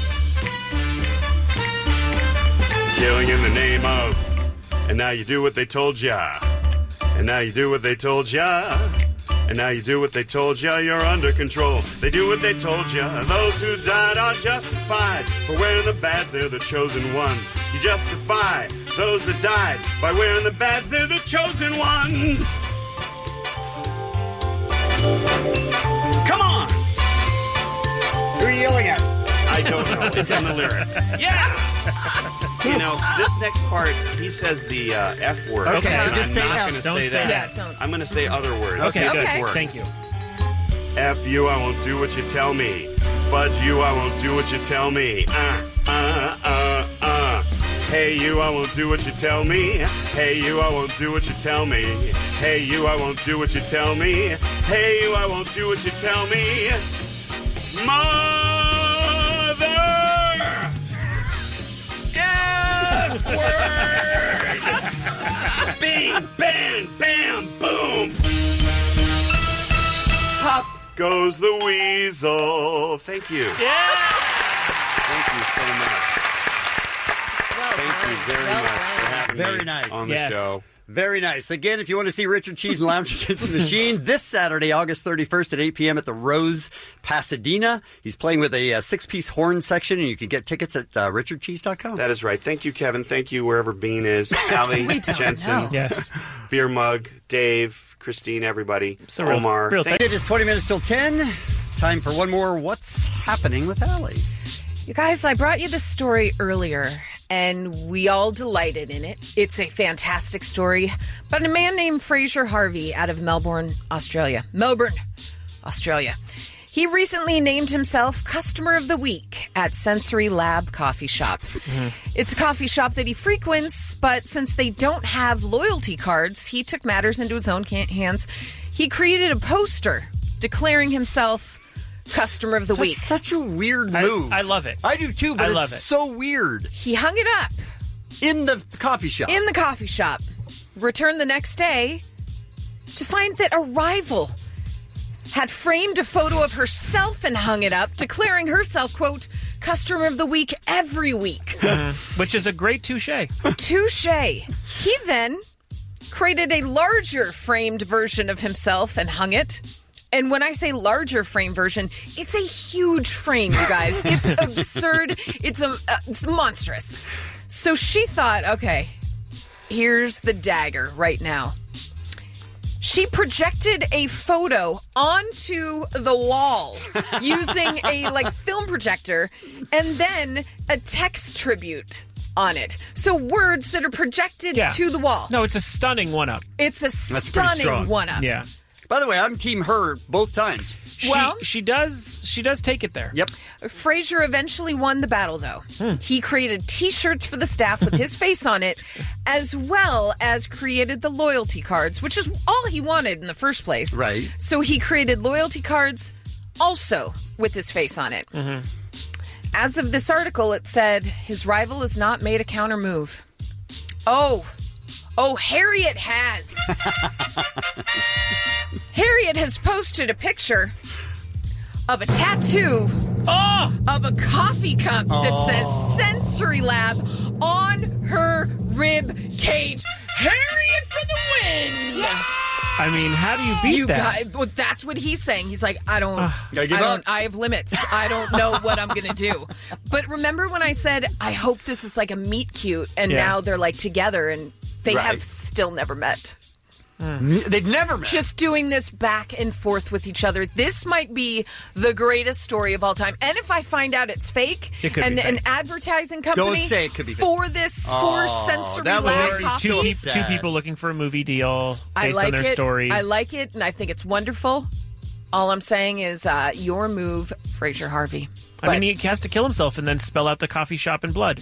Killing in the name of. And now you do what they told ya. And now you do what they told ya. And now you do what they told ya. You're under control. They do what they told ya. Those who died are justified for wearing the badge. They're the chosen ones. You justify those that died by wearing the badge. They're the chosen ones. Come on. Who are you yelling at? I don't know. It's in the lyrics. Yeah. You know, this next part, he says the uh, F word. Okay, and so just I'm say not F. going to Don't say say that. that. Don't. I'm going to say other words. Okay, F good. words. Thank you. F you, I won't do what you tell me. Fudge you, I won't do what you tell me. Uh, uh, uh, uh. Hey you, I won't do what you tell me. Hey you, I won't do what you tell me. Hey you, I won't do what you tell me. Hey you, I won't do what you tell me. Mother! F word! Bing, bang, bam, boom! Pop goes the weasel. Thank you. Yeah! Thank you so much. Thank you very much for having Very me nice. on the Yes. show. Very nice. Again, if you want to see Richard Cheese and Lounge Against the Machine this Saturday, August thirty-first at eight p.m. at the Rose, Pasadena. He's playing with a uh, six-piece horn section, and you can get tickets at uh, richard cheese dot com. That is right. Thank you, Kevin. Thank you, wherever Bean is. Allie, We don't Jensen, know. Yes. Beer Mug, Dave, Christine, everybody, So real- Omar. real Thank- It is twenty minutes till ten. Time for one more What's Happening with Allie. You guys, I brought you this story earlier, and we all delighted in it. It's a fantastic story about a man named Fraser Harvey out of Melbourne, Australia. Melbourne, Australia. He recently named himself Customer of the Week at Sensory Lab Coffee Shop. Mm-hmm. It's a coffee shop that he frequents, but since they don't have loyalty cards, he took matters into his own can- hands. He created a poster declaring himself Customer of the That's Week. such a weird I- move. I love it. I do too, but I it's love it. so weird. He hung it up In the coffee shop. in the coffee shop, returned the next day to find that a rival had framed a photo of herself and hung it up, declaring herself, quote, Customer of the Week every week. Which is a great touche. Touche. He then created a larger framed version of himself and hung it. And when I say larger frame version, it's a huge frame, you guys. It's absurd. It's a, uh, it's monstrous. So she thought, okay, here's the dagger right now. She projected a photo onto the wall using a like film projector and then a text tribute on it. So words that are projected Yeah. to the wall. No, it's a stunning one-up. It's a That's pretty stunning strong. one-up. Yeah. By the way, I'm team her both times. She, Well- she does she does take it there. Yep. Fraser eventually won the battle, though. He created T-shirts for the staff with his face on it, as well as created the loyalty cards, which is all he wanted in the first place. Right. So he created loyalty cards also with his face on it. As of this article, it said his rival has not made a counter move. Oh, oh, Harriet has. Harriet has posted a picture of a tattoo Oh! of a coffee cup that Oh. says Sensory Lab on her rib cage. Harriet for the win! I mean, how do you beat You that? guys, well, that's what he's saying. He's like, I don't, I Gotta give don't, up. I have limits. I don't know what I'm gonna do. But remember when I said I hope this is like a meet cute, and Yeah. now they're like together, and they Right. have still never met. They've never met. Just doing this back and forth with each other. This might be the greatest story of all time. And if I find out it's fake, It could and be an fake. advertising company Don't say it could be fake. for this Oh, for Sensory that would Lab make me coffee, two, so peop- sad. two people looking for a movie deal I based like on their it. story. I like it, and I think it's wonderful. All I'm saying is uh, your move, Fraser Harvey. I mean, he has to kill himself and then spell out the coffee shop in blood.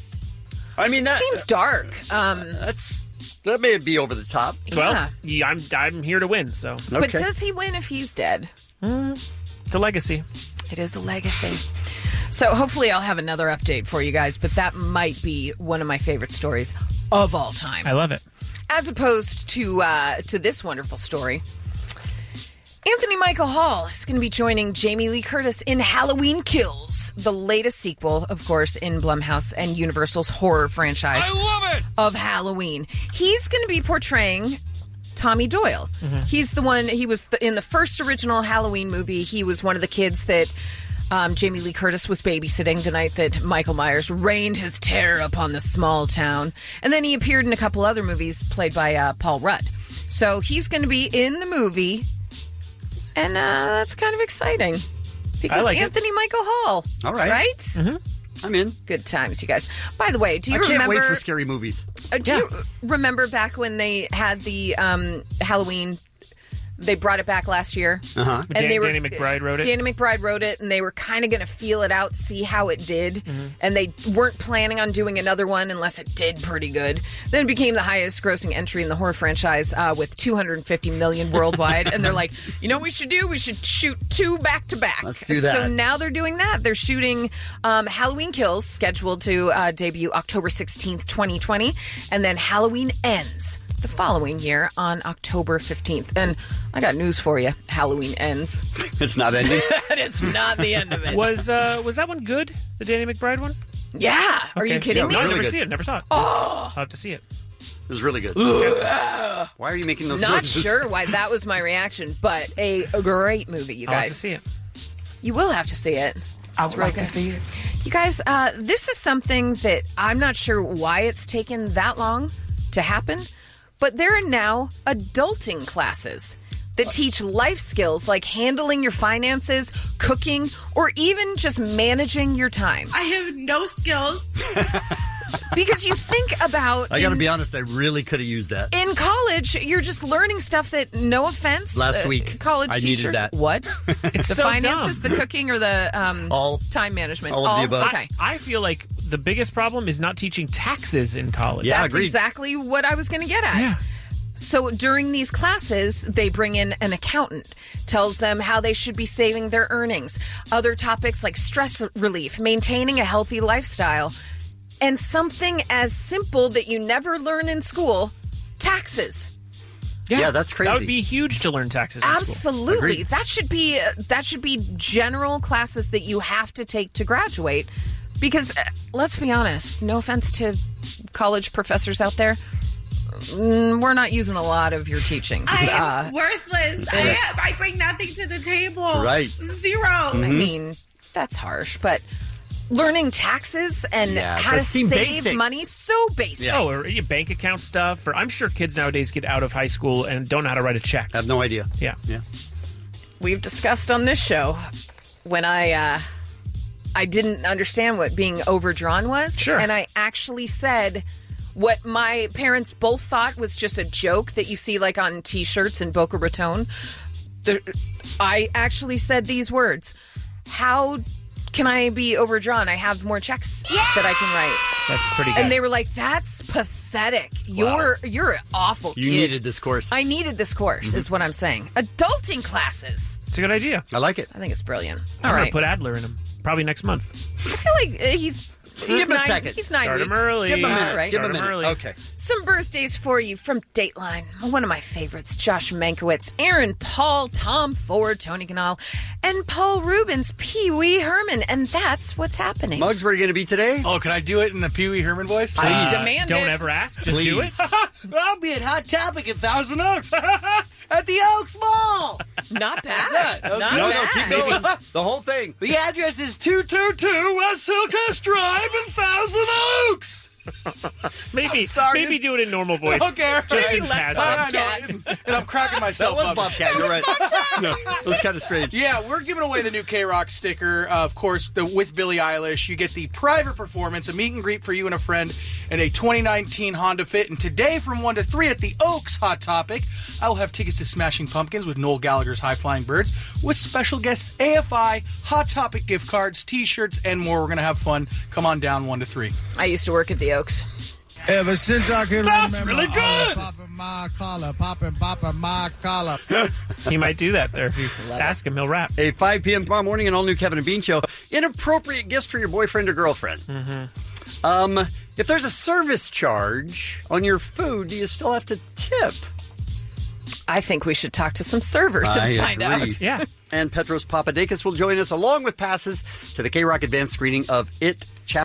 I mean, that seems dark. Um, that's that may be over the top. Well, Yeah. yeah, I'm I'm here to win. So, But does he win if he's dead? Mm, it's a legacy. It is a legacy. So hopefully I'll have another update for you guys, but that might be one of my favorite stories of all time. I love it. As opposed to uh, to this wonderful story. Anthony Michael Hall is going to be joining Jamie Lee Curtis in Halloween Kills, the latest sequel, of course, in Blumhouse and Universal's horror franchise. I love it! Of Halloween. He's going to be portraying Tommy Doyle. Mm-hmm. He's the one, he was the, in the first original Halloween movie, he was one of the kids that um, Jamie Lee Curtis was babysitting the night that Michael Myers rained his terror upon the small town. And then he appeared in a couple other movies played by uh, Paul Rudd. So he's going to be in the movie. And uh, that's kind of exciting because I like Anthony it. Michael Hall. All right. Right? Mm-hmm. I'm in. Good times, you guys. By the way, do you I can't remember? wait for scary movies. Uh, do you remember back when they had the um, Halloween? They brought it back last year. Uh-huh. And Dan- they were, Danny McBride wrote it. Danny McBride wrote it, and they were kind of going to feel it out, see how it did. Mm-hmm. And they weren't planning on doing another one unless it did pretty good. Then it became the highest grossing entry in the horror franchise uh, with two hundred fifty million worldwide. And they're like, you know what we should do? We should shoot two back to back. Let's do that. So now they're doing that. They're shooting um, Halloween Kills, scheduled to uh, debut October sixteenth, twenty twenty. And then Halloween Ends the following year on October fifteenth. And I got news for you. Halloween Ends. It's not ending. That is not the end of it. Was uh, was that one good? The Danny McBride one? Yeah. Are Okay. you kidding No, me? I really never good. see it. Never saw it. Oh. I'll have to see it. It was really good. Ugh. Why are you making those Not noises? sure why that was my reaction, but a, a great movie, you I'll have to guys. see it. You will have to see it. I It's would real like to good. see it. You guys, uh, this is something that I'm not sure why it's taken that long to happen, but there are now adulting classes that teach life skills like handling your finances, cooking, or even just managing your time. I have no skills. Because you think about... I got to in- be honest, I really could have used that. In college, you're just learning stuff that, no offense, Last uh, week, college I teachers, needed that. What? It's the so finances, dumb. the cooking, or the um, All- time management? all of the above. Okay, I, I feel like the biggest problem is not teaching taxes in college. Yeah, that's agreed. exactly what I was going to get at. Yeah. So during these classes, they bring in an accountant, tells them how they should be saving their earnings, other topics like stress relief, maintaining a healthy lifestyle, and something as simple that you never learn in school, taxes. Yeah, that's crazy. That would be huge to learn taxes in school. Absolutely. Agreed. That should be uh, that should be general classes that you have to take to graduate. Because uh, let's be honest, no offense to college professors out there, mm, we're not using a lot of your teaching. I Uh, am worthless. I am. I bring nothing to the table. Right. Zero. I mean, that's harsh, but learning taxes and Yeah, it how to does seem save basic. money so basic. Oh, or your bank account stuff. Or I'm sure kids nowadays get out of high school and don't know how to write a check. I have no idea. Yeah. Yeah. We've discussed on this show when I uh, I didn't understand what being overdrawn was. Sure. And I actually said what my parents both thought was just a joke that you see like on T-shirts in Boca Raton. The, I actually said these words. How can I be overdrawn? I have more checks that I can write. That's pretty good. And they were like, that's pathetic. You're you're an awful You kid. needed this course. I needed this course, is what I'm saying. Adulting classes. It's a good idea. I like it. I think it's brilliant. I'm All going right. to put Adler in them. Probably next month. I feel like uh, he's. Give he's him a nine, second. He's nine Start weeks. him early. Give him a All minute. right. Give him a Start 'em minute. early. Okay. Some birthdays for you from Dateline. One of my favorites, Josh Mankiewicz, Aaron Paul, Tom Ford, Tony Kanal, and Paul Rubens, Pee Wee Herman. And that's what's happening. Muggs, where are you going to be today? Oh, can I do it in the Pee Wee Herman voice? I Uh, demand don't it. ever ask. Just do it. Please. I'll be at Hot Topic in Thousand Oaks at the Oaks Mall. Not bad. that? That was Not good. No, no, bad. keep going. The whole thing. The address is two two two West Hillcrest Drive in Thousand Oaks. maybe, sorry. maybe do it in normal voice. Okay, all Just right. in passing. I know, and, and I'm cracking myself That was up. Bobcat, you're right. No, it was kind of strange. Yeah, we're giving away the new K-Rock sticker. Uh, of course, the, with Billie Eilish. You get the private performance, a meet and greet for you and a friend, and a twenty nineteen Honda Fit. And today from one to three at the Oaks Hot Topic, I will have tickets to Smashing Pumpkins with Noel Gallagher's High Flying Birds with special guests A F I, Hot Topic gift cards, T-shirts, and more. We're going to have fun. Come on down one to three. I used to work at the Oaks. Ever since I could That's remember, really good. Popping my collar, popping, popping my collar. He might do that there. If you ask him, he'll rap. A five p.m. tomorrow morning, an all-new Kevin and Bean show. Inappropriate gifts for your boyfriend or girlfriend. Mm-hmm. Um, if there's a service charge on your food, do you still have to tip? I think we should talk to some servers and I find agree. out. Yeah. And Petros Papadakis will join us along with passes to the K-Rock advanced screening of It Chapter